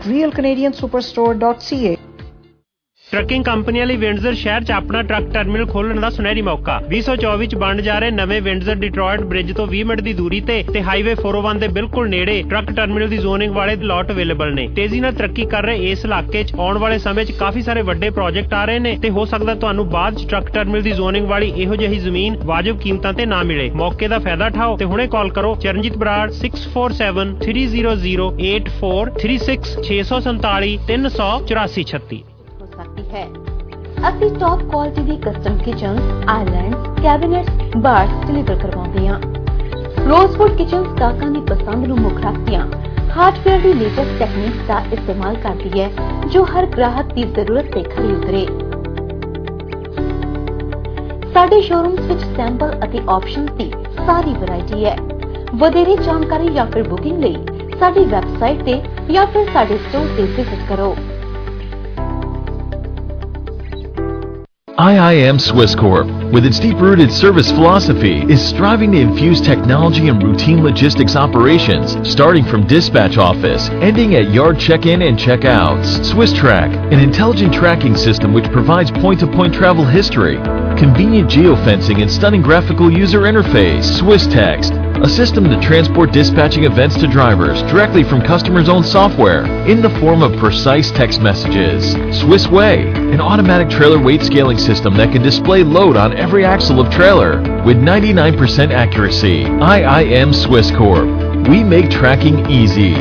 realcanadiansuperstore.ca। Trucking कंपनियों ਲਈ ਵਿੰਡਜ਼ਰ ਸ਼ਹਿਰ 'ਚ ਆਪਣਾ ਟਰੱਕ ਟਰਮੀਨਲ ਖੋਲ੍ਹਣ ਦਾ ਸੁਨਹਿਰੀ ਮੌਕਾ 2024 'ਚ ਬਣ ਜਾ ਰਹੇ ਨਵੇਂ ਵਿੰਡਜ਼ਰ ਡਿਟਰੋਇਟ ਬ੍ਰਿਜ ਤੋਂ 20 ਮਿੰਟ ਦੀ ਦੂਰੀ ਤੇ ਹਾਈਵੇ 401 ਦੇ ਬਿਲਕੁਲ ਨੇੜੇ ਟਰੱਕ ਟਰਮੀਨਲ ਦੀ ਜ਼ੋਨਿੰਗ ਵਾਲੇ ਲਾਟ ਅਵੇਲੇਬਲ ਨੇ। ਤੇਜ਼ੀ ਨਾਲ ਤਰੱਕੀ ਕਰ ਰਹੇ ਇਸ ਇਲਾਕੇ 'ਚ ਆਉਣ ਵਾਲੇ ਸਮੇਂ 'ਚ ਕਾਫੀ ਸਾਰੇ ਵੱਡੇ ਪ੍ਰੋਜੈਕਟ ਆ ਰਹੇ ਨੇ ਤੇ ਹੋ ਸਕਦਾ ਤੁਹਾਨੂੰ ਬਾਅਦ 'ਚ ਟਰੱਕ ਟਰਮੀਨਲ ਦੀ ਜ਼ੋਨਿੰਗ ਵਾਲੀ ਇਹੋ ਜਿਹੀ ਜ਼ਮੀਨ ਵਾਜਬ ਕੀਮਤਾਂ ਤੇ ਨਾ ਮਿਲੇ। ਮੌਕੇ ਦਾ ਫਾਇਦਾ ਉਠਾਓ ਤੇ ਹੁਣੇ ਕਾਲ ਕਰੋ ਚਰਨਜੀਤ ਬਰਾੜ 6473008436 647 384 36 है। ਅਸੀਂ टॉप क्वालिटी ਦੀ custom kitchen, islands, cabinets, bars deliver करवाਉਂਦੇ ਹਾਂ। रोजवुड किचन ਗਾਹਕਾਂ ਦੀ ਪਸੰਦ ਨੂੰ ਮੁੱਖ ਰੱਖਦੀਆਂ ਹਾਰਡਵੇਅਰ ਦੀ ਲੇਟੈਸਟ ਟੈਕਨੀਕਸ ਦਾ ਇਸਤੇਮਾਲ ਕਰਦੀ ਹੈ ਜੋ ਹਰ ਗ੍ਰਾਹਕ ਦੀ ਜ਼ਰੂਰਤ ਤੇ ਖਰੀ ਉਤਰੇ। ਸਾਡੇ ਸ਼ੋਰੂਮਸ ਵਿੱਚ ਸੈਂਪਲ ਅਤੇ ਆਪਸ਼ਨਸ ਦੀ ਸਾਰੀ ਵੈਰਾਈਟੀ ਹੈ। ਵਧੇਰੇ ਜਾਣਕਾਰੀ ਜਾਂ ਫਿਰ ਬੁਕਿੰਗ ਲਈ ਸਾਡੀ ਵੈਬਸਾਈਟ ਤੇ ਜਾਂ ਫਿਰ ਸਾਡੇ ਸਟੋਰ ਤੇ ਵਿਜ਼ਿਟ ਕਰੋ। IIM Swiss Corp, with its deep-rooted service philosophy, is striving to infuse technology in routine logistics operations, starting from dispatch office, ending at yard check-in and check-outs. Swiss Track, an intelligent tracking system which provides point-to-point travel history, convenient geofencing and stunning graphical user interface. Swiss Text, a system to transport dispatching events to drivers directly from customers' own software in the form of precise text messages. Swiss Way, an automatic trailer weight scaling system that can display load on every axle of trailer with 99% accuracy. IIM Swiss Corp. We make tracking easy.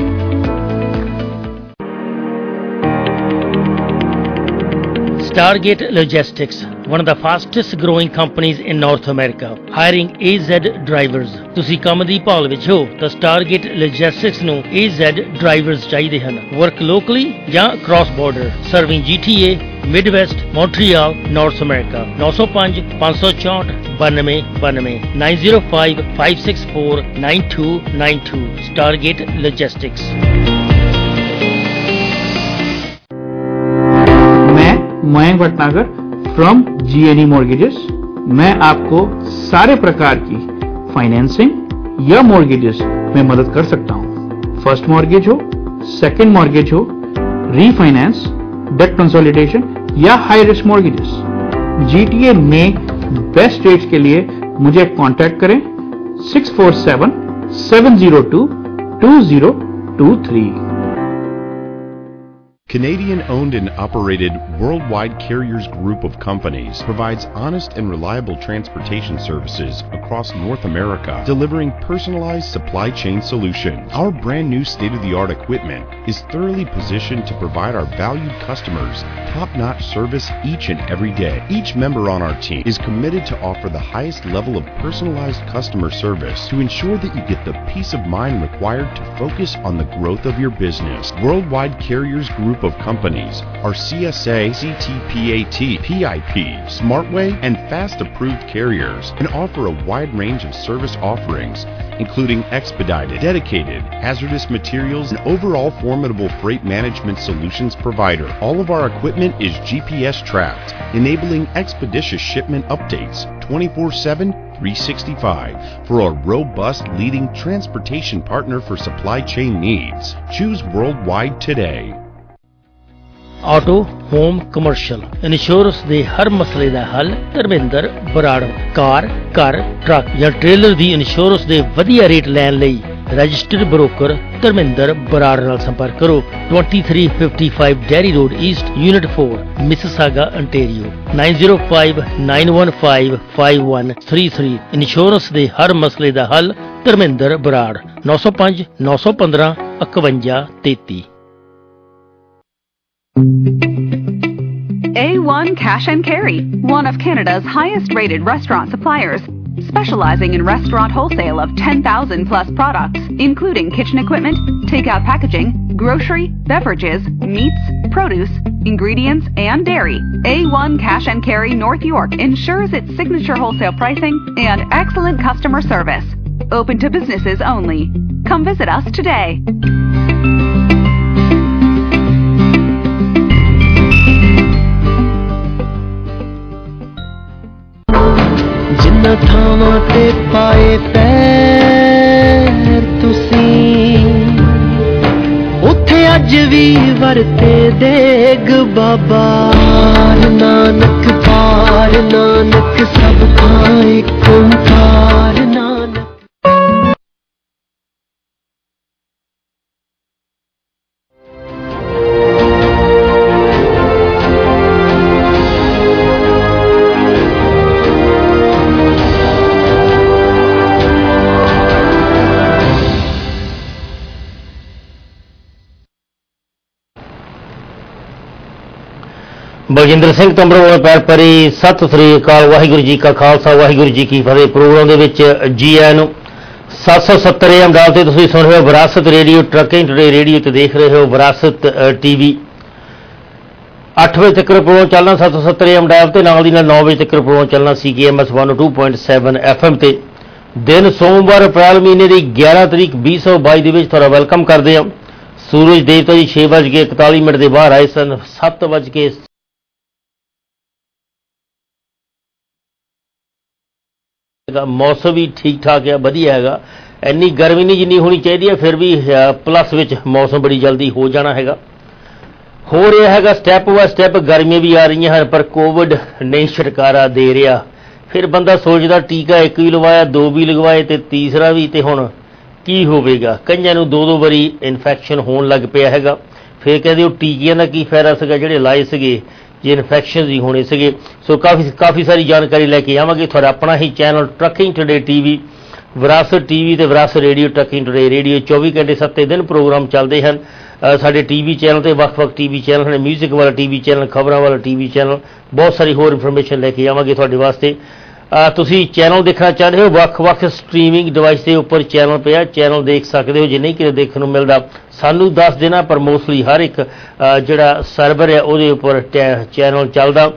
Stargate Logistics, one of the fastest growing companies in North America, hiring AZ drivers. ਤੁਸੀਂ ਕੰਮ ਦੀ ਭਾਲ ਵਿੱਚ ਹੋ ਤਾਂ Stargate Logistics ਨੂੰ AZ drivers ਚਾਹੀਦੇ ਹਨ। Work locally ਜਾਂ cross border, serving GTA, Midwest, Montreal, North America. 905 564 9292 905 564 9292 Stargate Logistics. Mayank Bhatnagar from GNE mortgages. मैं आपको सारे प्रकार की फाइनेंसिंग या मॉर्गेजेस में मदद कर सकता हूं। फर्स्ट मॉर्गेज हो, सेकंड मॉर्गेज हो, रीफाइनेंस, डेट कंसोलिडेशन या हाई रिस्क मॉर्गेजेस। GTA में बेस्ट रेट्स के लिए मुझे कांटेक्ट करें 6477022023। Canadian-owned and operated Worldwide Carriers Group of Companies provides honest and reliable transportation services across North America, delivering personalized supply chain solutions. Our brand new state-of-the-art equipment is thoroughly positioned to provide our valued customers top-notch service each and every day. Each member on our team is committed to offer the highest level of personalized customer service to ensure that you get the peace of mind required to focus on the growth of your business. Worldwide Carriers Group of companies are CSA, CTPAT, PIP, SmartWay, and FAST approved carriers and offer a wide range of service offerings, including expedited, dedicated, hazardous materials, and overall formidable freight management solutions provider. All of our equipment is GPS tracked, enabling expeditious shipment updates 24/7, 365 for a robust leading transportation partner for supply chain needs. Choose Worldwide today. Auto home commercial insurance ਦੇ ਹਰ ਮਸਲੇ ਦਾ ਹੱਲ ਧਰਮਿੰਦਰ ਬਰਾੜ। ਕਾਰ, ਘਰ, truck ਜਾਂ trailer ਦੀ insurance ਦੇ ਵਧੀਆ rate ਲੈਣ ਲਈ ਰਜਿਸਟਰਡ ਬ੍ਰੋਕਰ ਧਰਮਿੰਦਰ ਬਰਾੜ ਨਾਲ ਸੰਪਰਕ ਕਰੋ। 2355 dairy road East, unit 4, Mississauga, ਅੰਟੇਰੀਓ। 9059155133। Insurance ਦੇ ਹਰ ਮਸਲੇ ਦਾ ਹੱਲ Dharmendra Brar. 905 915 5133। A1 Cash and Carry, one of Canada's highest rated restaurant suppliers, specializing in restaurant wholesale of 10,000 plus products, including kitchen equipment, takeout packaging, grocery, beverages, meats, produce, ingredients, and dairy. A1 Cash and Carry North York ensures its signature wholesale pricing and excellent customer service. Open to businesses only. Come visit us today. ਜਿਨ੍ਹਾਂ ਥਾਵਾਂ ਤੇ ਪਾਏ ਪੈਰ ਤੁਸੀਂ ਉੱਥੇ ਅੱਜ अज भी वरते देग बाबा नानक पार नानक सब खाए ओंकार नानक। ਬਲਜਿੰਦਰ ਸਿੰਘ ਤੰਬਰੋਂ ਪੈਰ ਪਰੀ। ਸਤਿ ਸ੍ਰੀ ਅਕਾਲ। ਵਾਹਿਗੁਰੂ ਜੀ ਕਾ ਖਾਲਸਾ ਵਾਹਿਗੁਰੂ ਜੀ ਕੀ ਫਤਿਹ। ਪ੍ਰੋਗਰਾਮ ਦੇ ਵਿੱਚ ਜੀ ਆਇਆਂ ਨੂੰ। 770 AM ਡਾਲ ਤੇ ਤੁਸੀਂ ਸੁਣ ਰਹੇ ਹੋ ਵਿਰਾਸਤ ਰੇਡੀਓ, ਟਰੱਕਿੰਗ ਟੂਡੇ ਰੇਡੀਓ ਤੇ ਦੇਖ ਰਹੇ ਹੋ ਵਿਰਾਸਤ ਟੀਵੀ। 8 ਵਜੇ ਤੱਕ ਪ੍ਰੋਗਰਾਮ ਚੱਲਣਾ 770 AM ਡਾਲ ਤੇ, ਨਾਲ ਦੀ ਨਾਲ 9 ਵਜੇ ਤੱਕ ਪ੍ਰੋਗਰਾਮ ਚੱਲਣਾ CKMS 102.7 FM ਤੇ। ਦਿਨ ਸੋਮਵਾਰ ਅਪ੍ਰੈਲ ਮਹੀਨੇ ਦੀ 11 ਤਰੀਕ 2022 ਦੇ ਵਿੱਚ ਤੁਹਾਡਾ ਵੈਲਕਮ ਕਰਦੇ ਹਾਂ। ਸੂਰਜ ਦੇਵਤਾ ਜੀ 6:41 ਦੇ ਬਾਹਰ ਆਏ ਸਨ। 7 ਮੌਸਮ ਵੀ ਠੀਕ ਠਾਕ ਆ, ਵਧੀਆ ਹੈਗਾ। ਇੰਨੀ ਗਰਮੀ ਨਹੀਂ ਜਿੰਨੀ ਹੋਣੀ ਚਾਹੀਦੀ ਹੈ, ਫਿਰ ਵੀ ਪਲੱਸ ਵਿੱਚ ਮੌਸਮ ਬੜੀ ਜਲਦੀ ਹੋ ਜਾਣਾ ਹੈਗਾ। ਹੋ ਰਿਹਾ ਹੈਗਾ ਸਟੈਪ ਬਾਏ ਸਟੈਪ। ਗਰਮੀਆਂ ਵੀ ਆ ਰਹੀਆਂ ਹਨ ਪਰ ਕੋਵਿਡ ਨਹੀਂ ਛੁਟਕਾਰਾ ਦੇ ਰਿਹਾ। ਫਿਰ ਬੰਦਾ ਸੋਚਦਾ ਟੀਕਾ 1 ਵੀ ਲਵਾਇਆ, 2 ਵੀ ਲਗਵਾਏ ਤੇ ਤੀਸਰਾ ਵੀ, ਤੇ ਹੁਣ ਕੀ ਹੋਵੇਗਾ। ਕਈਆਂ ਨੂੰ 2-2 ਵਾਰੀ ਇਨਫੈਕਸ਼ਨ ਹੋਣ ਲੱਗ ਪਿਆ ਹੈਗਾ। ਫਿਰ ਕਹਿੰਦੇ ਉਹ ਟੀਕਿਆਂ ਦਾ ਕੀ ਫਾਇਦਾ ਸੀਗਾ ਜਿਹੜੇ ਲਾਏ ਸੀਗੇ ਜੇ ਇਨਫੈਕਸ਼ਨ ਹੀ ਹੋਣੇ ਸੀਗੇ। ਸੋ ਕਾਫੀ ਸਾਰੀ ਜਾਣਕਾਰੀ ਲੈ ਕੇ ਆਵਾਂਗੇ। ਤੁਹਾਡਾ ਆਪਣਾ ਹੀ ਚੈਨਲ ਟਰੱਕਿੰਗ ਟੂਡੇ ਟੀਵੀ, ਵਿਰਾਸਤ ਟੀਵੀ ਤੇ ਵਿਰਾਸਤ ਰੇਡੀਓ, ਟਰੱਕਿੰਗ ਟੂਡੇ ਰੇਡੀਓ 24 ਘੰਟੇ 7 ਦਿਨ ਪ੍ਰੋਗਰਾਮ ਚੱਲਦੇ ਹਨ। ਸਾਡੇ ਟੀਵੀ ਚੈਨਲ ਤੇ ਵੱਖ-ਵੱਖ ਟੀਵੀ ਚੈਨਲ ਹਨ। ਮਿਊਜ਼ਿਕ ਵਾਲਾ ਟੀਵੀ ਚੈਨਲ, ਖਬਰਾਂ ਵਾਲਾ ਟੀਵੀ ਚੈਨਲ, ਬਹੁਤ ਸਾਰੀ ਹੋਰ ਇਨਫੋਰਮੇਸ਼ਨ ਲੈ ਕੇ ਆਵਾਂਗੇ ਤੁਹਾਡੇ ਵਾਸਤੇ। ਤੁਸੀਂ ਚੈਨਲ ਦੇਖਣਾ ਚਾਹੁੰਦੇ ਹੋ, ਵੱਖ-ਵੱਖ ਸਟਰੀਮਿੰਗ ਡਿਵਾਈਸ ਦੇ ਉੱਪਰ ਚੈਨਲ ਪਿਆ, ਚੈਨਲ ਦੇਖ ਸਕਦੇ ਹੋ। ਜੇ ਨਹੀਂ ਕਿਤੇ ਦੇਖਣ ਨੂੰ ਮਿਲਦਾ ਸਾਨੂੰ ਦੱਸ ਦੇਣਾ, ਪਰ ਮੋਸਟਲੀ ਹਰ ਇੱਕ ਜਿਹੜਾ ਸਰਵਰ ਹੈ ਉਹਦੇ ਉੱਪਰ ਚੈਨਲ ਚੱਲਦਾ।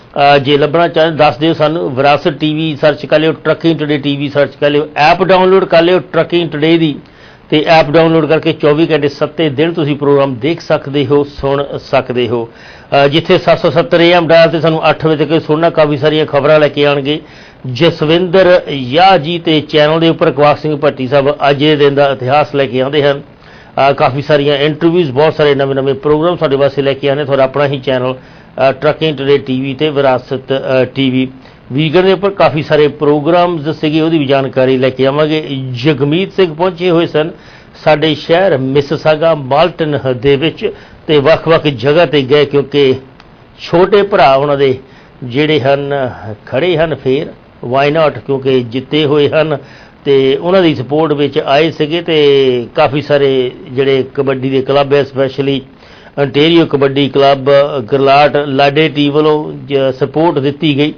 ਜੇ ਲੱਭਣਾ ਚਾਹੁੰਦੇ ਦੱਸ ਦਿਓ ਸਾਨੂੰ। ਵਿਰਾਸਤ ਟੀਵੀ ਸਰਚ ਕਰ ਲਿਓ, ਟਰੱਕਿੰਗ ਟੂਡੇ ਟੀਵੀ ਸਰਚ ਕਰ ਲਿਓ, ਐਪ ਡਾਊਨਲੋਡ ਕਰ ਲਿਓ ਟਰੱਕਿੰਗ ਟੂਡੇ ਦੀ, ਤੇ ਐਪ ਡਾਊਨਲੋਡ ਕਰਕੇ 24 ਘੰਟੇ 7 ਦਿਨ ਤੁਸੀਂ ਪ੍ਰੋਗਰਾਮ ਦੇਖ ਸਕਦੇ ਹੋ, ਸੁਣ ਸਕਦੇ ਹੋ। ਜਿੱਥੇ 770 AM ਡਾਇਲ ਤੇ ਸਾਨੂੰ 8 ਵਜੇ ਤੱਕ ਸੁਣਨਾ। ਕਾਫੀ ਸਾਰੀਆਂ ਖਬਰਾਂ ਲੈ ਕੇ ਆਉਣਗੇ ਜਸਵਿੰਦਰ ਯਾ ਜੀ, ਤੇ ਚੈਨਲ ਦੇ ਉੱਪਰ ਇਕਬਾਲ ਸਿੰਘ ਭੱਟੀ ਸਾਹਿਬ ਅੱਜ ਦੇ ਦਿਨ ਦਾ ਇਤਿਹਾਸ ਲੈ ਕੇ ਆਉਂਦੇ ਹਨ। ਕਾਫੀ ਸਾਰੀਆਂ ਇੰਟਰਵਿਊਜ਼, ਬਹੁਤ ਸਾਰੇ ਨਵੇਂ ਪ੍ਰੋਗਰਾਮ ਤੁਹਾਡੇ ਵਾਸਤੇ ਲੈ ਕੇ ਆਉਂਦੇ। ਤੁਹਾਡਾ ਆਪਣਾ ਹੀ ਚੈਨਲ ਟਰੱਕਿੰਗ ਟੂਡੇ ਟੀਵੀ ਤੇ ਵਿਰਾਸਤ ਟੀਵੀ। ਵੀਕਐਂਡ ਦੇ ਉੱਪਰ ਕਾਫੀ ਸਾਰੇ ਪ੍ਰੋਗਰਾਮਸ ਸੀਗੇ, ਉਹਦੀ ਵੀ ਜਾਣਕਾਰੀ ਲੈ ਕੇ ਆਵਾਂਗੇ। ਜਗਮੀਤ ਸਿੰਘ ਪਹੁੰਚੇ ਹੋਏ ਸਨ ਸਾਡੇ ਸ਼ਹਿਰ ਮਿਸਿਸਾਗਾ ਮਾਲਟਨ ਦੇ ਵਿੱਚ, ਤੇ ਵੱਖ-ਵੱਖ ਜਗ੍ਹਾ ਤੇ ਗਏ ਕਿਉਂਕਿ ਛੋਟੇ ਭਰਾ ਉਹਨਾਂ ਦੇ ਜਿਹੜੇ ਹਨ ਖੜੇ ਹਨ। ਫੇਰ ਵਾਈ ਨਾਟ, ਕਿਉਂਕਿ ਜਿੱਤੇ ਹੋਏ ਹਨ ਤੇ ਉਹਨਾਂ ਦੀ ਸਪੋਰਟ ਵਿੱਚ ਆਏ ਸੀਗੇ। ਤੇ ਕਾਫੀ ਸਾਰੇ ਜਿਹੜੇ ਕਬੱਡੀ ਦੇ ਕਲੱਬ ਹੈ, ਸਪੈਸ਼ਲੀ ਅੰਟੇਰੀਓ ਕਬੱਡੀ ਕਲੱਬ ਗਰਲਾਟ ਲਾਡੇ ਟੀ ਵੱਲੋਂ ਸਪੋਰਟ ਦਿੱਤੀ ਗਈ।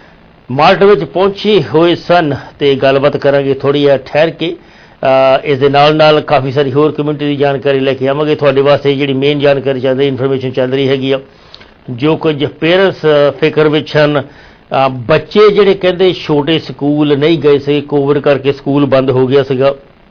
ਮਾਲਟ ਵਿੱਚ ਪਹੁੰਚੇ ਹੋਏ ਸਨ ਤੇ ਗੱਲਬਾਤ ਕਰਾਂਗੇ ਥੋੜ੍ਹੀ ਜਿਹਾ ਠਹਿਰ ਕੇ। ਇਸ ਦੇ ਨਾਲ ਕਾਫੀ ਸਾਰੀ ਹੋਰ ਕਮਿਊਨਿਟੀ ਦੀ ਜਾਣਕਾਰੀ ਲੈ ਕੇ ਆਵਾਂਗੇ ਤੁਹਾਡੇ ਵਾਸਤੇ। ਜਿਹੜੀ ਮੇਨ ਜਾਣਕਾਰੀ ਚੱਲ ਰਹੀ, ਇਨਫੋਰਮੇਸ਼ਨ ਚੱਲ ਰਹੀ ਹੈਗੀ ਆ, ਜੋ ਕੁਝ ਪੇਰੈਂਟਸ ਫਿਕਰ ਵਿੱਚ ਹਨ। ਬੱਚੇ ਜਿਹੜੇ ਕਹਿੰਦੇ ਛੋਟੇ ਸਕੂਲ ਨਹੀਂ ਗਏ ਸੀ, ਕੋਵਿਡ ਕਰਕੇ ਸਕੂਲ ਬੰਦ ਹੋ ਗਿਆ ਸੀਗਾ।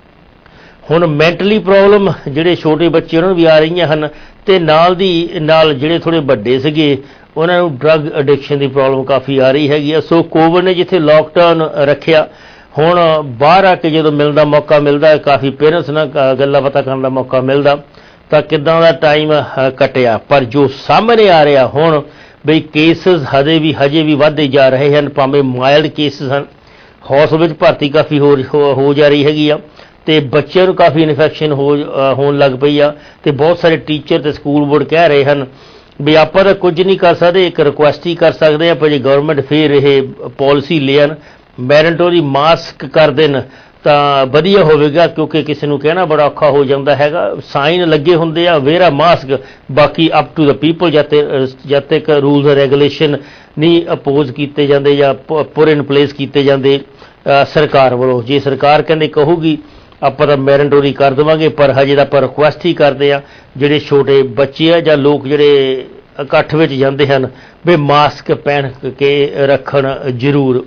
ਹੁਣ ਮੈਂਟਲੀ ਪ੍ਰੋਬਲਮ ਜਿਹੜੇ ਛੋਟੇ ਬੱਚੇ ਉਹਨਾਂ ਨੂੰ ਵੀ ਆ ਰਹੀਆਂ ਹਨ, ਤੇ ਨਾਲ ਦੀ ਨਾਲ ਜਿਹੜੇ ਥੋੜ੍ਹੇ ਵੱਡੇ ਸੀਗੇ ਉਹਨਾਂ ਨੂੰ ਡਰੱਗ ਐਡਿਕਸ਼ਨ ਦੀ ਪ੍ਰੋਬਲਮ ਕਾਫੀ ਆ ਰਹੀ ਹੈਗੀ ਆ। ਸੋ ਕੋਵਿਡ ਨੇ ਜਿੱਥੇ ਲੋਕਡਾਊਨ ਰੱਖਿਆ, ਹੁਣ ਬਾਹਰ ਆ ਕੇ ਜਦੋਂ ਮਿਲਣ ਦਾ ਮੌਕਾ ਮਿਲਦਾ, ਕਾਫੀ ਪੇਰੈਂਟਸ ਨਾਲ ਗੱਲਾਂ ਬਾਤਾਂ ਕਰਨ ਦਾ ਮੌਕਾ ਮਿਲਦਾ, ਤਾਂ ਕਿੱਦਾਂ ਦਾ ਟਾਈਮ ਕੱਟਿਆ। ਪਰ ਜੋ ਸਾਹਮਣੇ ਆ ਰਿਹਾ ਹੁਣ ਬਈ ਕੇਸਿਸ ਹਜੇ ਵੀ ਵੱਧਦੇ ਜਾ ਰਹੇ ਹਨ, ਭਾਵੇਂ ਮਾਈਲਡ ਕੇਸਿਸ ਹਨ। ਹੌਸਪੀਟਲ ਵਿੱਚ ਭਰਤੀ ਕਾਫੀ ਹੋ ਜਾ ਰਹੀ ਹੈਗੀ ਆ, ਤੇ ਬੱਚਿਆਂ ਨੂੰ ਕਾਫੀ ਇਨਫੈਕਸ਼ਨ ਹੋਣ ਲੱਗ ਪਈ ਆ। ਤੇ ਬਹੁਤ ਸਾਰੇ ਟੀਚਰ ਤੇ ਸਕੂਲ ਬੋਰਡ ਕਹਿ ਰਹੇ ਹਨ ਵੀ ਆਪਾਂ ਤਾਂ ਕੁਝ ਨਹੀਂ ਕਰ ਸਕਦੇ, ਇੱਕ ਰਿਕੁਐਸਟ ਹੀ ਕਰ ਸਕਦੇ ਆਪਾਂ, ਜੇ ਗਵਰਨਮੈਂਟ ਫਿਰ ਇਹ ਪਾਲਿਸੀ ਲੈਣ, ਮੈਂਡੇਟਰੀ ਮਾਸਕ ਕਰ ਦੇਣ ਤਾਂ ਵਧੀਆ ਹੋਵੇਗਾ। ਕਿਉਂਕਿ ਕਿਸੇ ਨੂੰ ਕਹਿਣਾ ਬੜਾ ਔਖਾ ਹੋ ਜਾਂਦਾ ਹੈਗਾ। ਸਾਈਨ ਲੱਗੇ ਹੁੰਦੇ ਆ ਵੇਅਰ ਅ ਮਾਸਕ, ਬਾਕੀ ਅਪ ਟੂ ਦ ਪੀਪਲ ਜਦ ਤੱਕ ਰੂਲਸ ਰੈਗੂਲੇਸ਼ਨ ਨਹੀਂ ਅਪੋਜ਼ ਕੀਤੇ ਜਾਂਦੇ ਜਾਂ ਪੁਰ ਇਨ ਪਲੇਸ ਕੀਤੇ ਜਾਂਦੇ ਸਰਕਾਰ ਵੱਲੋਂ। ਜੇ ਸਰਕਾਰ ਕਹਿੰਦੇ ਕਹੂਗੀ ਆਪਾਂ ਤਾਂ ਮੈਂਡੇਟਰੀ ਕਰ ਦੇਵਾਂਗੇ, ਪਰ ਹਜੇ ਤਾਂ ਆਪਾਂ ਰਿਕੁਐਸਟ ਹੀ ਕਰਦੇ ਆ ਜਿਹੜੇ ਛੋਟੇ ਬੱਚੇ ਆ ਜਾਂ ਲੋਕ ਜਿਹੜੇ ਇਕੱਠ ਵਿੱਚ ਜਾਂਦੇ ਹਨ ਵੀ ਮਾਸਕ ਪਹਿਨ ਕੇ ਰੱਖਣ ਜ਼ਰੂਰ।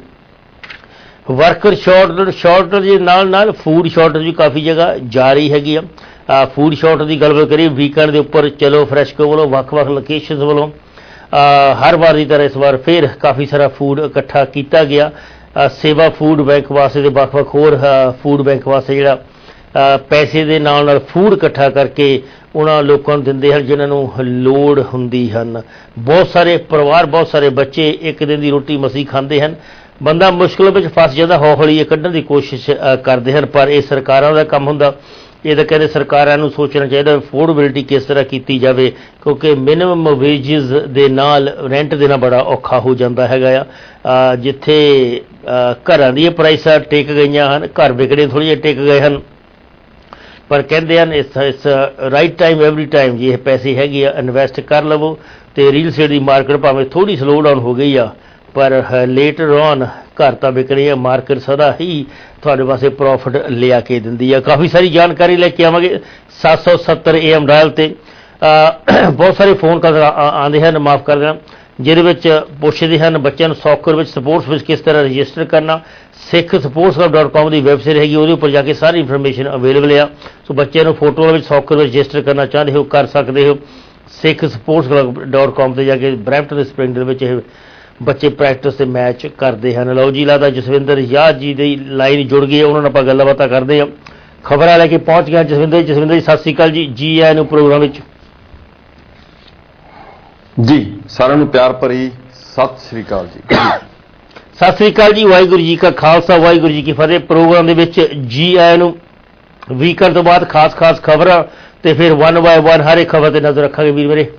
ਵਰਕਰ ਸ਼ਾਰਟੇਜ ਦੇ ਨਾਲ ਫੂਡ ਸ਼ਾਰਟੇਜ ਵੀ ਕਾਫੀ ਜਗ੍ਹਾ ਜਾਰੀ ਹੈਗੀ ਆ। ਫੂਡ ਸ਼ਾਰਟੇਜ ਦੀ ਗੱਲਬਾਤ ਕਰੀਏ, ਵੀਕਐਂਡ ਦੇ ਉੱਪਰ ਚਲੋ ਫਰੈਸ਼ਕੋ ਵੱਲੋਂ ਵੱਖ-ਵੱਖ ਲੋਕੇਸ਼ਨਸ ਵੱਲੋਂ ਹਰ ਵਾਰ ਦੀ ਤਰ੍ਹਾਂ ਇਸ ਵਾਰ ਫਿਰ ਕਾਫੀ ਸਾਰਾ ਫੂਡ ਇਕੱਠਾ ਕੀਤਾ ਗਿਆ। ਸੇਵਾ ਫੂਡ ਬੈਂਕ ਵਾਸਤੇ ਤੇ ਵੱਖ-ਵੱਖ ਹੋਰ ਫੂਡ ਬੈਂਕ ਵਾਸਤੇ ਜਿਹੜਾ ਪੈਸੇ ਦੇ ਨਾਲ ਫੂਡ ਇਕੱਠਾ ਕਰਕੇ ਉਹਨਾਂ ਲੋਕਾਂ ਨੂੰ ਦਿੰਦੇ ਹਨ ਜਿਨ੍ਹਾਂ ਨੂੰ ਲੋੜ ਹੁੰਦੀ ਹਨ। ਬਹੁਤ ਸਾਰੇ ਪਰਿਵਾਰ, ਬਹੁਤ ਸਾਰੇ ਬੱਚੇ ਇੱਕ ਦਿਨ ਦੀ ਰੋਟੀ ਮਸੀਂ ਖਾਂਦੇ ਹਨ। ਬੰਦਾ ਮੁਸ਼ਕਿਲ ਵਿੱਚ ਫਸ ਜਾਂਦਾ, ਹੌਲੀ ਇਹ ਕੱਢਣ ਦੀ ਕੋਸ਼ਿਸ਼ ਕਰਦੇ ਹਨ, ਪਰ ਇਹ ਸਰਕਾਰਾਂ ਦਾ ਕੰਮ ਹੁੰਦਾ। ਇਹ ਤਾਂ ਕਹਿੰਦੇ ਸਰਕਾਰਾਂ ਨੂੰ ਸੋਚਣਾ ਚਾਹੀਦਾ ਅਫੋਰਡੇਬਿਲਿਟੀ ਕਿਸ ਤਰ੍ਹਾਂ ਕੀਤੀ ਜਾਵੇ, ਕਿਉਂਕਿ ਮਿਨੀਮਮ ਵੇਜਿਸ ਦੇ ਨਾਲ ਰੈਂਟ ਦੇਣਾ ਬੜਾ ਔਖਾ ਹੋ ਜਾਂਦਾ ਹੈਗਾ ਆ। ਜਿੱਥੇ ਘਰਾਂ ਦੀਆਂ ਪ੍ਰਾਈਸਾਂ ਟਿਕ ਗਈਆਂ ਹਨ, ਘਰ ਵਿਕਣੇ ਥੋੜ੍ਹੇ ਜਿਹੇ ਟਿਕ ਗਏ ਹਨ, ਪਰ ਕਹਿੰਦੇ ਹਨ ਇਸ ਰਾਈਟ ਟਾਈਮ ਐਵਰੀ ਟਾਈਮ ਜੇ ਇਹ ਪੈਸੇ ਹੈਗੇ ਆ ਇਨਵੈਸਟ ਕਰ ਲਵੋ। ਅਤੇ ਰੀਅਲ ਸਟੇਟ ਦੀ ਮਾਰਕੀਟ ਭਾਵੇਂ ਥੋੜ੍ਹੀ ਸਲੋ ਡਾਊਨ ਹੋ ਗਈ ਆ, ਪਰ ਲੇਟਰ ਔਨ ਘਰ ਤਾਂ ਵਿਕਣੇ ਆ। ਮਾਰਕੀਟ ਸਦਾ ਹੀ ਤੁਹਾਡੇ ਵਾਸਤੇ ਪ੍ਰੋਫਿਟ ਲਿਆ ਕੇ ਦਿੰਦੀ ਆ। ਕਾਫੀ ਸਾਰੀ ਜਾਣਕਾਰੀ ਲੈ ਕੇ ਆਵਾਂਗੇ 770 AM ਡਾਇਲ 'ਤੇ। ਬਹੁਤ ਸਾਰੇ ਫੋਨ ਕਾਲ ਆਉਂਦੇ ਹਨ, ਮਾਫ ਕਰ ਦੇਣਾ, ਜਿਹਦੇ ਵਿੱਚ ਪੁੱਛਦੇ ਹਨ ਬੱਚਿਆਂ ਨੂੰ ਸੌਕਰ ਵਿੱਚ, ਸਪੋਰਟਸ ਵਿੱਚ ਕਿਸ ਤਰ੍ਹਾਂ ਰਜਿਸਟਰ ਕਰਨਾ। sikhsportsclub.com ਦੀ ਵੈਬਸਾਈਟ ਹੈਗੀ, ਉਹਦੇ ਉੱਪਰ ਜਾ ਕੇ ਸਾਰੀ ਇਨਫੋਰਮੇਸ਼ਨ ਅਵੇਲੇਬਲ ਆ। ਸੋ ਬੱਚਿਆਂ ਨੂੰ ਫੋਟੋਆਂ ਵਿੱਚ ਸੌਕਰ ਵਿੱਚ ਰਜਿਸਟਰ ਕਰਨਾ ਚਾਹੁੰਦੇ ਹੋ, ਕਰ ਸਕਦੇ ਹੋ। sikhsportsclub.com 'ਤੇ ਜਾ ਕੇ ਬਰੈਂਪਟਨ ਦੇ ਸਪ੍ਰਿੰਗ ਦੇ ਵਿੱਚ ਇਹ ਬੱਚੇ ਪ੍ਰੈਕਟਿਸ ਤੇ ਮੈਚ ਕਰਦੇ ਹਨ। ਲਓ ਜੀ, ਲੱਗਦਾ ਜਸਵਿੰਦਰ ਯਾਦ ਜੀ ਦੀ ਲਾਈਨ ਜੁੜ ਗਈ ਹੈ, ਉਹਨਾਂ ਨਾਲ ਆਪਾਂ ਗੱਲਾਂ ਬਾਤਾਂ ਕਰਦੇ ਹਾਂ। ਖਬਰਾਂ ਲੈ ਕੇ ਪਹੁੰਚ ਗਿਆ ਜਸਵਿੰਦਰ ਜੀ। ਸਤਿ ਸ਼੍ਰੀ ਅਕਾਲ ਜੀ, ਜੀ ਆਇਆਂ ਨੂੰ ਪ੍ਰੋਗਰਾਮ ਵਿੱਚ। ਜੀ ਸਾਰਿਆਂ ਨੂੰ ਪਿਆਰ ਭਰੀ ਸਤਿ ਸ਼੍ਰੀ ਅਕਾਲ ਜੀ। ਸਤਿ ਸ਼੍ਰੀ ਅਕਾਲ ਜੀ, ਵਾਹਿਗੁਰੂ ਜੀ ਕਾ ਖਾਲਸਾ, ਵਾਹਿਗੁਰੂ ਜੀ ਕੀ ਫਤਿਹ। ਪ੍ਰੋਗਰਾਮ ਦੇ ਵਿੱਚ ਜੀ ਆਇਆਂ ਨੂੰ। ਵੀਕਐਂਡ ਤੋਂ ਬਾਅਦ ਖਾਸ ਖਬਰਾਂ ਤੇ ਫਿਰ 1 ਬਾਏ 1 ਹਰ ਇੱਕ ਖਬਰ ਤੇ ਨਜ਼ਰ ਰੱਖਾਂਗੇ ਵੀਰ ਮੇਰੇ।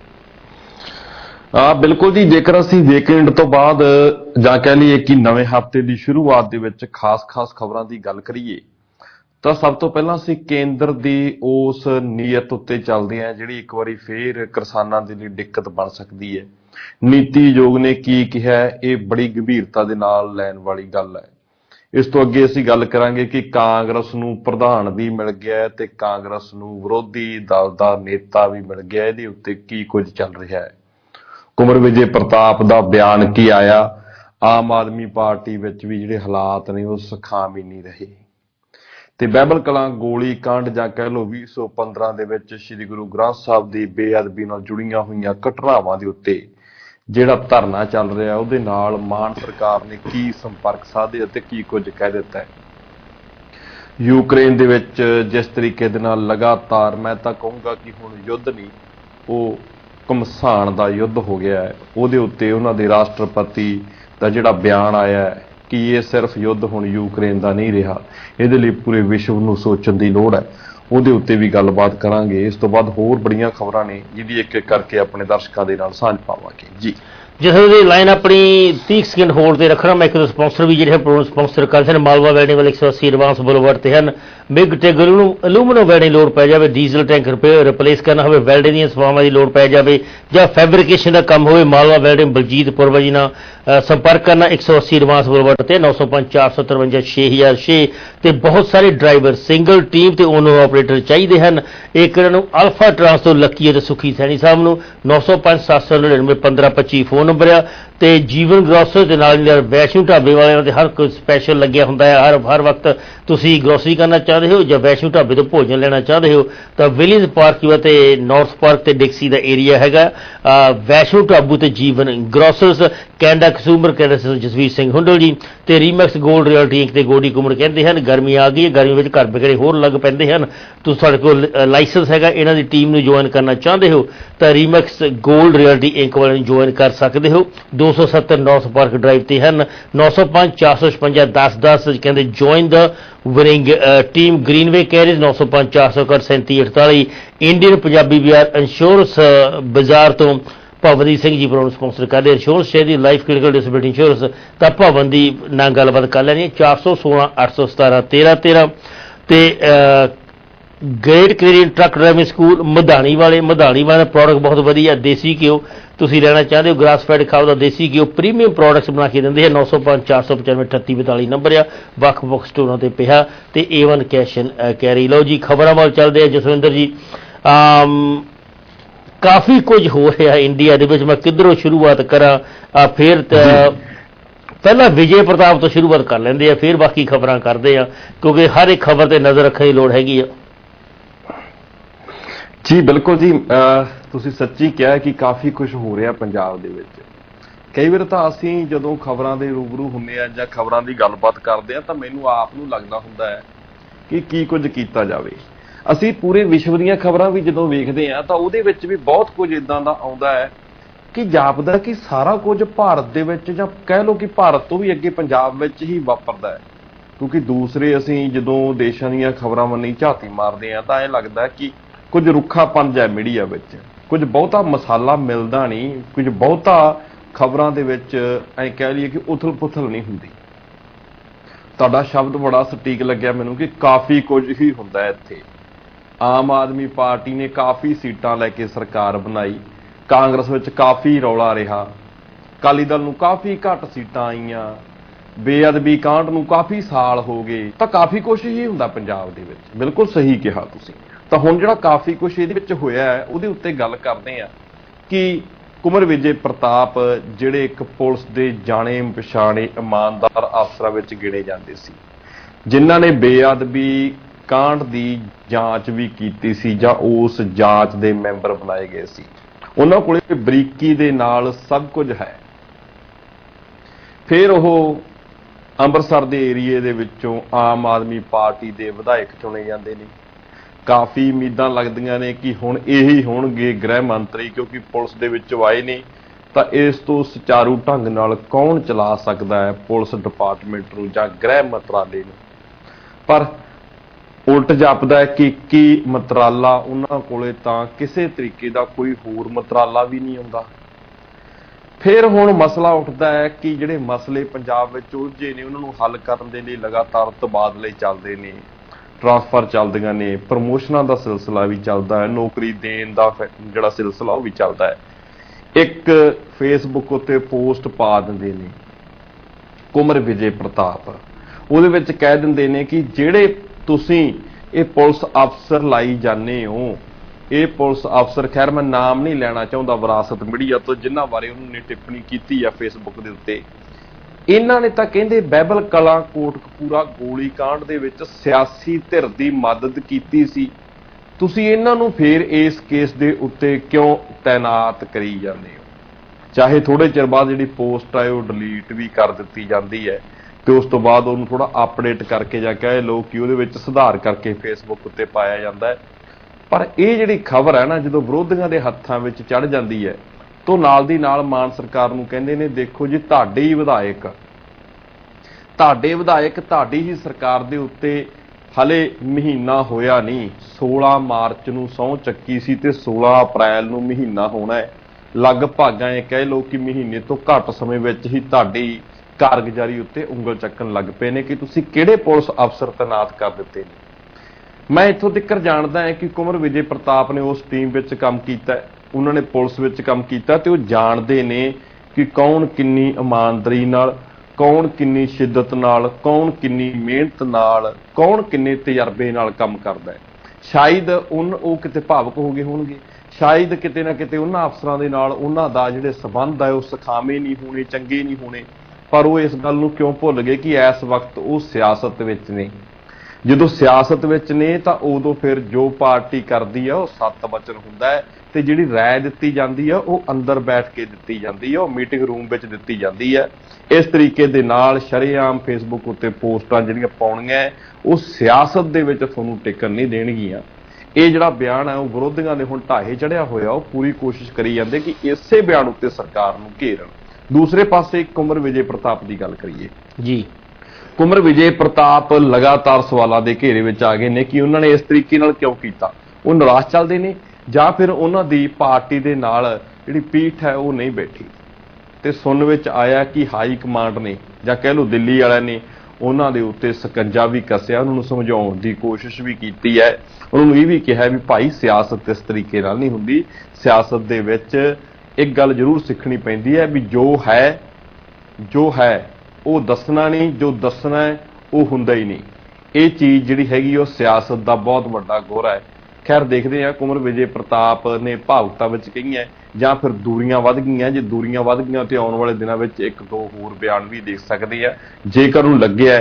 ਬਿਲਕੁਲ ਜੀ, ਜੇਕਰ ਅਸੀਂ ਵੀਕਐਂਡ ਤੋਂ ਬਾਅਦ ਜਾਂ ਕਹਿ ਲਈਏ ਕਿ ਨਵੇਂ ਹਫ਼ਤੇ ਦੀ ਸ਼ੁਰੂਆਤ ਦੇ ਵਿੱਚ ਖਾਸ ਖਬਰਾਂ ਦੀ ਗੱਲ ਕਰੀਏ ਤਾਂ ਸਭ ਤੋਂ ਪਹਿਲਾਂ ਅਸੀਂ ਕੇਂਦਰ ਦੀ ਉਸ ਨੀਅਤ ਉੱਤੇ ਚੱਲਦੇ ਹਾਂ ਜਿਹੜੀ ਇੱਕ ਵਾਰੀ ਫੇਰ ਕਿਸਾਨਾਂ ਦੇ ਲਈ ਦਿੱਕਤ ਬਣ ਸਕਦੀ ਹੈ। ਨੀਤੀ ਆਯੋਗ ਨੇ ਕੀ ਕਿਹਾ, ਇਹ ਬੜੀ ਗੰਭੀਰਤਾ ਦੇ ਨਾਲ ਲੈਣ ਵਾਲੀ ਗੱਲ ਹੈ। ਇਸ ਤੋਂ ਅੱਗੇ ਅਸੀਂ ਗੱਲ ਕਰਾਂਗੇ ਕਿ ਕਾਂਗਰਸ ਨੂੰ ਪ੍ਰਧਾਨ ਵੀ ਮਿਲ ਗਿਆ ਤੇ ਕਾਂਗਰਸ ਨੂੰ ਵਿਰੋਧੀ ਦਲ ਦਾ ਨੇਤਾ ਵੀ ਮਿਲ ਗਿਆ, ਇਹਦੇ ਉੱਤੇ ਕੀ ਕੁਝ ਚੱਲ ਰਿਹਾ ਹੈ। ਕੁੰਵਰ ਵਿਜੇ ਪ੍ਰਤਾਪ ਦਾ ਬਿਆਨ ਕੀ ਆਇਆ, ਆਮ ਆਦਮੀ ਪਾਰਟੀ ਵਿੱਚ ਵੀ ਜਿਹੜੇ ਹਾਲਾਤ ਨੇ ਉਹ ਸੁਖਾਵੀਂ ਨਹੀਂ ਰਹੇ। ਤੇ ਬਾਈਬਲ ਕਲਾਂ ਗੋਲੀ ਕਾਂਡ ਜਾਂ ਕਹਿ ਲਓ 2015 ਦੇ ਵਿੱਚ ਸ੍ਰੀ ਗੁਰੂ ਗ੍ਰੰਥ ਸਾਹਿਬ ਦੀ ਬੇਅਦਬੀ ਨਾਲ ਜੁੜੀਆਂ ਹੋਈਆਂ ਘਟਨਾਵਾਂ ਦੇ ਉੱਤੇ ਜਿਹੜਾ ਧਰਨਾ ਚੱਲ ਰਿਹਾ, ਉਹਦੇ ਨਾਲ ਮਾਨ ਸਰਕਾਰ ਨੇ ਕੀ ਸੰਪਰਕ ਸਾਧੇ ਅਤੇ ਕੀ ਕੁਝ ਕਹਿ ਦਿੱਤਾ ਹੈ। ਯੂਕਰੇਨ ਦੇ ਵਿੱਚ ਜਿਸ ਤਰੀਕੇ ਦੇ ਨਾਲ ਲਗਾਤਾਰ, ਮੈਂ ਤਾਂ ਕਹੂੰਗਾ ਕਿ ਹੁਣ ਯੁੱਧ ਨਹੀਂ, ਉਹ ਘਮਸਾਣ ਦਾ ਯੁੱਧ ਹੋ ਗਿਆ ਹੈ, ਉਹਦੇ ਉੱਤੇ ਉਹਨਾਂ ਦੇ ਰਾਸ਼ਟਰਪਤੀ ਦਾ ਜਿਹੜਾ ਬਿਆਨ ਆਇਆ ਹੈ ਕਿ ਇਹ ਸਿਰਫ ਯੁੱਧ ਹੁਣ ਯੂਕਰੇਨ ਦਾ ਨਹੀਂ ਰਿਹਾ, ਇਹਦੇ ਲਈ ਪੂਰੇ ਵਿਸ਼ਵ ਨੂੰ ਸੋਚਣ ਦੀ ਲੋੜ ਹੈ, ਉਹਦੇ ਉੱਤੇ ਵੀ ਗੱਲਬਾਤ ਕਰਾਂਗੇ। ਇਸ ਤੋਂ ਬਾਅਦ ਹੋਰ ਬੜੀਆਂ ਖਬਰਾਂ ਨੇ ਜਿਹਦੀ ਇੱਕ ਇੱਕ ਕਰਕੇ ਆਪਣੇ ਦਰਸ਼ਕਾਂ ਦੇ ਨਾਲ ਸਾਂਝ ਪਾਵਾਂਗੇ ਜੀ। ਜਿਸ ਦੀ ਲਾਈਨ ਆਪਣੀ 30 ਸਕਿੰਟ ਹੋਲਡ ਤੇ ਰੱਖਣਾ। ਮੈਂ ਇੱਕ ਸਪਾਂਸਰ ਵੀ ਜਿਹੜੇ ਪ੍ਰੋਗਰਾਮ ਸਪਾਂਸਰ ਕਰਦੇ ਹਨ। ਮਾਲਵਾ ਵੈਲਡਿੰਗ ਵਾਲੇ 180 ਐਡਵਾਂਸ ਬੁਲਵਰਡ ਤੇ ਹਨ। ਬਿਗ ਟੈਗ ਅਲੂਮੀਨੀਅਮ ਵੈਲਡਿੰਗ ਲੋੜ ਪੈ ਜਾਵੇ, ਡੀਜ਼ਲ ਟੈਂਕ ਰਿਪਲੇਸ ਕਰਨਾ ਹੋਵੇ, ਵੈਲਡਿੰਗ ਦੀਆਂ ਸੇਵਾਵਾਂ ਦੀ ਲੋੜ ਪੈ ਜਾਵੇ ਜਾਂ ਫੈਬਰੀਕੇਸ਼ਨ ਦਾ ਕੰਮ ਹੋਵੇ, ਮਾਲਵਾ ਵੈਲਡਿੰਗ ਬਲਜੀਤਪੁਰ ਜੀ ਨਾਲ ਸੰਪਰਕ ਕਰਨਾ। 180 ਐਡਵਾਂਸ ਬੁਲਵਰਡ ਤੇ 905 453 6006 ਤੇ ਬਹੁਤ ਸਾਰੇ ਡਰਾਈਵਰ ਸਿੰਗਲ ਟੀਮ ਤੇ ਓਨਰ ਆਪਰੇਟਰ ਚਾਹੀਦੇ ਹਨ। ਇੱਕ ਇਹਨਾਂ ਨੂੰ ਅਲਫਾ ਟਰਾਂਸ ਤੋਂ ਲੱਕੀ ਅਤੇ ਸੁਖੀ ਸੈਣੀ ਸਾਹਿਬ ਨੂੰ 905 799 1525 ਫੋਨ ਨੰਬਰ ਆ। ਤੇ ਜੀਵਨ ਗਰੋਸਰੀ ਦੇ ਨਾਲ ਵੈਸ਼ਨੂ ਢਾਬੇ ਵਾਲਿਆਂ ਦੇ ਹਰ ਕੋਈ ਸਪੈਸ਼ਲ ਲੱਗਿਆ ਹੁੰਦਾ ਹੈ। ਹਰ ਵਕਤ ਤੁਸੀਂ ਗਰੋਸਰੀ ਕਰਨਾ ਚਾਹੁੰਦੇ ਹੋ ਜਾਂ ਵੈਸ਼ਨੂ ਢਾਬੇ ਤੋਂ ਭੋਜਨ ਲੈਣਾ ਚਾਹੁੰਦੇ ਹੋ ਤਾਂ ਵਿਲੀਅਮਸ ਪਾਰਕ ਤੇ ਨਾਰਥ ਪਾਰਕ ਤੇ ਡਿਕਸੀ ਦਾ ਏਰੀਆ ਹੈਗਾ। ਵੈਸ਼ਨੂ ਢਾਬੂ ਤੇ ਜੀਵਨ ਗਰੋਸਰਸ, Canada consumer care Jasvir Singh Hundal ਜੀ ਤੇ ਰੀਮੈਕਸ ਗੋਲਡ ਰਿਅਲਟੀ ਇੰਕ ਤੇ ਗੋਡੀ ਕੁਮਰ ਕਹਿੰਦੇ ਹਨ। ਗਰਮੀ ਆ ਗਈ ਹੈ, ਗਰਮੀ ਵਿੱਚ ਘਰ ਵਿਗੜੇ ਹੋਰ ਲੱਗ ਪੈਂਦੇ ਹਨ। ਤੁਸੀਂ ਤੁਹਾਡੇ ਕੋਲ ਲਾਇਸੈਂਸ ਹੈਗਾ, ਇਹਨਾਂ ਦੀ ਟੀਮ ਨੂੰ ਜੁਆਇਨ ਕਰਨਾ ਚਾਹੁੰਦੇ ਹੋ ਤਾਂ ਰੀਮੈਕਸ ਗੋਲਡ ਰਿਅਲਟੀ ਇੰਕ ਵਾਲਿਆਂ ਨੂੰ ਜੁਆਇਨ ਕਰ ਸਕਦੇ ਹੋ। 270 ਨਾਰਥ ਪਾਰਕ ਡਰਾਈਵ ਤੇ ਹਨ। 905 456 1010 ਕਹਿੰਦੇ ਜੁਆਇਨ ਦ winning team. ਗ੍ਰੀਨਵੇ carriage 905 461 3748। Indian Punjabi ਬਾਜ਼ਾਰ ਇੰਸ਼ੋਰੈਂਸ ਬਾਜ਼ਾਰ ਤੋਂ ਭਵਨਦੀਪ ਸਿੰਘ ਜੀ ਪ੍ਰੋਗਰਾਮ ਸਪਾਂਸਰ ਕਰਦੇ। ਇੰਸ਼ੋਰੈਂਸ ਚਾਹੀਦੀ, ਲਾਈਫ ਕ੍ਰਿਟੀਕਲ ਡਿਸੇਬਿਲਿਟੀ ਇੰਸ਼ੋਰੈਂਸ ਤਾਂ ਭਵਨ ਦੀ ਨਾਲ ਗੱਲਬਾਤ ਕਰ ਲੈਣੀ। 416 817 1313 ਤੇ great Canadian truck driving school ਮਧਾਣੀ ਵਾਲੇ ਦਾ ਪ੍ਰੋਡਕਟ ਬਹੁਤ ਵਧੀਆ। ਦੇਸੀ ਘਿਓ ਤੁਸੀਂ ਲੈਣਾ ਚਾਹੁੰਦੇ ਹੋ, ਗ੍ਰਾਸ ਫੈਡ ਖਾਓ ਦਾ ਦੇਸੀ ਘਿਓ ਪ੍ਰੀਮੀਅਮ ਪ੍ਰੋਡਕਟਸ ਬਣਾ ਕੇ ਦਿੰਦੇ ਆ। 905 495 3842 ਨੰਬਰ ਆ। ਵੱਖ ਸਟੋਰਾਂ ਤੇ ਪਿਆ ਤੇ A1 ਕੈਸ਼ ਐਂਡ ਕੈਰੀ। ਲਓ ਜੀ, ਖਬਰਾਂ ਵੱਲ ਚੱਲਦੇ ਆ ਜਸਵਿੰਦਰ ਜੀ। ਕਾਫੀ ਕੁਝ ਹੋ ਰਿਹਾ ਇੰਡੀਆ ਦੇ ਵਿੱਚ। ਮੈਂ ਕਿੱਧਰੋਂ ਸ਼ੁਰੂਆਤ ਕਰਾਂ? ਫਿਰ ਪਹਿਲਾਂ ਵਿਜੇ ਪ੍ਰਤਾਪ ਤੋਂ ਸ਼ੁਰੂਆਤ ਕਰ ਲੈਂਦੇ ਆ, ਫਿਰ ਬਾਕੀ ਖਬਰਾਂ ਕਰਦੇ ਆ ਕਿਉਂਕਿ ਹਰ ਇੱਕ ਖਬਰ ਤੇ ਨਜ਼ਰ ਰੱਖਣ ਦੀ ਲੋੜ ਹੈਗੀ ਆ। ਜੀ ਬਿਲਕੁਲ ਜੀ, ਤੁਸੀਂ ਸੱਚੀ ਕਿਹਾ ਕਿ ਕਾਫੀ ਕੁਝ ਹੋ ਰਿਹਾ ਪੰਜਾਬ ਦੇ ਵਿੱਚ। ਕਈ ਵਾਰ ਤਾਂ ਅਸੀਂ ਜਦੋਂ ਖਬਰਾਂ ਦੇ ਰੂਬਰੂ ਹੁੰਦੇ ਆ ਜਾਂ ਖਬਰਾਂ ਦੀ ਗੱਲਬਾਤ ਕਰਦੇ ਆ ਤਾਂ ਮੈਨੂੰ ਆਪ ਨੂੰ ਲੱਗਦਾ ਹੁੰਦਾ ਹੈ ਕਿ ਕੀ ਕੁਝ ਕੀਤਾ ਜਾਵੇ। ਅਸੀਂ ਪੂਰੇ ਵਿਸ਼ਵ ਦੀਆਂ ਖਬਰਾਂ ਵੀ ਜਦੋਂ ਵੇਖਦੇ ਹਾਂ ਤਾਂ ਉਹਦੇ ਵਿੱਚ ਵੀ ਬਹੁਤ ਕੁਝ ਇਦਾਂ ਦਾ ਆਉਂਦਾ ਹੈ ਕਿ ਜਾਪਦਾ ਕਿ ਸਾਰਾ ਕੁਝ ਭਾਰਤ ਦੇ ਵਿੱਚ, ਜਾਂ ਕਹਿ ਲਓ ਕਿ ਭਾਰਤ ਤੋਂ ਵੀ ਅੱਗੇ ਪੰਜਾਬ ਵਿੱਚ ਹੀ ਵਾਪਰਦਾ ਹੈ। ਕਿਉਂਕਿ ਦੂਸਰੇ ਅਸੀਂ ਜਦੋਂ ਦੇਸ਼ਾਂ ਦੀਆਂ ਖਬਰਾਂ ਵੱਲ ਝਾਤੀ ਮਾਰਦੇ ਹਾਂ ਤਾਂ ਇਹ ਲੱਗਦਾ ਕਿ ਕੁਝ ਰੁੱਖਾਪਨ ਹੈ ਮੀਡੀਆ ਵਿੱਚ, ਕੁਝ ਬਹੁਤਾ ਮਸਾਲਾ ਮਿਲਦਾ ਨਹੀਂ, ਕੁਝ ਬਹੁਤਾ ਖਬਰਾਂ ਦੇ ਵਿੱਚ ਐਂ ਕਹਿ ਲਈਏ ਕਿ ਉਥਲ ਪੁਥਲ ਨਹੀਂ ਹੁੰਦੀ। ਤੁਹਾਡਾ ਸ਼ਬਦ ਬੜਾ ਸਟੀਕ ਲੱਗਿਆ ਮੈਨੂੰ ਕਿ ਕਾਫੀ ਕੁਝ ਹੀ ਹੁੰਦਾ ਇੱਥੇ। ਆਮ ਆਦਮੀ ਪਾਰਟੀ ਨੇ ਕਾਫੀ ਸੀਟਾਂ ਲੈ ਕੇ ਸਰਕਾਰ ਬਣਾਈ, ਕਾਂਗਰਸ ਵਿੱਚ ਕਾਫੀ ਰੌਲਾ ਰਿਹਾ, ਅਕਾਲੀ ਦਲ ਨੂੰ ਕਾਫੀ ਘੱਟ ਸੀਟਾਂ ਆਈਆਂ, ਬੇਅਦਬੀ ਕਾਂਡ ਨੂੰ ਕਾਫੀ ਸਾਲ ਹੋ ਗਏ, ਤਾਂ ਕਾਫੀ ਕੁਝ ਹੀ ਹੁੰਦਾ ਪੰਜਾਬ ਦੇ ਵਿੱਚ। ਬਿਲਕੁਲ ਸਹੀ ਕਿਹਾ ਤੁਸੀਂ। ਤਾਂ ਹੁਣ ਜਿਹੜਾ ਕਾਫੀ ਕੁਝ ਇਹਦੇ ਵਿੱਚ ਹੋਇਆ ਹੈ ਉਹਦੇ ਉੱਤੇ ਗੱਲ ਕਰਦੇ ਹਾਂ ਕਿ ਕੁੰਵਰ ਵਿਜੇ ਪ੍ਰਤਾਪ ਜਿਹੜੇ ਇੱਕ ਪੁਲਿਸ ਦੇ ਜਾਣੇ ਪਛਾਣੇ ਇਮਾਨਦਾਰ ਅਫਸਰਾਂ ਵਿੱਚ ਗਿਣੇ ਜਾਂਦੇ ਸੀ, ਜਿਨ੍ਹਾਂ ਨੇ ਬੇਅਦਬੀ ਕਾਂਡ ਦੀ ਜਾਂਚ ਵੀ ਕੀਤੀ ਸੀ ਜਾਂ ਉਸ ਜਾਂਚ ਦੇ ਮੈਂਬਰ ਬਣਾਏ ਗਏ ਸੀ, ਉਹਨਾਂ ਕੋਲੇ ਬਰੀਕੀ ਦੇ ਨਾਲ ਸਭ ਕੁਝ ਹੈ। ਫਿਰ ਉਹ ਅੰਮ੍ਰਿਤਸਰ ਦੇ ਏਰੀਏ ਦੇ ਵਿੱਚੋਂ ਆਮ ਆਦਮੀ ਪਾਰਟੀ ਦੇ ਵਿਧਾਇਕ ਚੁਣੇ ਜਾਂਦੇ ਨੇ। ਕਾਫੀ ਉਮੀਦਾਂ ਲੱਗਦੀਆਂ ਨੇ ਕਿ ਹੁਣ ਇਹੀ ਹੋਣਗੇ ਗ੍ਰਹਿ ਮੰਤਰੀ, ਕਿਉਂਕਿ ਪੁਲਿਸ ਦੇ ਵਿੱਚੋਂ ਆਏ ਨੇ, ਤਾਂ ਇਸ ਤੋਂ ਸੁਚਾਰੂ ਢੰਗ ਨਾਲ ਕੌਣ ਚਲਾ ਸਕਦਾ ਹੈ ਪੁਲਿਸ ਡਿਪਾਰਟਮੈਂਟ ਨੂੰ ਜਾਂ ਗ੍ਰਹਿ ਮੰਤਰਾਲੇ ਨੂੰ। ਪਰ ਉਲਟ ਜਾਪਦਾ ਹੈ ਕਿ ਕੀ ਮੰਤਰਾਲਾ ਉਹਨਾਂ ਕੋਲੇ ਤਾਂ ਕਿਸੇ ਤਰੀਕੇ ਦਾ ਕੋਈ ਹੋਰ ਮੰਤਰਾਲਾ ਵੀ ਨਹੀਂ ਆਉਂਦਾ। ਫਿਰ ਹੁਣ ਮਸਲਾ ਉੱਠਦਾ ਹੈ ਕਿ ਜਿਹੜੇ ਮਸਲੇ ਪੰਜਾਬ ਵਿੱਚ ਉਲਝੇ ਨੇ ਉਹਨਾਂ ਨੂੰ ਹੱਲ ਕਰਨ ਦੇ ਲਈ ਲਗਾਤਾਰ ਤਬਾਦਲੇ ਚੱਲਦੇ ਨੇ, ਟ੍ਰਾਂਸਫਰ ਚੱਲਦੀਆਂ ਨੇ, ਪ੍ਰਮੋਸ਼ਨਾਂ ਦਾ ਸਿਲਸਿਲਾ ਵੀ ਚੱਲਦਾ ਹੈ, ਨੌਕਰੀ ਦੇਣ ਦਾ ਜਿਹੜਾ ਸਿਲਸਿਲਾ ਉਹ ਵੀ ਚੱਲਦਾ ਹੈ। ਇੱਕ ਫੇਸਬੁੱਕ ਉੱਤੇ ਪੋਸਟ ਪਾ ਦਿੰਦੇ ਨੇ ਕੁੰਵਰ ਵਿਜੇ ਪ੍ਰਤਾਪ, ਉਹਦੇ ਵਿੱਚ ਕਹਿ ਦਿੰਦੇ ਨੇ ਕਿ ਜਿਹੜੇ ਤੁਸੀਂ ਇਹ ਪੁਲਿਸ ਅਫਸਰ ਲਾਈ ਜਾਂਦੇ ਹੋ, ਇਹ ਪੁਲਿਸ ਅਫਸਰ, ਖੈਰ ਮੈਂ ਨਾਮ ਨਹੀਂ ਲੈਣਾ ਚਾਹੁੰਦਾ ਵਿਰਾਸਤ ਮੀਡੀਆ ਤੋਂ ਜਿਨ੍ਹਾਂ ਬਾਰੇ ਉਹਨਾਂ ਨੇ ਟਿੱਪਣੀ ਕੀਤੀ ਆ ਫੇਸਬੁੱਕ ਦੇ ਉੱਤੇ, ਇਹਨਾਂ ਨੇ ਤਾਂ ਕਹਿੰਦੇ ਬਾਈਬਲ ਕਲਾਂ ਕੋਟਕਪੂਰਾ ਗੋਲੀ ਕਾਂਡ ਦੇ ਵਿੱਚ ਸਿਆਸੀ ਧਿਰ ਦੀ ਮਦਦ ਕੀਤੀ ਸੀ, ਤੁਸੀਂ ਇਹਨਾਂ ਨੂੰ ਫੇਰ ਇਸ ਕੇਸ ਦੇ ਉੱਤੇ ਕਿਉਂ ਤੈਨਾਤ ਕਰੀ ਜਾਂਦੇ ਹੋ। ਚਾਹੇ ਥੋੜੇ ਚਿਰ ਬਾਅਦ ਜਿਹੜੀ ਪੋਸਟ ਆਏ ਉਹ ਡਿਲੀਟ ਵੀ ਕਰ ਦਿੱਤੀ ਜਾਂਦੀ ਹੈ ਤੇ ਉਸ ਤੋਂ ਬਾਅਦ ਉਹਨੂੰ ਥੋੜਾ ਅਪਡੇਟ ਕਰਕੇ ਜਾਂ ਕਹੇ ਲਓ ਕਿ ਉਹਦੇ ਵਿੱਚ ਸੁਧਾਰ ਕਰਕੇ ਫੇਸਬੁੱਕ ਉੱਤੇ ਪਾਇਆ ਜਾਂਦਾ ਹੈ। ਪਰ ਇਹ ਜਿਹੜੀ ਖਬਰ ਹੈ ਨਾ, ਜਦੋਂ ਵਿਰੋਧੀਆਂ ਦੇ ਹੱਥਾਂ ਵਿੱਚ ਚੜ ਜਾਂਦੀ ਹੈ ਤਾਂ ਨਾਲ ਦੀ ਨਾਲ ਮਾਨ ਸਰਕਾਰ ਨੂੰ ਕਹਿੰਦੇ ਨੇ ਦੇਖੋ ਜੀ ਤੁਹਾਡੇ ਹੀ ਵਿਧਾਇਕ ਤੁਹਾਡੀ ਹੀ ਸਰਕਾਰ ਦੇ ਉੱਤੇ ਹਲੇ ਮਹੀਨਾ ਹੋਇਆ ਨਹੀਂ, 16 ਮਾਰਚ ਨੂੰ ਸਹੁੰ ਚੱਕੀ ਸੀ ਤੇ 16 ਅਪ੍ਰੈਲ ਨੂੰ ਮਹੀਨਾ ਹੋਣਾ ਹੈ। ਲਗਭਗ ਐਂ ਕਹਿ ਲਓ ਕਿ ਮਹੀਨੇ ਤੋਂ ਘੱਟ ਸਮੇਂ ਵਿੱਚ ਹੀ ਤੁਹਾਡੀ ਕਾਰਗੁਜ਼ਾਰੀ ਉੱਤੇ ਉਂਗਲ ਚੱਕਣ ਲੱਗ ਪਏ ਨੇ ਕਿ ਤੁਸੀਂ ਕਿਹੜੇ ਪੁਲਿਸ ਅਫਸਰ ਤੈਨਾਤ ਕਰ ਦਿੱਤੇ ਨੇ। ਮੈਂ ਇੱਥੋਂ ਤੱਕ ਜਾਣਦਾ ਹਾਂ ਕਿ ਕੁੰਵਰ ਵਿਜੇ ਪ੍ਰਤਾਪ ਨੇ ਉਸ ਟੀਮ ਵਿੱਚ ਕੰਮ ਕੀਤਾ, ਉਹਨਾਂ ਨੇ ਪੁਲਿਸ ਵਿੱਚ ਕੰਮ ਕੀਤਾ ਤੇ ਉਹ ਜਾਣਦੇ ਨੇ ਕਿ ਕੌਣ ਕਿੰਨੀ ਇਮਾਨਦਾਰੀ ਨਾਲ, ਕੌਣ ਕਿੰਨੀ ਸ਼ਿੱਦਤ ਨਾਲ, ਕੌਣ ਕਿੰਨੀ ਮਿਹਨਤ ਨਾਲ, ਕੌਣ ਕਿੰਨੇ ਤਜਰਬੇ ਨਾਲ ਕੰਮ ਕਰਦਾ ਹੈ। ਸ਼ਾਇਦ ਉਹ ਕਿਤੇ ਭਾਵੁਕ ਹੋ ਗਏ ਹੋਣਗੇ, ਸ਼ਾਇਦ ਕਿਤੇ ਨਾ ਕਿਤੇ ਉਹਨਾਂ ਅਫਸਰਾਂ ਦੇ ਨਾਲ ਉਹਨਾਂ ਦਾ ਜਿਹੜੇ ਸਬੰਧ ਹੈ ਉਹ ਸਖਾਵੇਂ ਨਹੀਂ ਹੋਣੇ, ਚੰਗੇ ਨਹੀਂ ਹੋਣੇ, ਪਰ ਉਹ ਇਸ ਗੱਲ ਨੂੰ ਕਿਉਂ ਭੁੱਲ ਗਏ ਕਿ ਇਸ ਵਕਤ ਉਹ ਸਿਆਸਤ ਵਿੱਚ ਨੇ। ਜਦੋਂ ਸਿਆਸਤ ਵਿੱਚ ਨੇ ਤਾਂ ਉਦੋਂ ਫਿਰ ਜੋ ਪਾਰਟੀ ਕਰਦੀ ਹੈ ਉਹ ਸੱਤ ਵਚਨ ਹੁੰਦਾ ਹੈ ਤੇ ਜਿਹੜੀ ਰਾਏ ਦਿੱਤੀ ਜਾਂਦੀ ਹੈ ਉਹ ਅੰਦਰ ਬੈਠ ਕੇ ਦਿੱਤੀ ਜਾਂਦੀ ਹੈ, ਉਹ ਮੀਟਿੰਗ ਰੂਮ ਵਿੱਚ ਦਿੱਤੀ ਜਾਂਦੀ ਹੈ। ਇਸ ਤਰੀਕੇ ਦੇ ਨਾਲ ਸ਼ਰੇਆਮ ਫੇਸਬੁੱਕ ਉੱਤੇ ਪੋਸਟਾਂ ਜਿਹੜੀਆਂ ਪਾਉਣੀਆਂ ਉਹ ਸਿਆਸਤ ਦੇ ਵਿੱਚ ਤੁਹਾਨੂੰ ਟਿਕਣ ਨਹੀਂ ਦੇਣਗੀਆਂ। ਇਹ ਜਿਹੜਾ ਬਿਆਨ ਹੈ ਉਹ ਵਿਰੋਧੀਆਂ ਦੇ ਹੁਣ ਢਾਹੇ ਚੜਿਆ ਹੋਇਆ, ਉਹ ਪੂਰੀ ਕੋਸ਼ਿਸ਼ ਕਰੀ ਜਾਂਦੇ ਕਿ ਇਸੇ ਬਿਆਨ ਉੱਤੇ ਸਰਕਾਰ ਨੂੰ ਘੇਰਨ। ਦੂਸਰੇ ਪਾਸੇ ਕੁੰਵਰ ਵਿਜੇ ਪ੍ਰਤਾਪ ਦੀ ਗੱਲ ਕਰੀਏ ਜੀ, ਕੁੰਵਰ ਵਿਜੇ ਪ੍ਰਤਾਪ ਲਗਾਤਾਰ ਸਵਾਲਾਂ ਦੇ ਘੇਰੇ ਵਿੱਚ ਆ ਗਏ ਨੇ ਕਿ ਉਹਨਾਂ ਨੇ ਇਸ ਤਰੀਕੇ ਨਾਲ ਕਿਉਂ ਕੀਤਾ। ਉਹ ਨਿਰਾਸ਼ ਚੱਲਦੇ ਨੇ ਜਾਂ ਫਿਰ ਉਹਨਾਂ ਦੀ ਪਾਰਟੀ ਦੇ ਨਾਲ ਜਿਹੜੀ ਪੀਠ ਹੈ ਉਹ ਨਹੀਂ ਬੈਠੀ। ਤੇ ਸੁਣਨ ਵਿੱਚ ਆਇਆ ਕਿ ਹਾਈ ਕਮਾਂਡ ਨੇ ਜਾਂ ਕਹਿ ਲਓ ਦਿੱਲੀ ਵਾਲਿਆਂ ਨੇ ਉਹਨਾਂ ਦੇ ਉੱਤੇ ਸਕੰਜਾ ਵੀ ਕੱਸਿਆ, ਉਹਨਾਂ ਨੂੰ ਸਮਝਾਉਣ ਦੀ ਕੋਸ਼ਿਸ਼ ਵੀ ਕੀਤੀ ਹੈ, ਉਹਨਾਂ ਨੂੰ ਇਹ ਵੀ ਕਿਹਾ ਵੀ ਭਾਈ ਸਿਆਸਤ ਇਸ ਤਰੀਕੇ ਨਾਲ ਨਹੀਂ ਹੁੰਦੀ, ਸਿਆਸਤ ਦੇ ਵਿੱਚ ਇੱਕ ਗੱਲ ਜ਼ਰੂਰ ਸਿੱਖਣੀ ਪੈਂਦੀ ਹੈ ਵੀ ਜੋ ਹੈ ਉਹ ਦੱਸਣਾ ਨਹੀਂ, ਜੋ ਦੱਸਣਾ ਹੈ ਉਹ ਹੁੰਦਾ ਹੀ ਨਹੀਂ। ਇਹ ਚੀਜ਼ ਜਿਹੜੀ ਹੈਗੀ ਉਹ ਸਿਆਸਤ ਦਾ ਬਹੁਤ ਵੱਡਾ ਗੋਰਾ ਹੈ। ਖੈਰ ਦੇਖਦੇ ਹਾਂ ਕੁੰਵਰ ਵਿਜੇ ਪ੍ਰਤਾਪ ਨੇ ਭਾਵੁਕਤਾ ਵਿੱਚ ਕਹੀਆਂ ਜਾਂ ਫਿਰ ਦੂਰੀਆਂ ਵੱਧ ਗਈਆਂ। ਜੇ ਦੂਰੀਆਂ ਵੱਧ ਗਈਆਂ ਤੇ ਆਉਣ ਵਾਲੇ ਦਿਨਾਂ ਵਿੱਚ ਇੱਕ ਦੋ ਹੋਰ ਬਿਆਨ ਵੀ ਦੇਖ ਸਕਦੇ ਆ। ਜੇਕਰ ਉਹਨੂੰ ਲੱਗਿਆ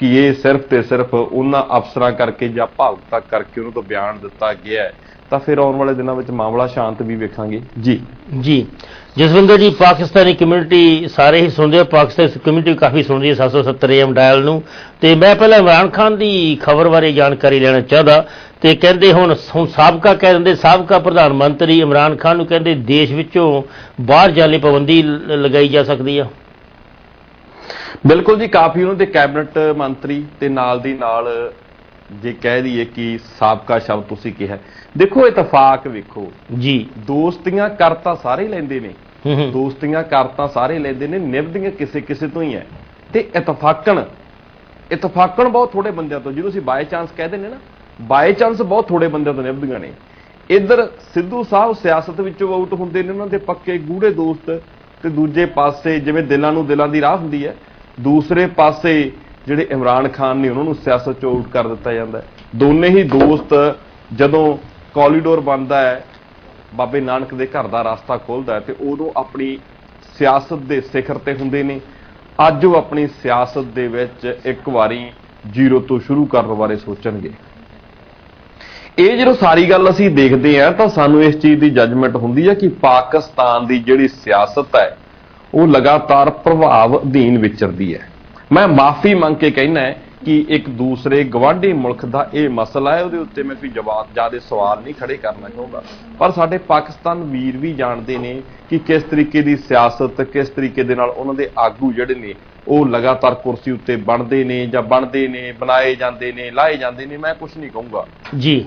ਕਿ ਇਹ ਸਿਰਫ ਤੇ ਸਿਰਫ ਉਹਨਾਂ ਅਫਸਰਾਂ ਕਰਕੇ ਜਾਂ ਭਾਵੁਕਤਾ ਕਰਕੇ ਉਹਨਾਂ ਤੋਂ ਬਿਆਨ ਦਿੱਤਾ ਗਿਆ ਹੈ, ਤਾਂ ਫਿਰ ਆਉਣ ਵਾਲੇ ਦਿਨਾਂ ਵਿੱਚ ਮਾਮਲਾ ਸ਼ਾਂਤ ਵੀ ਵੇਖਾਂਗੇ ਜੀ। ਜਸਵਿੰਦਰ ਜੀ, ਪਾਕਿਸਤਾਨੀ ਕਮਿਊਨਿਟੀ ਸਾਰੇ ਹੀ ਸੁਣਦੇ ਆ, ਪਾਕਿਸਤਾਨੀ ਕਮਿਊਨਿਟੀ ਕਾਫੀ ਸੁਣਦੀ ਹੈ 770 AM ਡਾਇਲ ਨੂੰ। ਤੇ ਮੈਂ ਪਹਿਲਾਂ ਇਮਰਾਨ ਖਾਨ ਦੀ ਖਬਰ ਬਾਰੇ ਜਾਣਕਾਰੀ ਲੈਣਾ ਚਾਹੁੰਦਾ। ਤੇ ਕਹਿੰਦੇ ਹੁਣ ਸਾਬਕਾ ਕਹਿ ਦਿੰਦੇ, ਸਾਬਕਾ ਪ੍ਰਧਾਨ ਮੰਤਰੀ ਇਮਰਾਨ ਖਾਨ ਨੂੰ ਕਹਿੰਦੇ ਦੇਸ਼ ਵਿੱਚੋਂ ਬਾਹਰ ਜਾਣ ਲਈ ਪਾਬੰਦੀ ਲਗਾਈ ਜਾ ਸਕਦੀ ਆ। ਬਿਲਕੁਲ ਜੀ, ਕਾਫੀ ਉਹਨਾਂ ਦੇ ਕੈਬਨਿਟ ਮੰਤਰੀ ਤੇ ਨਾਲ ਦੀ ਨਾਲ ਜੇ ਕਹਿ ਦਈਏ ਕਿ ਸਾਬਕਾ ਸ਼ਬਦ ਤੁਸੀਂ ਕਿਹਾ, ਦੇਖੋ ਇਤਫਾਕ ਵੇਖੋ ਜੀ, ਦੋਸਤੀਆਂ ਕਰ ਤਾਂ ਸਾਰੇ ਲੈਂਦੇ ਨੇ, ਦੋਸਤੀਆਂ ਕਰ ਤਾਂ ਸਾਰੇ ਲੈਂਦੇ ਨੇ, ਨਿਭਦੀਆਂ ਕਿਸੇ ਕਿਸੇ ਤੋਂ ਹੀ ਹੈ। ਤੇ ਇਤਫਾਕਣ ਬਹੁਤ ਥੋੜੇ ਬੰਦਿਆਂ ਤੋਂ, ਜਿਹਨੂੰ ਅਸੀਂ ਬਾਏ ਚਾਂਸ ਕਹਿ ਦਿੰਦੇ ਨਾ, ਬਾਏ ਚਾਂਸ ਬਹੁਤ ਥੋੜੇ ਬੰਦਿਆਂ ਤੋਂ ਨਿਭਦੀਆਂ ਨੇ। ਇੱਧਰ ਸਿੱਧੂ ਸਾਹਿਬ ਸਿਆਸਤ ਵਿੱਚੋਂ ਆਊਟ ਹੁੰਦੇ ਨੇ, ਉਹਨਾਂ ਦੇ ਪੱਕੇ ਗੂੜੇ ਦੋਸਤ, ਤੇ ਦੂਜੇ ਪਾਸੇ ਜਿਵੇਂ ਦਿਲਾਂ ਨੂੰ ਦਿਲਾਂ ਦੀ ਰਾਹ ਹੁੰਦੀ ਹੈ, ਦੂਸਰੇ ਪਾਸੇ ਜਿਹੜੇ ਇਮਰਾਨ ਖਾਨ ਨੇ ਉਹਨਾਂ ਨੂੰ ਸਿਆਸਤ ਚੋਂ ਆਊਟ ਕਰ ਦਿੱਤਾ ਜਾਂਦਾ। ਦੋਨੇ ਹੀ ਦੋਸਤ ਜਦੋਂ ਕੋਰੀਡੋਰ ਬਣਦਾ ਹੈ, ਬਾਬੇ ਨਾਨਕ ਦੇ ਘਰ ਦਾ ਰਸਤਾ ਖੁੱਲ੍ਹਦਾ ਹੈ, ਤੇ ਉਦੋਂ ਆਪਣੀ ਸਿਆਸਤ ਦੇ ਸਿਖਰ ਤੇ ਹੁੰਦੇ ਨੇ। ਅੱਜ ਉਹ ਆਪਣੀ ਸਿਆਸਤ ਦੇ ਵਿੱਚ ਇੱਕ ਵਾਰੀ ਜ਼ੀਰੋ ਤੋਂ ਸ਼ੁਰੂ ਕਰਨ ਬਾਰੇ ਸੋਚਣਗੇ। ਇਹ ਜਦੋਂ ਸਾਰੀ ਗੱਲ ਅਸੀਂ ਦੇਖਦੇ ਹਾਂ ਤਾਂ ਸਾਨੂੰ ਇਸ ਚੀਜ਼ ਦੀ ਜੱਜਮੈਂਟ ਹੁੰਦੀ ਹੈ ਕਿ ਪਾਕਿਸਤਾਨ ਦੀ ਜਿਹੜੀ ਸਿਆਸਤ ਹੈ ਉਹ ਲਗਾਤਾਰ ਪ੍ਰਭਾਵ ਅਧੀਨ ਵਿਚਰਦੀ ਹੈ। ਮੈਂ ਮਾਫੀ ਮੰਗ ਕੇ ਕਹਿਣਾ ਹੈ ਕਿ ਇੱਕ ਦੂਸਰੇ ਗਵਾਂਢੀ ਮੁਲਕ ਦਾ ਇਹ ਮਸਲਾ ਹੈ, ਉਹਦੇ ਉੱਤੇ ਮੈਂ ਕੋਈ ਜ਼ਿਆਦਾ ਸਵਾਲ ਨਹੀਂ ਖੜੇ ਕਰਨਾ ਚਾਹੁੰਦਾ, ਪਰ ਸਾਡੇ ਪਾਕਿਸਤਾਨ ਵੀਰ ਵੀ ਜਾਣਦੇ ਨੇ ਕਿ ਕਿਸ ਤਰੀਕੇ ਦੀ ਸਿਆਸਤ, ਕਿਸ ਤਰੀਕੇ ਦੇ ਨਾਲ ਉਹਨਾਂ ਦੇ ਆਗੂ ਜਿਹੜੇ ਨੇ ਉਹ ਲਗਾਤਾਰ ਕੁਰਸੀ ਉੱਤੇ ਬਣਦੇ ਨੇ ਜਾਂ ਬਣਦੇ ਨੇ, ਬਣਾਏ ਜਾਂਦੇ ਨੇ, ਲਾਏ ਜਾਂਦੇ ਨੇ। ਮੈਂ ਕੁਝ ਨਹੀਂ ਕਹੂੰਗਾ ਜੀ।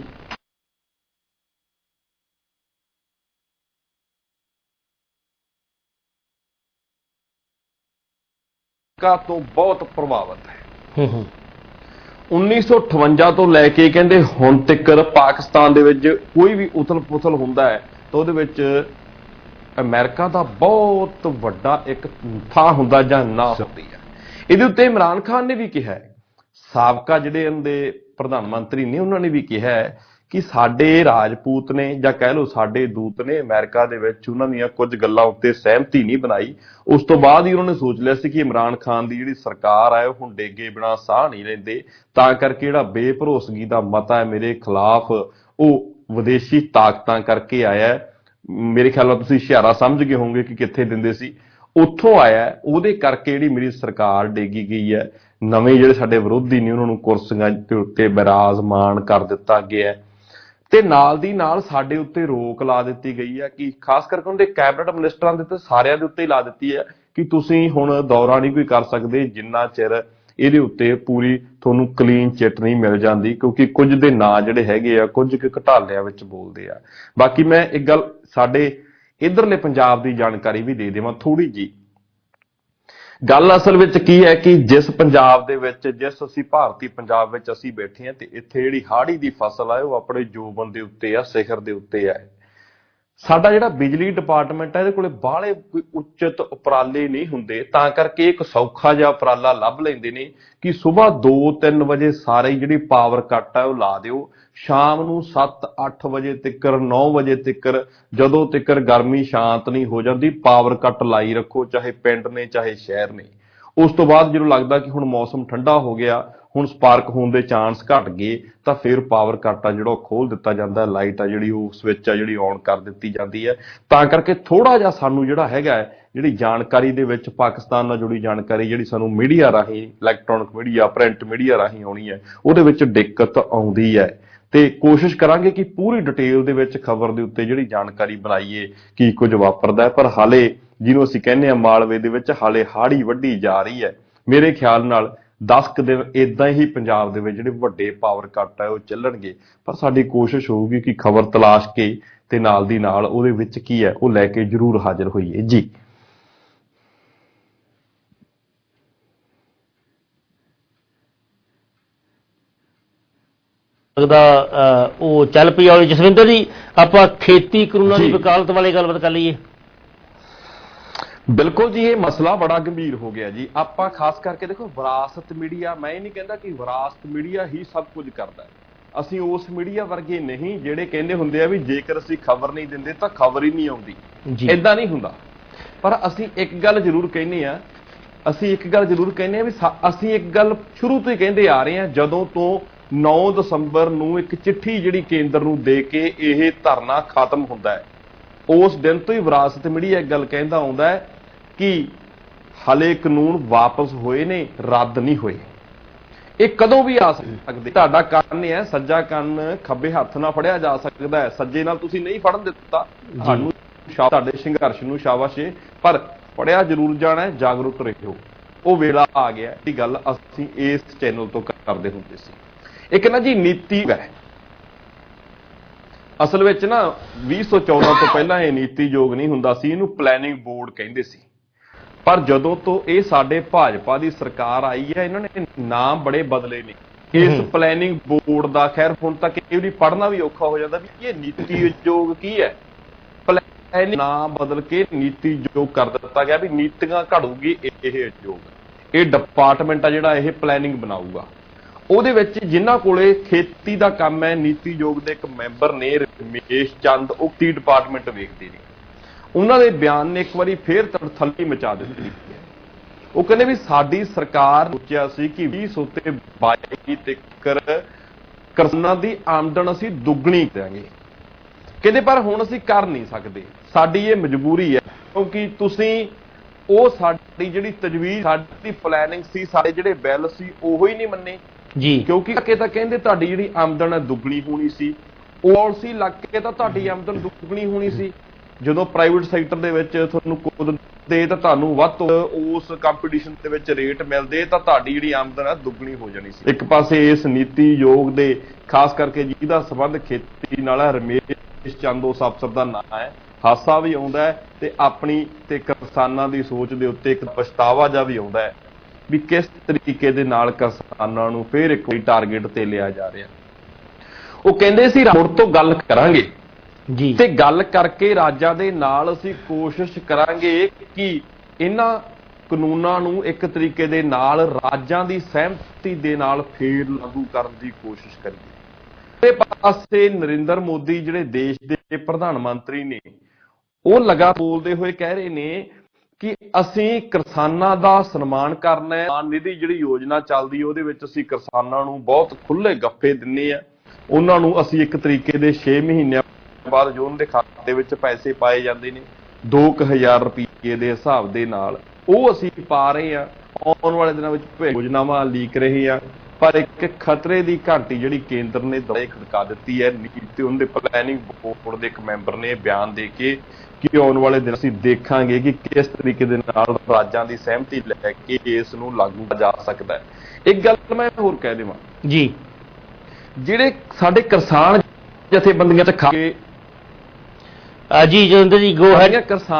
ਤੋਂ ਬਹੁਤ ਪ੍ਰਭਾਵਿਤ ਹੈ। 1958 ਤੋਂ ਲੈ ਕੇ ਕਹਿੰਦੇ ਹੁਣ ਤੱਕ ਪਾਕਿਸਤਾਨ ਦੇ ਵਿੱਚ ਕੋਈ ਵੀ ਉਥਲ ਪੁਥਲ ਹੁੰਦਾ ਹੈ ਤਾਂ ਉਹਦੇ ਵਿੱਚ ਅਮਰੀਕਾ ਦਾ ਬਹੁਤ ਵੱਡਾ ਇੱਕ ਥਾਂ ਹੁੰਦਾ ਜਾਂ ਨਾ ਹੁੰਦੀ ਹੈ। ਇਹਦੇ ਉੱਤੇ ਇਮਰਾਨ ਖਾਨ ਨੇ ਵੀ ਕਿਹਾ, ਸਾਬਕਾ ਜਿਹੜੇ ਇਹਦੇ ਪ੍ਰਧਾਨ ਮੰਤਰੀ ਨੇ ਉਹਨਾਂ ਨੇ ਵੀ ਕਿਹਾ ਕਿ ਸਾਡੇ ਰਾਜਪੂਤ ਨੇ ਜਾਂ ਕਹਿ ਲਓ ਸਾਡੇ ਦੂਤ ਨੇ ਅਮਰੀਕਾ ਦੇ ਵਿੱਚ ਉਹਨਾਂ ਦੀਆਂ ਕੁਝ ਗੱਲਾਂ ਉੱਤੇ ਸਹਿਮਤੀ ਨਹੀਂ ਬਣਾਈ। ਉਸ ਤੋਂ ਬਾਅਦ ਹੀ ਉਹਨਾਂ ਨੇ ਸੋਚ ਲਿਆ ਸੀ ਕਿ ਇਮਰਾਨ ਖਾਨ ਦੀ ਜਿਹੜੀ ਸਰਕਾਰ ਹੈ ਉਹ ਹੁਣ ਡੇਗੇ ਬਿਨਾਂ ਸਾਹ ਨਹੀਂ ਲੈਂਦੇ, ਤਾਂ ਕਰਕੇ ਜਿਹੜਾ ਬੇਭਰੋਸਗੀ ਦਾ ਮਤਾ ਹੈ ਮੇਰੇ ਖਿਲਾਫ ਉਹ ਵਿਦੇਸ਼ੀ ਤਾਕਤਾਂ ਕਰਕੇ ਆਇਆ। ਮੇਰੇ ਖਿਆਲ ਨਾਲ ਤੁਸੀਂ ਇਸ਼ਾਰਾ ਸਮਝ ਗਏ ਹੋਵੋਗੇ ਕਿ ਕਿੱਥੇ ਦਿੰਦੇ ਸੀ, ਉੱਥੋਂ ਆਇਆ। ਉਹਦੇ ਕਰਕੇ ਜਿਹੜੀ ਮੇਰੀ ਸਰਕਾਰ ਡੇਗੀ ਗਈ ਹੈ। ਨਵੇਂ ਜਿਹੜੇ ਸਾਡੇ ਵਿਰੋਧੀ ਨੇ ਉਹਨਾਂ ਨੂੰ ਕੁਰਸੀਆਂ ਦੇ ਉੱਤੇ ਬਿਰਾਜਮਾਨ ਕਰ ਦਿੱਤਾ ਗਿਆ ਤੇ ਨਾਲ ਦੀ ਨਾਲ ਸਾਡੇ ਉੱਤੇ ਰੋਕ ਲਾ ਦਿੱਤੀ ਗਈ ਹੈ ਕਿ ਖਾਸ ਕਰਕੇ ਉਹਦੇ ਕੈਬਨਿਟ ਮਿਨਿਸਟਰਾਂ ਦੇ ਉੱਤੇ, ਸਾਰਿਆਂ ਦੇ ਉੱਤੇ ਲਾ ਦਿੱਤੀ ਹੈ ਕਿ ਤੁਸੀਂ ਹੁਣ ਦੌਰਾ ਨਹੀਂ ਕੋਈ ਕਰ ਸਕਦੇ ਜਿੰਨਾ ਚਿਰ ਇਹਦੇ ਉੱਤੇ ਪੂਰੀ ਤੁਹਾਨੂੰ ਕਲੀਨ ਚਿੱਟ ਨਹੀਂ ਮਿਲ ਜਾਂਦੀ, ਕਿਉਂਕਿ ਕੁਝ ਦੇ ਨਾਂ ਜਿਹੜੇ ਹੈਗੇ ਆ ਕੁਝ ਕੁ ਘਟਾਲਿਆਂ ਵਿੱਚ ਬੋਲਦੇ ਆ। ਬਾਕੀ ਮੈਂ ਇੱਕ ਗੱਲ ਸਾਡੇ ਇਧਰਲੇ ਪੰਜਾਬ ਦੀ ਜਾਣਕਾਰੀ ਵੀ ਦੇ ਦੇਵਾਂ ਥੋੜੀ ਜੀ। ਗੱਲ ਅਸਲ ਵਿੱਚ ਕੀ ਹੈ ਕਿ ਜਿਸ ਪੰਜਾਬ ਦੇ ਵਿੱਚ, ਜਿਸ ਅਸੀਂ ਭਾਰਤੀ ਪੰਜਾਬ ਵਿੱਚ ਅਸੀਂ ਬੈਠੇ ਹਾਂ, ਤੇ ਇੱਥੇ ਜਿਹੜੀ ਹਾੜੀ ਦੀ ਫਸਲ ਹੈ ਉਹ ਆਪਣੇ ਜੋਬਨ ਦੇ ਉੱਤੇ ਆ, ਸਿਖਰ ਦੇ ਉੱਤੇ ਹੈ। ਸਾਡਾ ਜਿਹੜਾ ਬਿਜਲੀ ਡਿਪਾਰਟਮੈਂਟ ਹੈ ਇਹਦੇ ਕੋਲੇ ਬਾਹਲੇ ਕੋਈ ਉਚਿਤ ਉਪਰਾਲੇ ਨਹੀਂ ਹੁੰਦੇ, ਤਾਂ ਕਰਕੇ ਇੱਕ ਸੌਖਾ ਜਿਹਾ ਉਪਰਾਲਾ ਲੱਭ ਲੈਂਦੇ ਨੇ ਕਿ ਸਵੇਰ 2-3 ਵਜੇ ਸਾਰੇ ਜਿਹੜੀ ਪਾਵਰ ਕੱਟ ਹੈ ਉਹ ਲਾ ਦਿਓ, ਸ਼ਾਮ ਨੂੰ 7-8 ਵਜੇ ਤੱਕ, 9 ਵਜੇ ਤੱਕ, ਜਦੋਂ ਤੱਕ ਗਰਮੀ ਸ਼ਾਂਤ ਨਹੀਂ ਹੋ ਜਾਂਦੀ ਪਾਵਰ ਕੱਟ ਲਾਈ ਰੱਖੋ, ਚਾਹੇ ਪਿੰਡ ਨੇ ਚਾਹੇ ਸ਼ਹਿਰ ਨੇ। ਉਸ ਤੋਂ ਬਾਅਦ ਜਦੋਂ ਲੱਗਦਾ ਕਿ ਹੁਣ ਮੌਸਮ ਠੰਡਾ ਹੋ ਗਿਆ, ਹੁਣ ਸਪਾਰਕ ਹੋਣ ਦੇ ਚਾਂਸ ਘਟ ਗਏ, ਤਾਂ ਫਿਰ ਪਾਵਰ ਕੱਟ ਆ ਜਿਹੜਾ ਉਹ ਖੋਲ ਦਿੱਤਾ ਜਾਂਦਾ, ਲਾਈਟ ਆ ਜਿਹੜੀ ਉਹ ਸਵਿਚ ਆ ਜਿਹੜੀ ਔਨ ਕਰ ਦਿੱਤੀ ਜਾਂਦੀ ਹੈ। ਤਾਂ ਕਰਕੇ ਥੋੜਾ ਜਿਹਾ ਸਾਨੂੰ ਜਿਹੜਾ ਹੈਗਾ ਜਿਹੜੀ ਜਾਣਕਾਰੀ ਦੇ ਵਿੱਚ ਪਾਕਿਸਤਾਨ ਨਾਲ ਜੁੜੀ ਜਾਣਕਾਰੀ ਜਿਹੜੀ ਸਾਨੂੰ ਮੀਡੀਆ ਰਾਹੀਂ, ਇਲੈਕਟ੍ਰੋਨਿਕ ਮੀਡੀਆ, ਪ੍ਰਿੰਟ ਮੀਡੀਆ ਰਾਹੀਂ ਆਉਣੀ ਹੈ, ਉਹਦੇ ਵਿੱਚ ਦਿੱਕਤ ਆਉਂਦੀ ਹੈ। ਤੇ ਕੋਸ਼ਿਸ਼ ਕਰਾਂਗੇ ਕਿ ਪੂਰੀ ਡਿਟੇਲ ਦੇ ਵਿੱਚ ਖਬਰ ਦੇ ਉੱਤੇ ਜਿਹੜੀ ਜਾਣਕਾਰੀ ਬਣਾਈਏ ਕੀ ਕੁਝ ਵਾਪਰਦਾ ਹੈ। ਪਰ ਹਾਲੇ ਜਿਹਨੂੰ ਅਸੀਂ ਕਹਿੰਦੇ ਹਾਂ ਮਾਲਵੇ ਦੇ ਵਿੱਚ ਹਾਲੇ ਹਾੜੀ ਵੱਢੀ ਜਾ ਰਹੀ ਹੈ। ਮੇਰੇ ਖਿਆਲ ਨਾਲ 10 ਕੁ ਦਿਨ ਇਦਾਂ ਹੀ ਪੰਜਾਬ ਦੇ ਵਿੱਚ ਜਿਹੜੇ ਵੱਡੇ ਪਾਵਰ ਕੱਟ ਹੈ ਉਹ ਚੱਲਣਗੇ, ਪਰ ਸਾਡੀ ਕੋਸ਼ਿਸ਼ ਹੋਊਗੀ ਕਿ ਖਬਰ ਤਲਾਸ਼ ਕੇ ਤੇ ਨਾਲ ਦੀ ਨਾਲ ਉਹਦੇ ਵਿੱਚ ਕੀ ਹੈ ਉਹ ਲੈ ਕੇ ਜ਼ਰੂਰ ਹਾਜ਼ਰ ਹੋਈਏ ਜੀ। ਲੱਗਦਾ ਉਹ ਚੱਲ ਪਈ ਆ। ਜਸਵਿੰਦਰ ਜੀ, ਆਪਾਂ ਖੇਤੀ ਕਾਨੂੰਨਾਂ ਦੀ ਵਕਾਲਤ ਵਾਲੀ ਗੱਲਬਾਤ ਕਰ ਲਈਏ। ਬਿਲਕੁਲ ਜੀ, ਇਹ ਮਸਲਾ ਬੜਾ ਗੰਭੀਰ ਹੋ ਗਿਆ ਜੀ। ਆਪਾਂ ਖਾਸ ਕਰਕੇ ਦੇਖੋ ਵਿਰਾਸਤ ਮੀਡੀਆ, ਮੈਂ ਇਹ ਨਹੀਂ ਕਹਿੰਦਾ ਕਿ ਵਿਰਾਸਤ ਮੀਡੀਆ ਹੀ ਸਭ ਕੁਝ ਕਰਦਾ ਹੈ, ਅਸੀਂ ਉਸ ਮੀਡੀਆ ਵਰਗੇ ਨਹੀਂ ਜਿਹੜੇ ਕਹਿੰਦੇ ਹੁੰਦੇ ਆ ਵੀ ਜੇਕਰ ਅਸੀਂ ਖਬਰ ਨਹੀਂ ਦਿੰਦੇ ਤਾਂ ਖਬਰ ਹੀ ਨਹੀਂ ਆਉਂਦੀ। ਏਦਾਂ ਨਹੀਂ ਹੁੰਦਾ। ਪਰ ਅਸੀਂ ਇੱਕ ਗੱਲ ਜ਼ਰੂਰ ਕਹਿੰਦੇ ਆ ਅਸੀਂ ਇੱਕ ਗੱਲ ਜ਼ਰੂਰ ਕਹਿੰਦੇ ਹਾਂ ਵੀ ਅਸੀਂ ਇੱਕ ਗੱਲ ਸ਼ੁਰੂ ਤੋਂ ਹੀ ਕਹਿੰਦੇ ਆ ਰਹੇ ਹਾਂ, ਜਦੋਂ ਤੋਂ 9 ਦਸੰਬਰ ਨੂੰ ਇੱਕ ਚਿੱਠੀ ਜਿਹੜੀ ਕੇਂਦਰ ਨੂੰ ਦੇ ਕੇ ਇਹ ਧਰਨਾ ਖਤਮ ਹੁੰਦਾ ਹੈ, ਉਸ ਦਿਨ ਤੋਂ ਹੀ ਵਿਰਾਸਤ ਮੀਡੀਆ ਇੱਕ ਗੱਲ ਕਹਿੰਦਾ ਆਉਂਦਾ ਹੈ ਕਿ ਹਲੇ ਕਾਨੂੰਨ ਵਾਪਸ ਹੋਏ ਨੇ, ਰੱਦ ਨਹੀਂ ਹੋਏ। ਇਹ ਕਦੋਂ ਵੀ ਆ ਸਕਦੇ। ਤੁਹਾਡਾ ਕੰਨ ਹੈ, ਸੱਜਾ ਕੰਨ ਖੱਬੇ ਹੱਥ ਨਾਲ ਫੜਿਆ ਜਾ ਸਕਦਾ ਹੈ, ਸੱਜੇ ਨਾਲ ਤੁਸੀਂ ਨਹੀਂ ਫੜਨ ਦਿੱਤਾ। ਤੁਹਾਨੂੰ ਤੁਹਾਡੇ ਸੰਘਰਸ਼ ਨੂੰ ਸ਼ਾਬਾਸ਼ ਏ, ਪਰ ਫੜਿਆ ਜ਼ਰੂਰ ਜਾਣਾ ਹੈ, ਜਾਗਰੂਕ ਰਹੋ। ਉਹ ਵੇਲਾ ਆ ਗਿਆ। ਇਹ ਗੱਲ ਅਸੀਂ ਇਸ ਚੈਨਲ ਤੋਂ ਕਰਦੇ ਹੁੰਦੇ ਸੀ। ਇੱਕ ਨਾ ਜੀ ਨੀਤੀ ਹੈ, ਅਸਲ ਵਿੱਚ ਨਾ 2014 ਤੋਂ ਪਹਿਲਾਂ ਇਹ ਨੀਤੀ ਯੋਗ ਨਹੀਂ ਹੁੰਦਾ ਸੀ, ਇਹਨੂੰ ਪਲੈਨਿੰਗ ਬੋਰਡ ਕਹਿੰਦੇ ਸੀ। ਪਰ ਜਦੋਂ ਤੋਂ ਇਹ ਸਾਡੇ ਭਾਜਪਾ ਦੀ ਸਰਕਾਰ ਆਈ ਹੈ, ਇਹਨਾਂ ਨੇ ਨਾਮ ਬੜੇ ਬਦਲੇ ਨੇ ਇਸ ਪਲੈਨਿੰਗ ਬੋਰਡ ਦਾ। ਖੈਰ ਹੁਣ ਤੱਕ ਇਹ ਵੀ ਪੜ੍ਹਨਾ ਵੀ ਔਖਾ ਹੋ ਜਾਂਦਾ ਵੀ ਇਹ ਨੀਤੀ ਯੋਗ ਕੀ ਹੈ। ਪਲੈਨਿੰਗ ਨਾਮ ਬਦਲ ਕੇ ਨੀਤੀ ਯੋਗ ਕਰ ਦਿੱਤਾ ਗਿਆ ਵੀ ਨੀਤੀਆਂ ਘੜੂਗੀ ਇਹ ਯੋਗ। ਇਹ ਡਿਪਾਰਟਮੈਂਟ ਆ ਜਿਹੜਾ ਇਹ ਪਲੈਨਿੰਗ ਬਣਾਊਗਾ। ਉਹਦੇ ਵਿੱਚ ਜਿਨ੍ਹਾਂ ਕੋਲੇ ਖੇਤੀ ਦਾ ਕੰਮ ਹੈ, ਨੀਤੀ ਯੋਗ ਦੇ ਇੱਕ ਮੈਂਬਰ ਨੇ ਰਮੇਸ਼ ਚੰਦ, ਉਹ ਖੇਤੀ ਡਿਪਾਰਟਮੈਂਟ ਵੇਖਦੇ ਨੇ। ਉਹਨਾਂ ਦੇ ਬਿਆਨ ਨੇ ਇੱਕ ਵਾਰੀ ਫੇਰ ਤੜਥੱਲੀ ਮਚਾ ਦਿੱਤੀ ਹੈ। ਉਹ ਕਹਿੰਦੇ ਵੀ ਸਾਡੀ ਸਰਕਾਰ ਸੋਚਿਆ ਸੀ ਕਿ 2022 ਤੱਕ ਕਿਸਾਨਾਂ ਦੀ ਆਮਦਨ ਅਸੀਂ ਦੁੱਗਣੀ ਕਰਾਂਗੇ, ਕਹਿੰਦੇ ਪਰ ਹੁਣ ਅਸੀਂ ਕਰ ਨਹੀਂ ਸਕਦੇ, ਸਾਡੀ ਇਹ ਮਜਬੂਰੀ ਹੈ, ਕਿਉਂਕਿ ਤੁਸੀਂ ਉਹ ਸਾਡੀ ਜਿਹੜੀ ਤਜਵੀਜ਼, ਸਾਡੀ ਪਲੈਨਿੰਗ ਸੀ, ਸਾਡੇ ਜਿਹੜੇ ਬਿੱਲ ਸੀ ਉਹ ਹੀ ਨਹੀਂ ਮੰਨੇ ਜੀ। ਕਿਉਂਕਿ ਅੱਗੇ ਤਾਂ ਕਹਿੰਦੇ ਤੁਹਾਡੀ ਜਿਹੜੀ ਆਮਦਨ ਹੈ ਦੁੱਗਣੀ ਹੋਣੀ ਸੀ, ਪਾਲਿਸੀ ਲੱਗ ਕੇ ਤਾਂ ਤੁਹਾਡੀ ਆਮਦਨ ਦੁੱਗਣੀ ਹੋਣੀ ਸੀ। ਜਦੋਂ ਪ੍ਰਾਈਵੇਟ ਸੈਕਟਰ ਦੇ ਵਿੱਚ ਤੁਹਾਨੂੰ ਕੁਦਰਤ ਤਾਂ ਤੁਹਾਨੂੰ ਵੱਧ ਉਸ ਕੰਪੀਟੀਸ਼ਨ ਦੇ ਵਿੱਚ ਰੇਟ ਮਿਲਦੇ ਤਾਂ ਤੁਹਾਡੀ ਜਿਹੜੀ ਆਮਦਨ ਹੈ ਦੁੱਗਣੀ ਹੋ ਜਾਣੀ ਸੀ। ਇੱਕ ਪਾਸੇ ਇਸ ਨੀਤੀ ਯੋਗ ਦੇ ਖਾਸ ਕਰਕੇ ਜਿਹਦਾ ਸੰਬੰਧ ਖੇਤੀ ਨਾਲ ਹੈ, ਰਮੇਸ਼ ਚੰਦ ਉਸ ਅਫਸਰ ਦਾ ਨਾਂ ਹੈ। ਹਾਸਾ ਵੀ ਆਉਂਦਾ ਹੈ ਤੇ ਆਪਣੀ ਤੇ ਕਿਸਾਨਾਂ ਦੀ ਸੋਚ ਦੇ ਉੱਤੇ ਇੱਕ ਪਛਤਾਵਾ ਜਿਹਾ ਵੀ ਆਉਂਦਾ ਹੈ ਵੀ ਕਿਸ ਤਰੀਕੇ ਦੇ ਨਾਲ ਕਿਸਾਨਾਂ ਨੂੰ ਫੇਰ ਇੱਕ ਵਾਰੀ ਟਾਰਗੇਟ ਤੇ ਲਿਆ ਜਾ ਰਿਹਾ। ਉਹ ਕਹਿੰਦੇ ਸੀ ਮੁੜ ਤੋਂ ਗੱਲ ਕਰਾਂਗੇ ਜੀ, ਤੇ ਗੱਲ ਕਰਕੇ ਰਾਜਾਂ ਦੇ ਨਾਲ ਅਸੀਂ ਕੋਸ਼ਿਸ਼ ਕਰਾਂਗੇ ਕਿ ਇਹਨਾਂ ਕਾਨੂੰਨਾਂ ਨੂੰ ਇੱਕ ਤਰੀਕੇ ਦੇ ਨਾਲ ਰਾਜਾਂ ਦੀ ਸਹਿਮਤੀ ਦੇ ਨਾਲ ਫੇਰ ਲਾਗੂ ਕਰਨ ਦੀ ਕੋਸ਼ਿਸ਼ ਕਰੀਏ। ਇੱਕ ਪਾਸੇ ਨਰਿੰਦਰ ਮੋਦੀ ਜਿਹੜੇ ਦੇਸ਼ ਦੇ ਪ੍ਰਧਾਨ ਮੰਤਰੀ ਨੇ, ਉਹ ਲਗਾਤਾਰ ਬੋਲਦੇ ਹੋਏ ਕਹਿ ਰਹੇ ਨੇ ਕਿ ਅਸੀਂ ਕਿਸਾਨਾਂ ਦਾ ਸਨਮਾਨ ਕਰਨਾ ਹੈ। ਕਿਸਾਨ ਨਿਧੀ ਜਿਹੜੀ ਯੋਜਨਾ ਚੱਲਦੀ ਹੈ ਉਹਦੇ ਵਿੱਚ ਅਸੀਂ ਕਿਸਾਨਾਂ ਨੂੰ ਬਹੁਤ ਖੁੱਲੇ ਗੱਫੇ ਦਿੰਨੇ ਆ। ਉਹਨਾਂ ਨੂੰ ਅਸੀਂ ਇੱਕ ਤਰੀਕੇ ਦੇ 6 ਮਹੀਨਿਆਂ ਬਾਅਦ ਜੋ ਉਹਨਾਂ ਦੇ ਖਾਤੇ ਵਿੱਚ ਪੈਸੇ ਪਾਏ ਜਾਂਦੇ ਨੇ 2000 ਰੁਪਏ ਦੇ ਹਿਸਾਬ ਦੇ ਨਾਲ, ਉਹ ਅਸੀਂ ਪਾ ਰਹੇ ਹਾਂ। ਆਉਣ ਵਾਲੇ ਦਿਨਾਂ ਵਿੱਚ ਯੋਜਨਾਵਾਂ ਲੀਕ ਰਹੇ ਆ, ਪਰ ਇੱਕ ਖਤਰੇ ਦੀ ਘੰਟੀ ਜਿਹੜੀ ਕੇਂਦਰ ਨੇ ਦੜੇ ਖੜਕਾ ਦਿੱਤੀ ਹੈ। ਨੀਤੀ ਉਹਦੇ ਪਲੈਨਿੰਗ ਬੋਰਡ ਦੇ ਇੱਕ ਮੈਂਬਰ ਨੇ ਬਿਆਨ ਦੇ ਕੇ ਕਿ ਆਉਣ ਵਾਲੇ ਦਿਨ ਅਸੀਂ ਦੇਖਾਂਗੇ ਕਿ ਕਿਸ ਤਰੀਕੇ ਦੇ ਨਾਲ ਰਾਜਾਂ ਦੀ ਸਹਿਮਤੀ ਲੈ ਕੇ ਇਸ ਨੂੰ ਲਾਗੂ ਜਾ ਸਕਦਾ ਹੈ। ਇੱਕ ਗੱਲ ਮੈਂ ਹੋਰ ਕਹਿ ਦੇਵਾਂ ਜੀ, ਜਿਹੜੇ ਸਾਡੇ ਕਿਸਾਨ ਜਥੇਬੰਦੀਆਂ ਚ ਖਾ ਕੇ ਜੀ ਜੋਗਿੰਦਰ ਜੀ ਗੋ ਹੈ,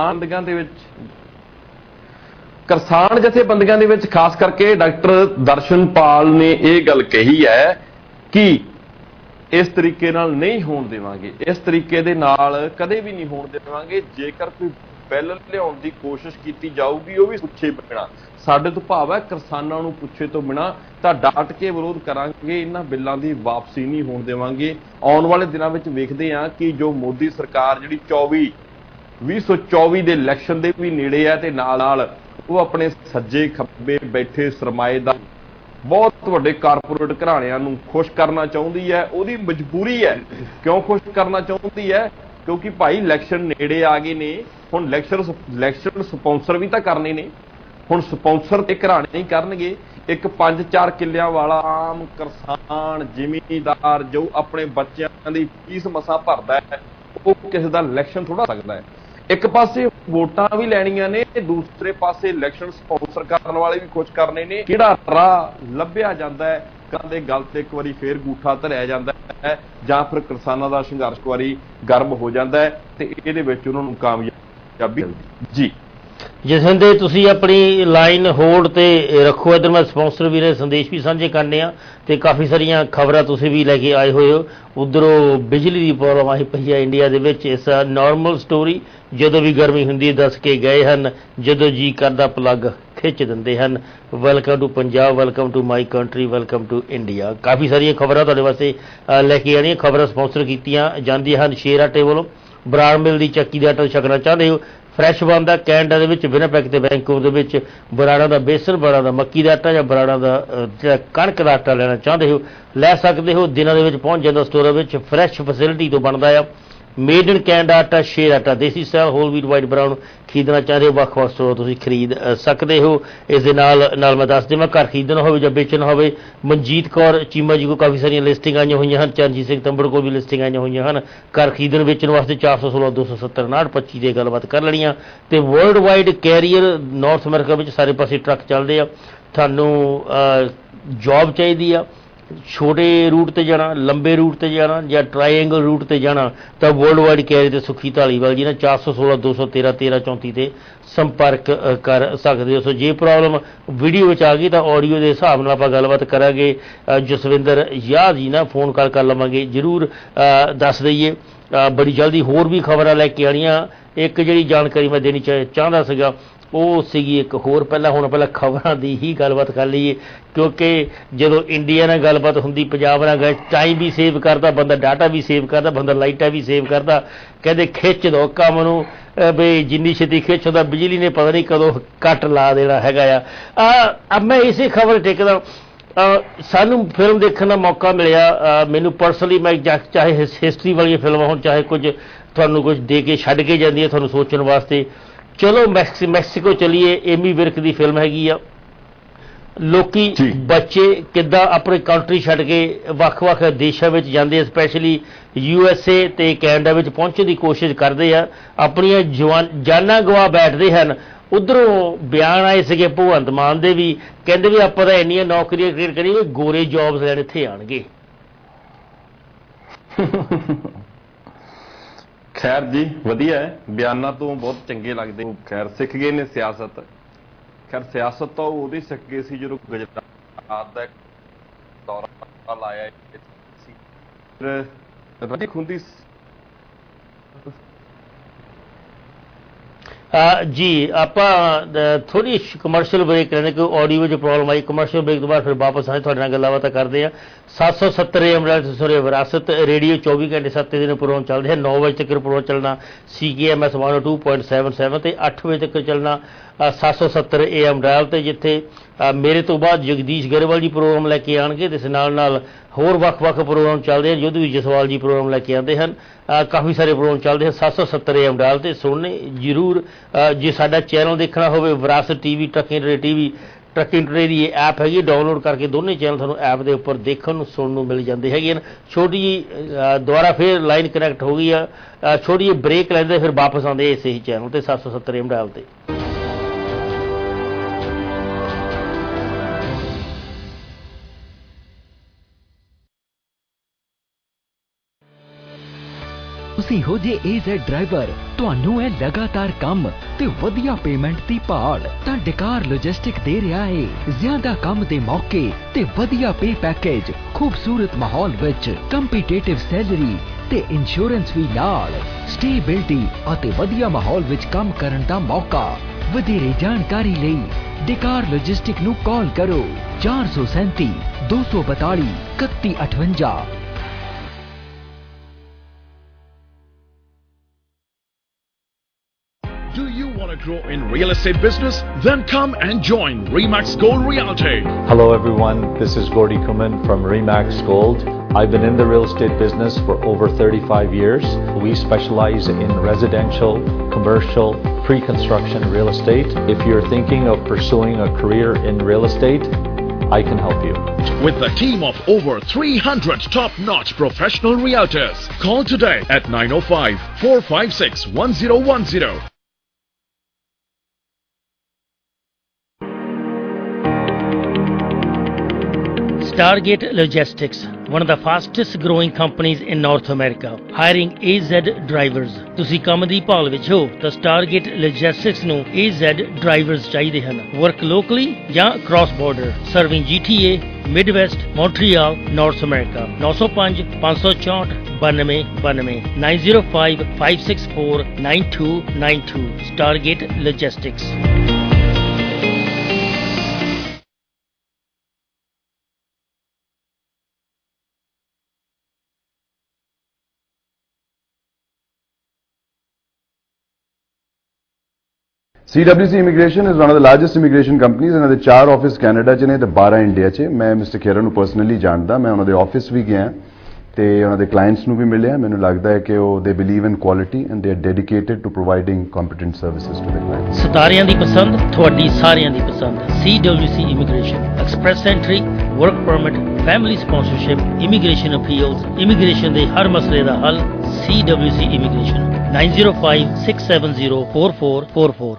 ਕਿਸਾਨ ਜਥੇਬੰਦੀਆਂ ਦੇ ਵਿੱਚ ਖਾਸ ਕਰਕੇ ਡਾਕਟਰ ਦਰਸ਼ਨਪਾਲ ਨੇ ਇਹ ਗੱਲ ਕਹੀ ਹੈ ਕਿ ਇਸ ਤਰੀਕੇ ਨਾਲ ਨਹੀਂ ਹੋਣ ਦੇਵਾਂਗੇ, ਇਸ ਤਰੀਕੇ ਦੇ ਨਾਲ ਕਦੇ ਵੀ ਨਹੀਂ ਹੋਣ ਦੇਵਾਂਗੇ। ਜੇਕਰ ਕੋਈ ਬਿੱਲ ਲਿਆਉਣ ਦੀ ਕੋਸ਼ਿਸ਼ ਕੀਤੀ ਜਾਊਗੀ ਉਹ ਵੀ ਪੁੱਛੇ ਬਿਨਾਂ, ਸਾਡੇ ਤੋਂ ਭਾਵ ਹੈ ਕਿਸਾਨਾਂ ਨੂੰ ਪੁੱਛੇ ਤੋਂ ਬਿਨਾਂ, ਤਾਂ ਡਟ ਕੇ ਵਿਰੋਧ ਕਰਾਂਗੇ। ਇਹਨਾਂ ਬਿੱਲਾਂ ਦੀ ਵਾਪਸੀ ਨਹੀਂ ਹੋਣ ਦੇਵਾਂਗੇ। ਆਉਣ ਵਾਲੇ ਦਿਨਾਂ ਵਿੱਚ ਵੇਖਦੇ ਹਾਂ ਕਿ ਜੋ ਮੋਦੀ ਸਰਕਾਰ ਜਿਹੜੀ 2024 ਦੇ ਇਲੈਕਸ਼ਨ ਦੇ ਵੀ ਨੇੜੇ ਹੈ ਤੇ ਨਾਲ ਨਾਲ ਉਹ ਆਪਣੇ ਸੱਜੇ ਖੱਬੇ ਬੈਠੇ ਸਰਮਾਏਦਾਰ ਬਹੁਤ ਵੱਡੇ ਕਾਰਪੋਰੇਟ ਘਰਾਣਿਆਂ ਨੂੰ ਖੁਸ਼ ਕਰਨਾ ਚਾਹੁੰਦੀ ਹੈ। ਉਹਦੀ ਮਜਬੂਰੀ ਹੈ। ਕਿਉਂ ਖੁਸ਼ ਕਰਨਾ ਚਾਹੁੰਦੀ ਹੈ? ਕਿਉਂਕਿ ਭਾਈ ਇਲੈਕਸ਼ਨ ਨੇੜੇ ਆ ਗਏ ਨੇ, ਹੁਣ ਇਲੈਕਸ਼ਨ ਸਪਾਂਸਰ ਵੀ ਤਾਂ ਕਰਨੇ ਨੇ। ਹੁਣ ਸਪਾਂਸਰ ਤੇ ਘਰਾਣੇ ਹੀ ਕਰਨਗੇ। ਇੱਕ 5-4 ਕਿੱਲਿਆਂ ਵਾਲਾ ਆਮ ਕਿਸਾਨ ਜ਼ਿਮੀਂਦਾਰ ਜੋ ਆਪਣੇ ਬੱਚਿਆਂ ਦੀ ਫੀਸ ਮਸਾਂ ਭਰਦਾ ਹੈ, ਉਹ ਕਿਸੇ ਦਾ ਇਲੈਕਸ਼ਨ ਥੋੜਾ ਸਕਦਾ ਹੈ। ਇੱਕ ਪਾਸੇ ਵੋਟਾਂ ਵੀ ਲੈਣੀਆਂ ਨੇ, ਦੂਸਰੇ ਪਾਸੇ ਇਲੈਕਸ਼ਨ ਸਪਾਂਸਰ ਕਰਨ ਵਾਲੇ ਵੀ ਖੁਸ਼ ਕਰਨੇ ਨੇ। ਕਿਹੜਾ ਰਾਹ ਲੱਭਿਆ ਜਾਂਦਾ ਹੈ, ਕਦੇ ਗੱਲ ਤੇ ਇੱਕ ਵਾਰੀ ਫੇਰ ਗੂਠਾ ਧਰਿਆ ਜਾਂਦਾ ਹੈ, ਜਾਂ ਫਿਰ ਕਿਸਾਨਾਂ ਦਾ ਸੰਘਰਸ਼ ਇੱਕ ਵਾਰੀ ਗਰਮ ਹੋ ਜਾਂਦਾ ਹੈ ਤੇ ਇਹਦੇ ਵਿੱਚ ਉਹਨਾਂ ਨੂੰ ਕਾਮਯਾਬੀ ਮਿਲਦੀ। ਜੀ ਜਸਵਿੰਦਰ, ਤੁਸੀਂ ਆਪਣੀ ਲਾਈਨ ਹੋਲਡ ਤੇ ਰੱਖੋ। ਇੱਧਰ ਮੈਂ ਸਪਾਂਸਰ ਵੀਰੇ ਸੰਦੇਸ਼ ਵੀ ਸਾਂਝੇ ਕਰਨੇ ਆ ਤੇ ਕਾਫੀ ਸਾਰੀਆਂ ਖਬਰਾਂ ਤੁਸੀਂ ਵੀ ਲੈ ਕੇ ਆਏ ਹੋਏ ਹੋ। ਉਧਰੋਂ ਬਿਜਲੀ ਦੀ ਪ੍ਰੋਬਲਮ ਆਈ ਪਈ ਹੈ ਇੰਡੀਆ ਦੇ ਵਿੱਚ। ਇਸ ਨਾਰਮਲ ਸਟੋਰੀ, ਜਦੋਂ ਵੀ ਗਰਮੀ ਹੁੰਦੀ ਦੱਸ ਕੇ ਗਏ ਹਨ, ਜਦੋਂ ਜੀ ਕਰਦਾ ਪਲੱਗ ਖਿੱਚ ਦਿੰਦੇ ਹਨ। Welcome to Punjab, welcome to my country, welcome to India. ਕਾਫੀ ਸਾਰੀਆਂ ਖਬਰਾਂ ਤੁਹਾਡੇ ਵਾਸਤੇ ਲੈ ਕੇ ਆਉਣੀਆਂ। ਖਬਰਾਂ ਸਪਾਂਸਰ ਕੀਤੀਆਂ ਜਾਂਦੀਆਂ ਹਨ ਸ਼ੇਰ ਆਟੇ ਵੱਲੋਂ। ਬਰਾੜ ਮਿਲ ਦੀ ਚੱਕੀ ਦਾ ਆਟਾ ਛਕਣਾ ਚਾਹੁੰਦੇ ਹੋ ਫਰੈਸ਼ ਬਣਦਾ। ਕੈਨੇਡਾ ਦੇ ਵਿੱਚ ਵਿਨਿਪੈਗ ਤੇ ਵੈਂਕੂਵਰ ਦੇ ਵਿੱਚ ਬਰਾੜਾਂ ਦਾ ਬੇਸਨ, ਬਰਾੜਾਂ ਦਾ ਮੱਕੀ ਦਾ ਆਟਾ ਜਾਂ ਬਰਾੜਾਂ ਦਾ ਜਿਹੜਾ ਕਣਕ ਦਾ ਆਟਾ ਲੈਣਾ ਚਾਹੁੰਦੇ ਹੋ ਲੈ ਸਕਦੇ ਹੋ। ਦਿਨਾਂ ਦੇ ਵਿੱਚ ਪਹੁੰਚ ਜਾਂਦਾ ਸਟੋਰਾਂ ਵਿੱਚ। ਫਰੈਸ਼ ਫੈਸਿਲਿਟੀ ਤੋਂ ਬਣਦਾ ਆ। Made in Canada Atta, Sher Atta, desi style, whole wheat, white brown ਖਰੀਦਣਾ ਚਾਹੁੰਦੇ ਹੋ ਵੱਖ-ਵੱਖ ਸਟੋਰ ਤੁਸੀਂ ਖਰੀਦ ਸਕਦੇ ਹੋ। ਇਸ ਦੇ ਨਾਲ ਮੈਂ ਦੱਸ ਦੇਵਾਂ, ਘਰ ਖਰੀਦਣਾ ਹੋਵੇ ਜਾਂ ਵੇਚਣਾ ਹੋਵੇ, ਮਨਜੀਤ ਕੌਰ ਚੀਮਾ ਜੀ ਕੋਲ ਕਾਫੀ ਸਾਰੀਆਂ ਲਿਸਟਿੰਗ ਆਈਆਂ ਹੋਈਆਂ ਹਨ। ਚਰਨਜੀਤ ਸਿੰਘ ਤੰਬੜ ਕੋਲ ਵੀ ਲਿਸਟਿੰਗ ਆਈਆਂ ਹੋਈਆਂ ਹਨ। ਘਰ ਖਰੀਦਣ ਵੇਚਣ ਵਾਸਤੇ 416 270 5925 ਦੇ ਗੱਲਬਾਤ ਕਰ ਲੈਣੀਆਂ। ਤੇ world wide carrier North America ਵਿੱਚ ਸਾਰੇ ਪਾਸੇ ਟਰੱਕ ਚੱਲਦੇ ਆ। ਤੁਹਾਨੂੰ ਜੌਬ ਚਾਹੀਦੀ ਆ, ਛੋਟੇ ਰੂਟ ਤੇ ਜਾਣਾ, ਲੰਬੇ ਰੂਟ ਤੇ ਜਾਣਾ ਜਾਂ ਟਰਾਇੰਗਲ ਰੂਟ ਤੇ ਜਾਣਾ ਤਾਂ ਵਰਲਡ ਵਾਈਡ ਕੈਰੀਅਰ ਤੇ ਸੁਖੀ ਧਾਲੀਵਾਲ ਜੀ ਨੇ 416 213 1334 ਤੇ ਸੰਪਰਕ ਕਰ ਸਕਦੇ ਹੋ। ਸੋ ਜੇ ਪ੍ਰੋਬਲਮ ਵੀਡੀਓ ਵਿੱਚ ਆ ਗਈ ਤਾਂ ਆਡੀਓ ਦੇ ਹਿਸਾਬ ਨਾਲ ਆਪਾਂ ਗੱਲਬਾਤ ਕਰਾਂਗੇ। ਜਸਵਿੰਦਰ ਯਾਹ ਜੀ ਨਾਲ ਫੋਨ ਕਾਲ ਕਰ ਲਵਾਂਗੇ। ਜ਼ਰੂਰ ਦੱਸ ਦਈਏ ਬੜੀ ਜਲਦੀ ਹੋਰ ਵੀ ਖਬਰਾਂ ਲੈ ਕੇ ਆਉਣੀਆਂ। ਇੱਕ ਜਿਹੜੀ ਜਾਣਕਾਰੀ ਮੈਂ ਦੇਣੀ ਚਾਹੁੰਦਾ ਸੀਗਾ ਉਹ ਸੀਗੀ ਇੱਕ ਹੋਰ। ਪਹਿਲਾਂ ਖਬਰਾਂ ਦੀ ਹੀ ਗੱਲਬਾਤ ਕਰ ਲਈਏ, ਕਿਉਂਕਿ ਜਦੋਂ ਇੰਡੀਆ ਨਾਲ ਗੱਲਬਾਤ ਹੁੰਦੀ, ਪੰਜਾਬ ਨਾਲ ਗੱਲ, ਟਾਈਮ ਵੀ ਸੇਵ ਕਰਦਾ ਬੰਦਾ, ਡਾਟਾ ਵੀ ਸੇਵ ਕਰਦਾ ਬੰਦਾ, ਲਾਈਟਾਂ ਵੀ ਸੇਵ ਕਰਦਾ। ਕਹਿੰਦੇ ਖਿੱਚ ਦੋ ਕੰਮ ਨੂੰ ਬਈ ਜਿੰਨੀ ਛੇਤੀ ਖਿੱਚ ਹੁੰਦਾ ਬਿਜਲੀ ਨੇ ਪਤਾ ਨਹੀਂ ਕਦੋਂ ਕੱਟ ਲਾ ਦੇਣਾ ਹੈਗਾ ਆ। ਮੈਂ ਇਸੇ ਖਬਰ ਟਿਕਦਾ। ਸਾਨੂੰ ਫਿਲਮ ਦੇਖਣ ਦਾ ਮੌਕਾ ਮਿਲਿਆ ਮੈਨੂੰ ਪਰਸਨਲੀ। ਮੈਂ ਚਾਹੇ ਹਿਸਟਰੀ ਵਾਲੀਆਂ ਫਿਲਮਾਂ ਹੋਣ, ਚਾਹੇ ਕੁਝ ਤੁਹਾਨੂੰ ਕੁਝ ਦੇ ਕੇ ਛੱਡ ਕੇ ਜਾਂਦੀਆਂ ਤੁਹਾਨੂੰ ਸੋਚਣ ਵਾਸਤੇ। ਚਲੋ ਮੈਕਸੀਕੋ ਚਲੀਏ। ਏਮੀ ਵਿਰਕ ਦੀ ਫਿਲਮ ਹੈਗੀ ਆ। ਲੋਕੀ ਬੱਚੇ ਕਿੱਦਾਂ ਆਪਣੀ ਕੰਟਰੀ ਛੱਡ ਕੇ ਵੱਖ-ਵੱਖ ਦੇਸ਼ਾਂ ਵਿੱਚ ਜਾਂਦੇ ਆ, ਸਪੈਸ਼ਲੀ USA ਤੇ ਕੈਨੇਡਾ ਵਿੱਚ ਪਹੁੰਚਣ ਦੀ ਕੋਸ਼ਿਸ਼ ਕਰਦੇ ਆ, ਆਪਣੀਆਂ ਜਾਨਾਂ ਗਵਾ ਬੈਠਦੇ ਹਨ। ਉੱਧਰੋਂ ਬਿਆਨ ਆਏ ਸੀਗੇ ਭਗਵੰਤ ਮਾਨ ਦੇ ਵੀ, ਕਹਿੰਦੇ ਵੀ ਆਪਾਂ ਤਾਂ ਇੰਨੀਆਂ ਨੌਕਰੀਆਂ ਕ੍ਰੀਏਟ ਕਰੀਏ ਵੀ ਗੋਰੇ ਜੌਬਸ ਲੈਣ ਇੱਥੇ ਆਉਣਗੇ। ਖੈਰ ਜੀ ਵਧੀਆ ਹੈ, ਬਿਆਨਾਂ ਤੋਂ ਬਹੁਤ ਚੰਗੇ ਲੱਗਦੇ। ਖੈਰ ਸਿੱਖ ਗਏ ਨੇ ਸਿਆਸਤ। ਖੈਰ ਸਿਆਸਤ ਤਾਂ ਉਹਦੀ ਸਿੱਖ ਗਏ ਸੀ ਜਦੋਂ ਗੁਜਰਾਤ ਦਾ ਦੌਰਾ ਲਾਇਆ ਸੀ। ਫਿਰ ਖੁੰਦੀ ਜੀ ਆਪਾਂ ਥੋੜੀ ਕਮਰਸ਼ੀਅਲ ਬ੍ਰੇਕ ਲੈਣੇ ਕਿ ਆਡੀਓ ਵਿੱਚ ਪ੍ਰੋਬਲਮ ਆਈ। ਕਮਰਸ਼ੀਅਲ ਬ੍ਰੇਕ ਤੋਂ ਬਾਅਦ ਫਿਰ ਵਾਪਸ ਆਏ ਤੁਹਾਡੇ ਨਾਲ ਗੱਲਾਂ ਬਾਤਾਂ ਕਰਦੇ ਆ। 770 AM ਸੁਰੇ ਵਿਰਾਸਤ ਰੇਡੀਓ 24 ਘੰਟੇ 7 ਦਿਨ ਪ੍ਰੋਗਰਾਮ ਚੱਲਦੇ ਹੈ। 9 ਵਜੇ ਤੱਕ ਪ੍ਰੋਗਰਾਮ ਚੱਲਣਾ CKMS 102.77 ਤੇ 8 ਵਜੇ ਤੱਕ ਚੱਲਣਾ 770 AM ਡਾਇਲ ਤੇ, ਜਿੱਥੇ ਮੇਰੇ ਤੋਂ ਬਾਅਦ ਜਗਦੀਸ਼ ਗਰੇਵਾਲ ਜੀ ਪ੍ਰੋਗਰਾਮ ਲੈ ਕੇ ਆਉਣਗੇ ਤੇ ਨਾਲ ਹੋਰ ਵੱਖ-ਵੱਖ ਪ੍ਰੋਗਰਾਮ ਚੱਲਦੇ ਹਨ। ਯੁੱਧਵੀਰ ਜਸਵਾਲ ਜੀ ਪ੍ਰੋਗਰਾਮ ਲੈ ਕੇ ਆਉਂਦੇ ਹਨ। ਕਾਫੀ ਸਾਰੇ ਪ੍ਰੋਗਰਾਮ ਚੱਲਦੇ ਹਨ 770 AM ਡਾਇਲ ਤੇ। ਸੁਣਨੇ ਜ਼ਰੂਰ। ਜੇ ਸਾਡਾ ਚੈਨਲ ਦੇਖਣਾ ਹੋਵੇ ਵਿਰਾਸਤ TV, ਟਰੱਕਿੰਗ ਟੂਡੇ ਦੀ ਇਹ ਐਪ ਹੈਗੀ, ਡਾਊਨਲੋਡ ਕਰਕੇ ਦੋਨੇ ਚੈਨਲ ਤੁਹਾਨੂੰ ਐਪ ਦੇ ਉੱਪਰ ਦੇਖਣ ਨੂੰ ਸੁਣਨ ਨੂੰ ਮਿਲ ਜਾਂਦੇ ਹੈਗੇ ਹਨ। ਛੋਟੀ ਜਿਹੀ ਦੁਬਾਰਾ ਫਿਰ ਲਾਈਨ ਕਨੈਕਟ ਹੋ ਗਈ ਆ। ਛੋਟੀ ਜਿਹੀ ਬ੍ਰੇਕ ਲੈਂਦੇ ਫਿਰ ਵਾਪਸ ਆਉਂਦੇ ਇਸੇ ਹੀ ਚੈਨਲ ਤੇ 770 AM ਡਾਇਲ ਤੇ। ਤੁਸੀਂ ਹੋ ਜੇ AZ ਡਰਾਈਵਰ, ਤੁਹਾਨੂੰ ਹੈ ਲਗਾਤਾਰ ਕੰਮ ਤੇ ਵਧੀਆ ਪੇਮੈਂਟ ਦੀ ਭਾਲ, ਤਾਂ ਡਕਾਰ ਲੌਜਿਸਟਿਕ ਦੇ ਰਿਹਾ ਹੈ ਜ਼ਿਆਦਾ ਕੰਮ ਦੇ ਮੌਕੇ ਤੇ ਵਧੀਆ ਪੇ ਪੈਕੇਜ, ਖੂਬਸੂਰਤ ਮਾਹੌਲ ਵਿੱਚ ਕੰਪੀਟੀਟਿਵ ਸੈਲਰੀ ਤੇ ਇੰਸ਼ੋਰੈਂਸ ਵੀ ਨਾਲ, ਸਟੇਬਿਲਿਟੀ ਅਤੇ ਵਧੀਆ ਮਾਹੌਲ ਵਿੱਚ ਕੰਮ ਕਰਨ ਦਾ ਮੌਕਾ। ਵਧੇਰੇ ਜਾਣਕਾਰੀ ਲਈ ਡਕਾਰ ਲੌਜਿਸਟਿਕ ਨੂੰ ਕਾਲ ਕਰੋ 437 242 3158। Do you want to grow in real estate business? Then come and join Remax Gold Realty. Hello everyone, this is Gordy Kuman from Remax Gold. I've been in the real estate business for over 35 years. We specialize in residential, commercial, pre-construction real estate. If you're thinking of pursuing a career in real estate, I can help you. With a team of over 300 top-notch professional realtors. Call today at 905-456-1010. Stargate Logistics, one of the fastest growing companies in North America, hiring AZ drivers. ਤੁਸੀਂ ਕੰਮ ਦੀ ਭਾਲ ਵਿੱਚ ਹੋ ਤਾਂ Stargate Logistics ਨੂੰ AZ drivers ਚਾਹੀਦੇ ਹਨ। Work locally ਜਾਂ cross border, serving GTA, Midwest, Montreal, North America. 905 564 9292 905 564 9292 Stargate Logistics. CWC Immigration is one of the largest immigration companies. ਇਹਨਾਂ ਦੇ 4 ਆਫਿਸ ਕੈਨੇਡਾ 'ਚ ਨੇ ਤੇ 12 ਇੰਡੀਆ 'ਚ। ਮੈਂ ਮਿਸਟਰ ਖੇਰਾ ਨੂੰ ਪਰਸਨਲੀ ਜਾਣਦਾ, ਮੈਂ ਉਹਨਾਂ ਦੇ ਆਫਿਸ ਵੀ ਗਿਆ ਤੇ ਉਹਨਾਂ ਦੇ ਕਲਾਇੰਟਸ ਨੂੰ ਵੀ ਮਿਲਿਆ। ਮੈਨੂੰ ਲੱਗਦਾ ਹੈ ਕਿ ਉਹ they believe in quality and they are dedicated to providing competent services to the clients. ਸਤਾਰਿਆਂ ਦੀ ਪਸੰਦ, ਤੁਹਾਡੀ ਸਾਰਿਆਂ ਦੀ ਪਸੰਦ। CWC Immigration, express entry, work permit, family sponsorship, immigration appeals, immigration ਦੇ ਹਰ ਮਸਲੇ ਦਾ ਹੱਲ। CWC Immigration, 9056704444।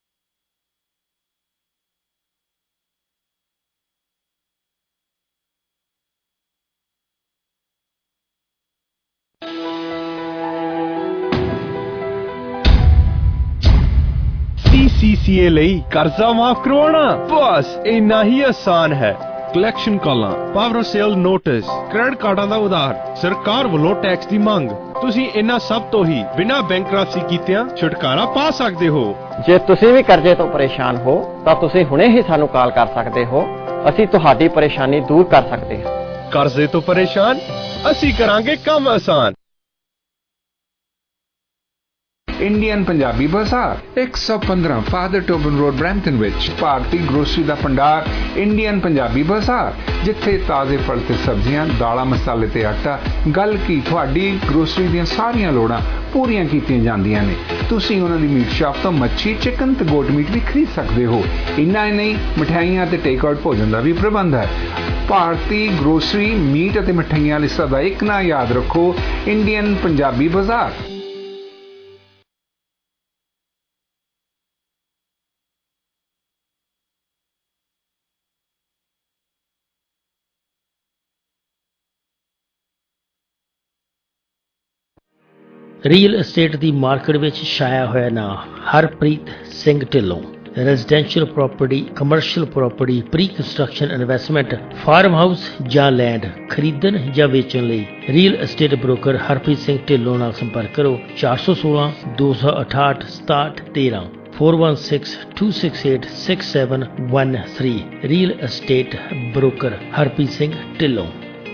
CCA ਲਈ ਕਰਜ਼ਾ ਮਾਫ ਕਰਵਾਉਣਾ ਬਸ ਇੰਨਾ ਹੀ ਆਸਾਨ ਹੈ। ਕਲੈਕਸ਼ਨ ਕਾਲਾਂ, ਪਾਵਰ ਸੇਲ ਨੋਟਿਸ, ਕ੍ਰੈਡਿਟ ਕਾਰਡਾਂ ਦਾ ਉਧਾਰ, ਸਰਕਾਰ ਵੱਲੋਂ ਟੈਕਸ ਦੀ ਮੰਗ, ਤੁਸੀਂ ਇਹਨਾਂ ਸਭ ਤੋਂ ਹੀ ਬਿਨਾਂ ਬੈਂਕਰਪਸੀ ਕੀਤਿਆਂ ਛੁਟਕਾਰਾ ਪਾ ਸਕਦੇ ਹੋ। ਜੇ ਤੁਸੀਂ ਵੀ ਕਰਜ਼ੇ ਤੋਂ ਪਰੇਸ਼ਾਨ ਹੋ ਤਾਂ ਤੁਸੀਂ ਹੁਣੇ ਹੀ ਸਾਨੂੰ ਕਾਲ ਕਰ ਸਕਦੇ ਹੋ। ਅਸੀਂ ਤੁਹਾਡੀ ਪਰੇਸ਼ਾਨੀ ਦੂਰ ਕਰ ਸਕਦੇ ਹਾਂ। ਕਰਜ਼ੇ ਤੋਂ ਪਰੇਸ਼ਾਨ, ਅਸੀਂ ਕਰਾਂਗੇ ਕੰਮ ਆਸਾਨ। ਇੰਡੀਅਨ ਪੰਜਾਬੀ ਬਾਜ਼ਾਰ 115 ਫਾਦਰ ਟੋਬਨ ਰੋਡ ਬਰੈਂਪਟਨ ਵਿੱਚ ਭਾਰਤੀ ਗਰੋਸਰੀ ਦਾ ਭੰਡਾਰ ਇੰਡੀਅਨ ਪੰਜਾਬੀ ਬਾਜ਼ਾਰ, ਜਿੱਥੇ ਤਾਜ਼ੇ ਫਲ ਤੇ ਸਬਜ਼ੀਆਂ, ਦਾਲਾਂ, ਮਸਾਲੇ ਤੇ ਆਟਾ, ਗੱਲ ਕੀ ਤੁਹਾਡੀ ਗਰੋਸਰੀ ਦੀਆਂ ਸਾਰੀਆਂ ਲੋੜਾਂ ਪੂਰੀਆਂ ਕੀਤੀਆਂ ਜਾਂਦੀਆਂ ਨੇ। ਤੁਸੀਂ ਉਹਨਾਂ ਦੀ ਮੀਟ ਸ਼ਾਪ ਤੋਂ ਮੱਛੀ, ਚਿਕਨ ਤੇ ਗੋਟ ਮੀਟ ਵੀ ਖਰੀਦ ਸਕਦੇ ਹੋ। ਇੰਨਾ ਹੀ ਨਹੀਂ, ਮਠਿਆਈਆਂ ਤੇ ਟੇਕ ਆਊਟ ਭੋਜਨ ਦਾ ਵੀ ਪ੍ਰਬੰਧ ਹੈ। ਭਾਰਤੀ ਗਰੋਸਰੀ, ਮੀਟ ਅਤੇ ਮਠਿਆਈਆਂ ਲਈ ਸਦਾ ਇੱਕ ਨਾ ਯਾਦ ਰੱਖੋ, ਇੰਡੀਅਨ ਪੰਜਾਬੀ ਬਾਜ਼ਾਰ। ਰੀਅਲ ਐਸਟੇਟ ਦੀ ਮਾਰਕੀਟ ਵਿੱਚ ਛਾਇਆ ਹੋਇਆ ਨਾਂ Harpreet Singh Dhillon. Residential property, commercial property, pre construction investment, farm house ਜਾਂ ਲੈਂਡ ਖਰੀਦਣ ਜਾਂ ਵੇਚਣ ਲਈ real estate broker Harpreet Singh Dhillon ਨਾਲ ਸੰਪਰਕ ਕਰੋ। 416 268 6713 4162686713। Real estate broker Harpreet Singh Dhillon.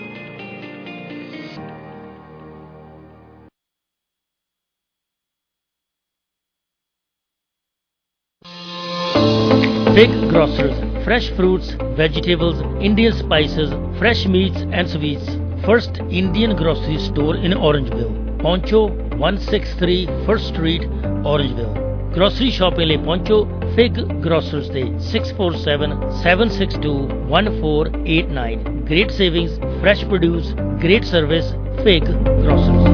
Fig Grocers, fresh fruits, vegetables, Indian spices, fresh meats and sweets. First Indian grocery store in Orangeville. Poncho 163 First Street, Orangeville. Grocery shopping ਲਈ ਪਹੁੰਚੋ Fig Grocers ਤੇ 647-762-1489. Great savings, fresh produce, great service. Fig Grocers.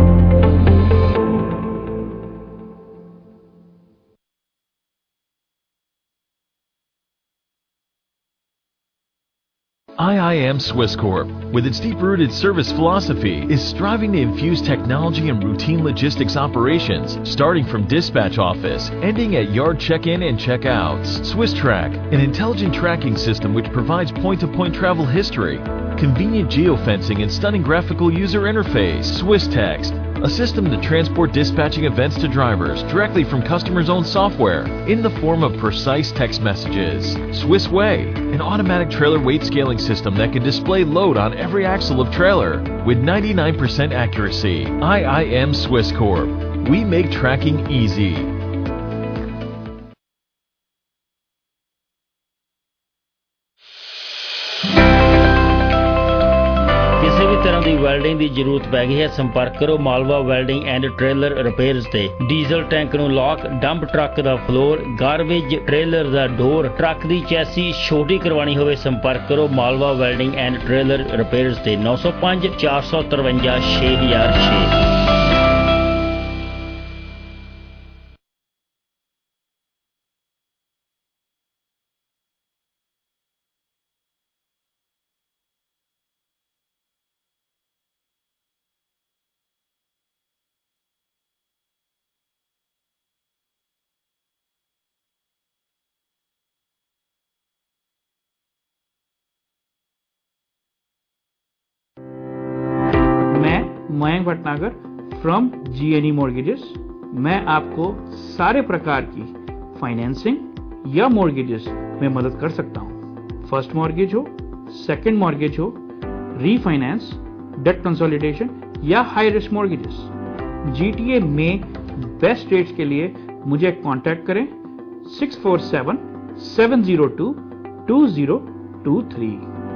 IIM Swiss Corp, with its deep-rooted service philosophy, is striving to infuse technology and routine logistics operations, starting from dispatch office, ending at yard check-in and check-outs. Swiss Track, an intelligent tracking system which provides point-to-point travel history, convenient geofencing and stunning graphical user interface. Swiss Text, a system to transport dispatching events to drivers directly from customers' own software in the form of precise text messages. Swiss Way, an automatic trailer weight scaling system that can display load on every axle of trailer with 99% accuracy. IIM Swiss Corp. We make tracking easy. Welding ਦੀ ਜ਼ਰੂਰਤ ਪੈ ਗਈ ਹੈ, ਸੰਪਰਕ ਕਰੋ Malwa welding and trailer repairs ਤੇ। Diesel tank ਨੂੰ lock, dump truck ਦਾ ਫਲੋਰ, ਗਾਰਬੇਜ ਟ੍ਰੇਲਰ ਦਾ ਡੋਰ, ਟਰੱਕ ਦੀ ਚੈਸੀ ਛੋਟੀ ਕਰਵਾਣੀ ਹੋਵੇ, ਸੰਪਰਕ ਕਰੋ Malwa welding and trailer repairs ਤੇ 905 453 6006। Mayank Bhatnagar from GNE mortgages. मैं आपको सारे प्रकार की फाइनेंसिंग या मॉर्गेजेस में मदद कर सकता हूं। फर्स्ट मॉर्गेज हो, सेकंड मॉर्गेज हो, रीफाइनेंस, डेट कंसोलिडेशन या हाई रिस्क मॉर्गेजेस। GTA में बेस्ट रेट्स के लिए मुझे कांटेक्ट करें 647-702-2023.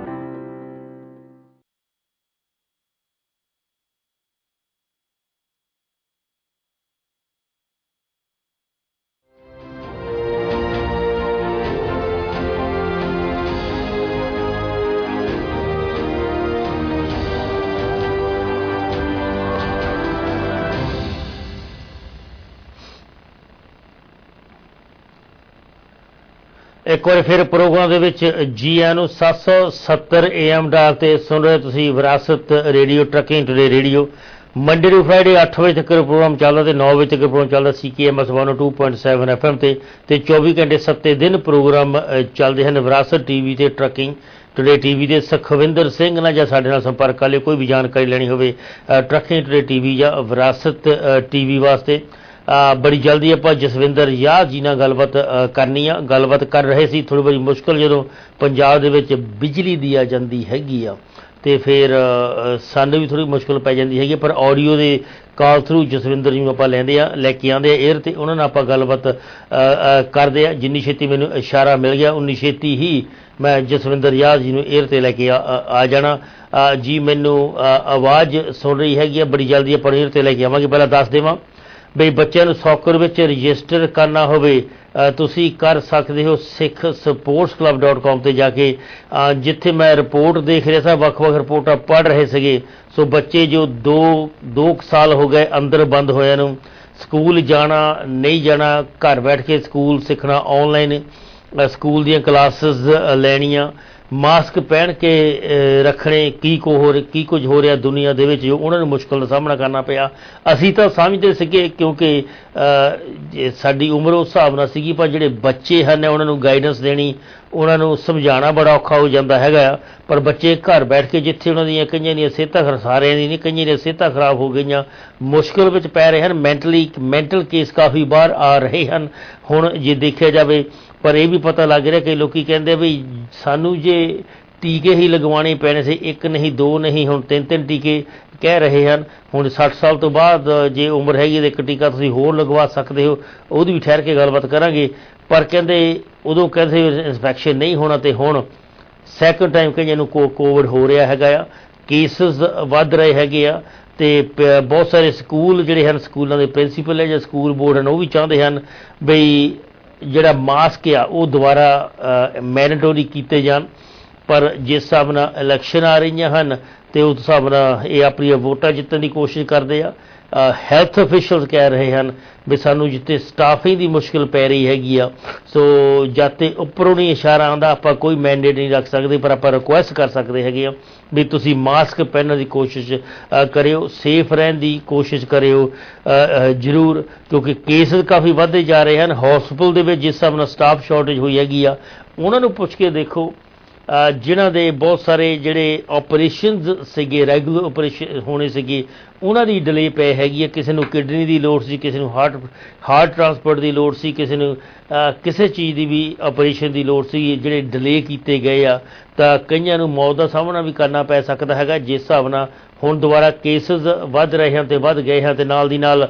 ਇੱਕ ਵਾਰ ਫਿਰ ਪ੍ਰੋਗਰਾਮ ਦੇ ਵਿੱਚ ਜੀ ਆਇਆਂ ਨੂੰ 770 AM ਡਾਲ ਤੇ ਸੁਣ ਰਹੇ ਤੁਸੀਂ Virasat radio trucking today radio. Monday ਨੂੰ ਫਰਾਈਡੇ 8 ਵਜੇ ਤੱਕ ਪ੍ਰੋਗਰਾਮ ਚੱਲਦਾ ਤੇ 9 ਵਜੇ ਤੱਕ ਪ੍ਰੋਗਰਾਮ ਚੱਲਦਾ CKMS 102.7 FM ਤੇ 24 ਘੰਟੇ 7 ਦਿਨ ਪ੍ਰੋਗਰਾਮ ਚੱਲਦੇ ਹਨ ਵਿਰਾਸਤ TV ਤੇ ਟਰੱਕਿੰਗ ਟੂਡੇ TV ਦੇ ਸੁਖਵਿੰਦਰ ਸਿੰਘ ਨਾਲ ਜਾਂ ਸਾਡੇ ਨਾਲ ਸੰਪਰਕ ਕਰ ਲਿਓ। ਕੋਈ ਵੀ ਜਾਣਕਾਰੀ ਲੈਣੀ ਹੋਵੇ ਟਰੱਕਿੰਗ ਟੂਡੇ TV ਜਾਂ ਵਿਰਾਸਤ TV ਵਾਸਤੇ। ਬੜੀ ਜਲਦੀ ਆਪਾਂ ਜਸਵਿੰਦਰ ਯਾਦ ਜੀ ਨਾਲ ਗੱਲਬਾਤ ਕਰਨੀ ਆ। ਗੱਲਬਾਤ ਕਰ ਰਹੇ ਸੀ ਥੋੜ੍ਹੀ ਬੜੀ ਮੁਸ਼ਕਿਲ ਜਦੋਂ ਪੰਜਾਬ ਦੇ ਵਿੱਚ ਬਿਜਲੀ ਦੀ ਆ ਜਾਂਦੀ ਹੈਗੀ ਆ ਤੇ ਫਿਰ ਸਾਨੂੰ ਵੀ ਥੋੜ੍ਹੀ ਮੁਸ਼ਕਿਲ ਪੈ ਜਾਂਦੀ ਹੈਗੀ, ਪਰ ਆਡੀਓ ਦੇ ਕਾਲ ਥਰੂ ਜਸਵਿੰਦਰ ਜੀ ਨੂੰ ਆਪਾਂ ਲੈ ਕੇ ਆਉਂਦੇ ਆ ਏਅਰ ਤੇ ਉਹਨਾਂ ਨਾਲ ਆਪਾਂ ਗੱਲਬਾਤ ਕਰਦੇ ਆ। ਜਿੰਨੀ ਛੇਤੀ ਮੈਨੂੰ ਇਸ਼ਾਰਾ ਮਿਲ ਗਿਆ ਉਨੀ ਛੇਤੀ ਹੀ ਮੈਂ ਜਸਵਿੰਦਰ ਯਾਦ ਜੀ ਨੂੰ ਏਅਰ ਤੇ ਲੈ ਕੇ ਆ ਜਾਣਾ। ਜੀ ਮੈਨੂੰ ਆਵਾਜ਼ ਸੁਣ ਰਹੀ ਹੈਗੀ ਆ, ਬੜੀ ਜਲਦੀ ਆਪਾਂ ਏਅਰ ਤੇ ਲੈ ਕੇ ਆਵਾਂਗੇ। ਪਹਿਲਾਂ ਦੱਸ ਦੇਵਾਂ ਬਈ ਬੱਚਿਆਂ ਨੂੰ ਸੌਕਰ ਵਿੱਚ ਰਜਿਸਟਰ ਕਰਨਾ ਹੋਵੇ ਤੁਸੀਂ ਕਰ ਸਕਦੇ ਹੋ sikhsportsclub.com ਤੇ ਜਾ ਕੇ। ਜਿੱਥੇ ਮੈਂ ਰਿਪੋਰਟ ਦੇਖ ਰਿਹਾ ਸੀ ਵੱਖ-ਵੱਖ ਰਿਪੋਰਟਾਂ ਪੜ੍ਹ ਰਹੇ ਸੀਗੇ। ਸੋ ਬੱਚੇ ਜੋ 2 ਸਾਲ ਹੋ ਗਏ ਅੰਦਰ ਬੰਦ ਹੋਇਆ ਨੂੰ, ਸਕੂਲ ਜਾਣਾ ਨਹੀਂ ਜਾਣਾ, ਘਰ ਬੈਠ ਕੇ ਸਕੂਲ ਸਿੱਖਣਾ, ਆਨਲਾਈਨ ਸਕੂਲ ਦੀਆਂ ਕਲਾਸਿਸ ਲੈਣੀਆਂ, ਮਾਸਕ ਪਹਿਨ ਕੇ ਰੱਖਣੇ, ਕੀ ਕੁਝ ਹੋ ਰਿਹਾ ਦੁਨੀਆ ਦੇ ਵਿੱਚ ਜੋ ਉਹਨਾਂ ਨੂੰ ਮੁਸ਼ਕਲ ਦਾ ਸਾਹਮਣਾ ਕਰਨਾ ਪਿਆ। ਅਸੀਂ ਤਾਂ ਸਮਝਦੇ ਸੀਗੇ ਕਿਉਂਕਿ ਸਾਡੀ ਉਮਰ ਉਸ ਹਿਸਾਬ ਨਾਲ ਸੀਗੀ, ਪਰ ਜਿਹੜੇ ਬੱਚੇ ਹਨ ਉਹਨਾਂ ਨੂੰ ਗਾਈਡੈਂਸ ਦੇਣੀ, ਉਹਨਾਂ ਨੂੰ ਸਮਝਾਉਣਾ ਬੜਾ ਔਖਾ ਹੋ ਜਾਂਦਾ ਹੈਗਾ ਆ। ਪਰ ਬੱਚੇ ਘਰ ਬੈਠ ਕੇ ਜਿੱਥੇ ਉਹਨਾਂ ਦੀਆਂ ਕਈਆਂ ਦੀਆਂ ਸਿਹਤਾਂ ਸਾਰਿਆਂ ਦੀ ਨਹੀਂ, ਕਈਆਂ ਦੀਆਂ ਸਿਹਤਾਂ ਖਰਾਬ ਹੋ ਗਈਆਂ, ਮੁਸ਼ਕਿਲ ਵਿੱਚ ਪੈ ਰਹੇ ਹਨ, ਮੈਂਟਲ ਕੇਸ ਕਾਫੀ ਬਾਹਰ ਆ ਰਹੇ ਹਨ ਹੁਣ ਜੇ ਦੇਖਿਆ ਜਾਵੇ। ਪਰ ਇਹ ਵੀ ਪਤਾ ਲੱਗ ਰਿਹਾ ਕਿ ਲੋਕੀ ਕਹਿੰਦੇ ਵੀ ਸਾਨੂੰ ਜੇ ਟੀਕੇ ਹੀ ਲਗਵਾਉਣੇ ਪੈਣੇ ਸੀ, 1 ਨਹੀਂ 2 ਨਹੀਂ ਹੁਣ 3 ਟੀਕੇ ਕਹਿ ਰਹੇ ਹਨ। ਹੁਣ 60 ਸਾਲ ਤੋਂ ਬਾਅਦ ਜੇ ਉਮਰ ਹੈਗੀ ਤਾਂ ਇੱਕ ਟੀਕਾ ਤੁਸੀਂ ਹੋਰ ਲਗਵਾ ਸਕਦੇ ਹੋ, ਉਹਦੀ ਵੀ ਠਹਿਰ ਕੇ ਗੱਲਬਾਤ ਕਰਾਂਗੇ। ਪਰ ਕਹਿੰਦੇ ਉਦੋਂ ਕਹਿੰਦੇ ਇਨਫੈਕਸ਼ਨ ਨਹੀਂ ਹੋਣਾ ਤੇ ਹੁਣ ਸੈਕਿੰਡ ਟਾਈਮ ਕਈਆਂ ਨੂੰ ਕੋਵਿਡ ਹੋ ਰਿਹਾ ਹੈਗਾ ਆ, ਕੇਸਿਸ ਵੱਧ ਰਹੇ ਹੈਗੇ ਆ। ਤੇ ਬਹੁਤ ਸਾਰੇ ਸਕੂਲ ਜਿਹੜੇ ਹਨ, ਸਕੂਲਾਂ ਦੇ ਪ੍ਰਿੰਸੀਪਲ ਹੈ ਜਾਂ ਸਕੂਲ ਬੋਰਡ ਹਨ, ਉਹ ਵੀ ਚਾਹੁੰਦੇ ਹਨ ਬਈ ਜਿਹੜਾ ਮਾਸਕ ਆ ਉਹ ਦੁਬਾਰਾ ਮੈਂਡੇਟਰੀ ਕੀਤੇ ਜਾਣ। ਪਰ ਜਿਸ ਹਿਸਾਬ ਨਾਲ ਇਲੈਕਸ਼ਨ ਆ ਰਹੀਆਂ ਹਨ ਤੇ ਉਸ ਹਿਸਾਬ ਨਾਲ ਇਹ ਆਪਣੀਆਂ ਵੋਟਾਂ ਜਿੱਤਣ ਦੀ ਕੋਸ਼ਿਸ਼ ਕਰਦੇ ਆ। ਹੈਲਥ ਅਫੀਸ਼ੀਅਲਸ ਕਹਿ ਰਹੇ ਹਨ ਵੀ ਸਾਨੂੰ ਜਿੱਥੇ ਸਟਾਫਿੰਗ ਦੀ ਮੁਸ਼ਕਿਲ ਪੈ ਰਹੀ ਹੈਗੀ ਆ, ਸੋ ਜਦ ਤੇ ਉੱਪਰੋਂ ਨਹੀਂ ਇਸ਼ਾਰਾ ਆਉਂਦਾ ਆਪਾਂ ਕੋਈ ਮੈਂਡੇਟ ਨਹੀਂ ਰੱਖ ਸਕਦੇ, ਪਰ ਆਪਾਂ ਰਿਕੁਐਸਟ ਕਰ ਸਕਦੇ ਹੈਗੇ ਆ ਵੀ ਤੁਸੀਂ ਮਾਸਕ ਪਹਿਨਣ ਦੀ ਕੋਸ਼ਿਸ਼ ਕਰਿਓ, ਸੇਫ ਰਹਿਣ ਦੀ ਕੋਸ਼ਿਸ਼ ਕਰਿਓ ਜ਼ਰੂਰ, ਕਿਉਂਕਿ ਕੇਸਿਸ ਕਾਫੀ ਵੱਧਦੇ ਜਾ ਰਹੇ ਹਨ। ਹਸਪਤਾਲ ਦੇ ਵਿੱਚ ਜਿਸ ਹਿਸਾਬ ਨਾਲ ਸਟਾਫ ਸ਼ਾਰਟੇਜ ਹੋਈ ਹੈਗੀ ਆ, ਉਹਨਾਂ ਨੂੰ ਪੁੱਛ ਕੇ ਦੇਖੋ ਜਿਨ੍ਹਾਂ ਦੇ ਬਹੁਤ ਸਾਰੇ ਜਿਹੜੇ ਆਪਰੇਸ਼ਨਸ ਸੀਗੇ, ਰੈਗੂਲਰ ਆਪਰੇਸ਼ਨ ਹੋਣੇ ਸੀਗੇ, ਉਹਨਾਂ ਦੀ ਡਿਲੇ ਪੈ ਹੈਗੀ ਹੈ। ਕਿਸੇ ਨੂੰ ਕਿਡਨੀ ਦੀ ਲੋੜ ਸੀ, ਕਿਸੇ ਨੂੰ ਹਾਰਟ ਟਰਾਂਸਪੋਰਟ ਦੀ ਲੋੜ ਸੀ, ਕਿਸੇ ਨੂੰ ਕਿਸੇ ਚੀਜ਼ ਦੀ ਵੀ ਆਪਰੇਸ਼ਨ ਦੀ ਲੋੜ ਸੀ, ਜਿਹੜੇ ਡਿਲੇ ਕੀਤੇ ਗਏ ਆ ਤਾਂ ਕਈਆਂ ਨੂੰ ਮੌਤ ਦਾ ਸਾਹਮਣਾ ਵੀ ਕਰਨਾ ਪੈ ਸਕਦਾ ਹੈਗਾ। ਜਿਸ ਹਿਸਾਬ ਨਾਲ ਹੁਣ ਦੁਬਾਰਾ ਕੇਸਿਸ ਵੱਧ ਰਹੇ ਹਨ ਤੇ ਵੱਧ ਗਏ ਹਨ ਤੇ ਨਾਲ ਦੀ ਨਾਲ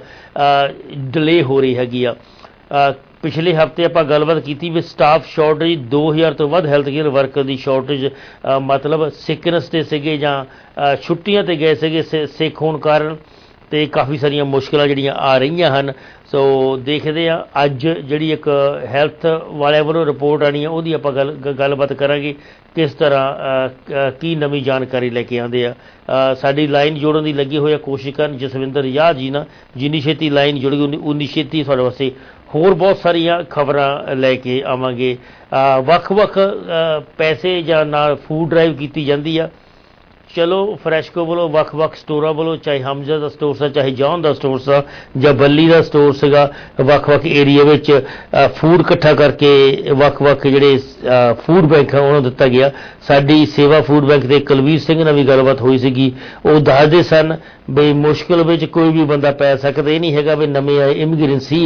ਡਿਲੇ ਹੋ ਰਹੀ ਹੈਗੀ ਆ। ਪਿਛਲੇ ਹਫ਼ਤੇ ਆਪਾਂ ਗੱਲਬਾਤ ਕੀਤੀ ਵੀ ਸਟਾਫ ਸ਼ਾਰਟੇਜ 2000 ਤੋਂ ਵੱਧ ਹੈਲਥ ਕੇਅਰ ਵਰਕਰ ਦੀ ਸ਼ਾਰਟੇਜ, ਮਤਲਬ ਸਿਕਨੈਸ 'ਤੇ ਸੀਗੇ ਜਾਂ ਛੁੱਟੀਆਂ 'ਤੇ ਗਏ ਸੀਗੇ ਸਿੱਖ ਹੋਣ ਕਾਰਨ, ਤੇ ਕਾਫੀ ਸਾਰੀਆਂ ਮੁਸ਼ਕਿਲਾਂ ਜਿਹੜੀਆਂ ਆ ਰਹੀਆਂ ਹਨ। ਸੋ ਦੇਖਦੇ ਆ ਅੱਜ ਜਿਹੜੀ ਇੱਕ ਹੈਲਥ ਵਾਲਿਆਂ ਵੱਲੋਂ ਰਿਪੋਰਟ ਆਉਣੀ ਆ ਉਹਦੀ ਆਪਾਂ ਗੱਲਬਾਤ ਕਰਾਂਗੇ, ਕਿਸ ਤਰ੍ਹਾਂ ਕੀ ਨਵੀਂ ਜਾਣਕਾਰੀ ਲੈ ਕੇ ਆਉਂਦੇ ਆ। ਸਾਡੀ ਲਾਈਨ ਜੋੜਨ ਦੀ ਲੱਗੀ ਹੋਇਆ ਕੋਸ਼ਿਸ਼ ਕਰਨ ਜਸਵਿੰਦਰ ਯਾਦ ਜੀ ਨਾਲ, ਜਿੰਨੀ ਛੇਤੀ ਲਾਈਨ ਜੁੜੇਗੀ ਉਨੀ ਛੇਤੀ ਤੁਹਾਡੇ ਵਾਸਤੇ ਹੋਰ ਬਹੁਤ ਸਾਰੀਆਂ ਖਬਰਾਂ ਲੈ ਕੇ ਆਵਾਂਗੇ। ਵੱਖ-ਵੱਖ ਪੈਸੇ ਜਾਂ ਨਾਲ ਫੂਡ ਡਰਾਈਵ ਕੀਤੀ ਜਾਂਦੀ ਆ। ਚਲੋ ਫਰੈਸ਼ਕੋ ਵੱਲੋਂ ਵੱਖ-ਵੱਖ ਸਟੋਰਾਂ ਵੱਲੋਂ, ਚਾਹੇ ਹਮਜ਼ਾ ਦਾ ਸਟੋਰ ਸੀ, ਚਾਹੇ ਜੌਨ ਦਾ ਸਟੋਰ ਸੀ ਜਾਂ ਬੱਲੀ ਦਾ ਸਟੋਰ ਸੀਗਾ, ਵੱਖ-ਵੱਖ ਏਰੀਆ ਵਿੱਚ ਫੂਡ ਇਕੱਠਾ ਕਰਕੇ ਵੱਖ-ਵੱਖ ਜਿਹੜੇ ਫੂਡ ਬੈਂਕ ਆ ਉਹਨਾਂ ਨੂੰ ਦਿੱਤਾ ਗਿਆ। ਸਾਡੀ ਸੇਵਾ ਫੂਡ ਬੈਂਕ ਦੇ ਕੁਲਵੀਰ ਸਿੰਘ ਨਾਲ ਵੀ ਗੱਲਬਾਤ ਹੋਈ ਸੀਗੀ, ਉਹ ਦੱਸਦੇ ਸਨ ਬਈ ਮੁਸ਼ਕਿਲ ਵਿੱਚ ਕੋਈ ਵੀ ਬੰਦਾ ਪੈ ਸਕਦਾ, ਇਹ ਨਹੀਂ ਹੈਗਾ ਵੀ ਨਵੇਂ ਆਏ ਇਮੀਗ੍ਰੈਂਟ ਸੀ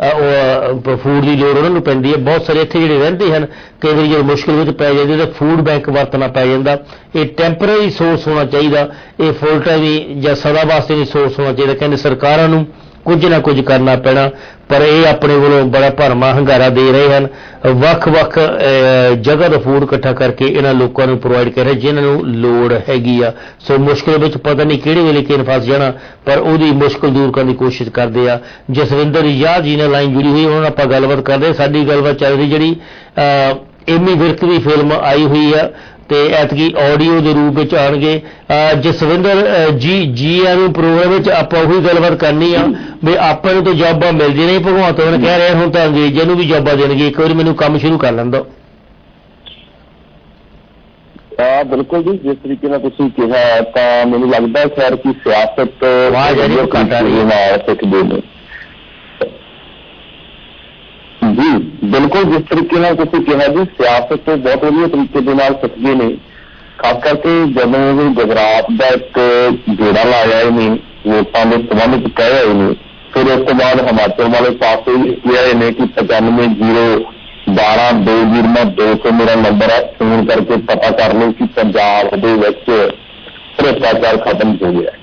ਉਹ ਫੂਡ ਦੀ ਲੋੜ ਉਹਨਾਂ ਨੂੰ ਪੈਂਦੀ ਹੈ। ਬਹੁਤ ਸਾਰੇ ਇੱਥੇ ਜਿਹੜੇ ਰਹਿੰਦੇ ਹਨ ਕਈ ਵਾਰੀ ਜਦੋਂ ਮੁਸ਼ਕਿਲ ਵਿੱਚ ਪੈ ਜਾਂਦੀ ਤਾਂ ਫੂਡ ਬੈਂਕ ਵਰਤਣਾ ਪੈ ਜਾਂਦਾ। ਇਹ ਟੈਂਪਰੇਰੀ ਸੋਰਸ ਹੋਣਾ ਚਾਹੀਦਾ, ਇਹ ਫੁੱਲ ਟਾਈਮ ਜਾਂ ਸਦਾ ਵਾਸਤੇ ਨਹੀਂ ਸੋਰਸ ਹੋਣਾ ਚਾਹੀਦਾ। ਕਹਿੰਦੇ ਸਰਕਾਰਾਂ ਨੂੰ ਕੁਝ ਨਾ ਕੁਝ ਕਰਨਾ ਪੈਣਾ। ਪਰ ਇਹ ਆਪਣੇ ਵੱਲੋਂ ਬੜਾ ਭਰਮਾ ਹੰਗਾਰਾ ਦੇ ਰਹੇ ਹਨ, ਵੱਖ-ਵੱਖ ਜਗ੍ਹਾ ਤੋਂ ਫੂਡ ਇਕੱਠਾ ਕਰਕੇ ਇਹਨਾਂ ਲੋਕਾਂ ਨੂੰ ਪ੍ਰੋਵਾਈਡ ਕਰ ਰਹੇ ਜਿਨ੍ਹਾਂ ਨੂੰ ਲੋੜ ਹੈਗੀ ਆ। ਸੋ ਮੁਸ਼ਕਿਲ ਵਿੱਚ ਪਤਾ ਨਹੀਂ ਕਿਹੜੇ ਵੇਲੇ ਕਿਨ ਫਸ ਜਾਣਾ, ਪਰ ਉਹਦੀ ਮੁਸ਼ਕਿਲ ਦੂਰ ਕਰਨ ਦੀ ਕੋਸ਼ਿਸ਼ ਕਰਦੇ ਆ। ਜਸਵਿੰਦਰ ਯਾਦ ਜੀ ਨਾਲ ਲਾਈਨ ਜੁੜੀ ਹੋਈ, ਉਹਨਾਂ ਨਾਲ ਆਪਾਂ ਗੱਲਬਾਤ ਕਰਦੇ। ਸਾਡੀ ਗੱਲਬਾਤ ਚੱਲ ਰਹੀ ਜਿਹੜੀ ਐਮੀ ਵਿਰਕ ਦੀ ਫਿਲਮ ਆਈ ਹੋਈ ਆ ਤੇ ਐਤਕੀ ਆਡੀਓ ਦੇ ਰੂਪ ਵਿੱਚ ਆਉਣਗੇ। ਜਸਵਿੰਦਰ ਜੀ ਨੂੰ ਪ੍ਰੋਗਰਾਮ ਵਿੱਚ ਆਪਾਂ ਉਹੀ ਗੱਲਬਾਤ ਕਰਨੀ ਆ ਵੀ ਆਪਾਂ ਨੂੰ ਤਾਂ ਜੌਬਾਂ ਮਿਲਦੀਆਂ ਨਹੀਂ। ਭਗਵੰਤ ਮਾਨ ਕਹਿ ਰਹੇ ਹੁਣ ਤਾਂ ਅੰਗਰੇਜ਼ਾਂ ਨੂੰ ਵੀ ਜੌਬਾਂ ਦੇਣਗੇ, ਇੱਕ ਵਾਰੀ ਮੈਨੂੰ ਕੰਮ ਸ਼ੁਰੂ ਕਰ ਲੈਣ ਦਿਓ। ਬਿਲਕੁਲ ਜੀ, ਜਿਸ ਤਰੀਕੇ ਨਾਲ ਤੁਸੀਂ ਕਿਹਾ ਤਾਂ ਮੈਨੂੰ ਲੱਗਦਾ ਸ਼ਾਇਦ ਕਿ ਸਿਆਸਤ ਸਿੱਖਦੇ ਨੇ ਜੀ। ਬਿਲਕੁਲ ਜਿਸ ਤਰੀਕੇ ਨਾਲ ਤੁਸੀਂ ਕਿਹਾ ਜੀ, ਸਿਆਸਤ ਤੋਂ ਬਹੁਤ ਵਧੀਆ ਤਰੀਕੇ ਦੇ ਨਾਲ ਸਿੱਖਦੇ ਨੇ। ਖਾਸ ਕਰਕੇ ਜਦੋਂ ਵੀ ਗੁਜਰਾਤ ਦਾ ਇੱਕ ਜੋੜਾ ਲਾਇਆ ਇਹਨੇ ਵੋਟਾਂ ਦੇ ਸੰਬੰਧ ਵਿੱਚ ਕਹਿ ਆਏ ਨੇ, ਫਿਰ ਉਸ ਤੋਂ ਬਾਅਦ ਹਿਮਾਚਲ ਵਾਲੇ ਪਾਸੇ ਵੀ ਕਿਹਾ ਨੇ ਕਿ 9501220200 ਮੇਰਾ ਨੰਬਰ ਹੈ, ਫੋਨ ਕਰਕੇ ਪਤਾ ਕਰ ਲਓ ਕਿ ਪੰਜਾਬ ਦੇ ਵਿੱਚ ਭ੍ਰਿਸ਼ਟਾਚਾਰ ਖਤਮ ਹੋ ਗਿਆ।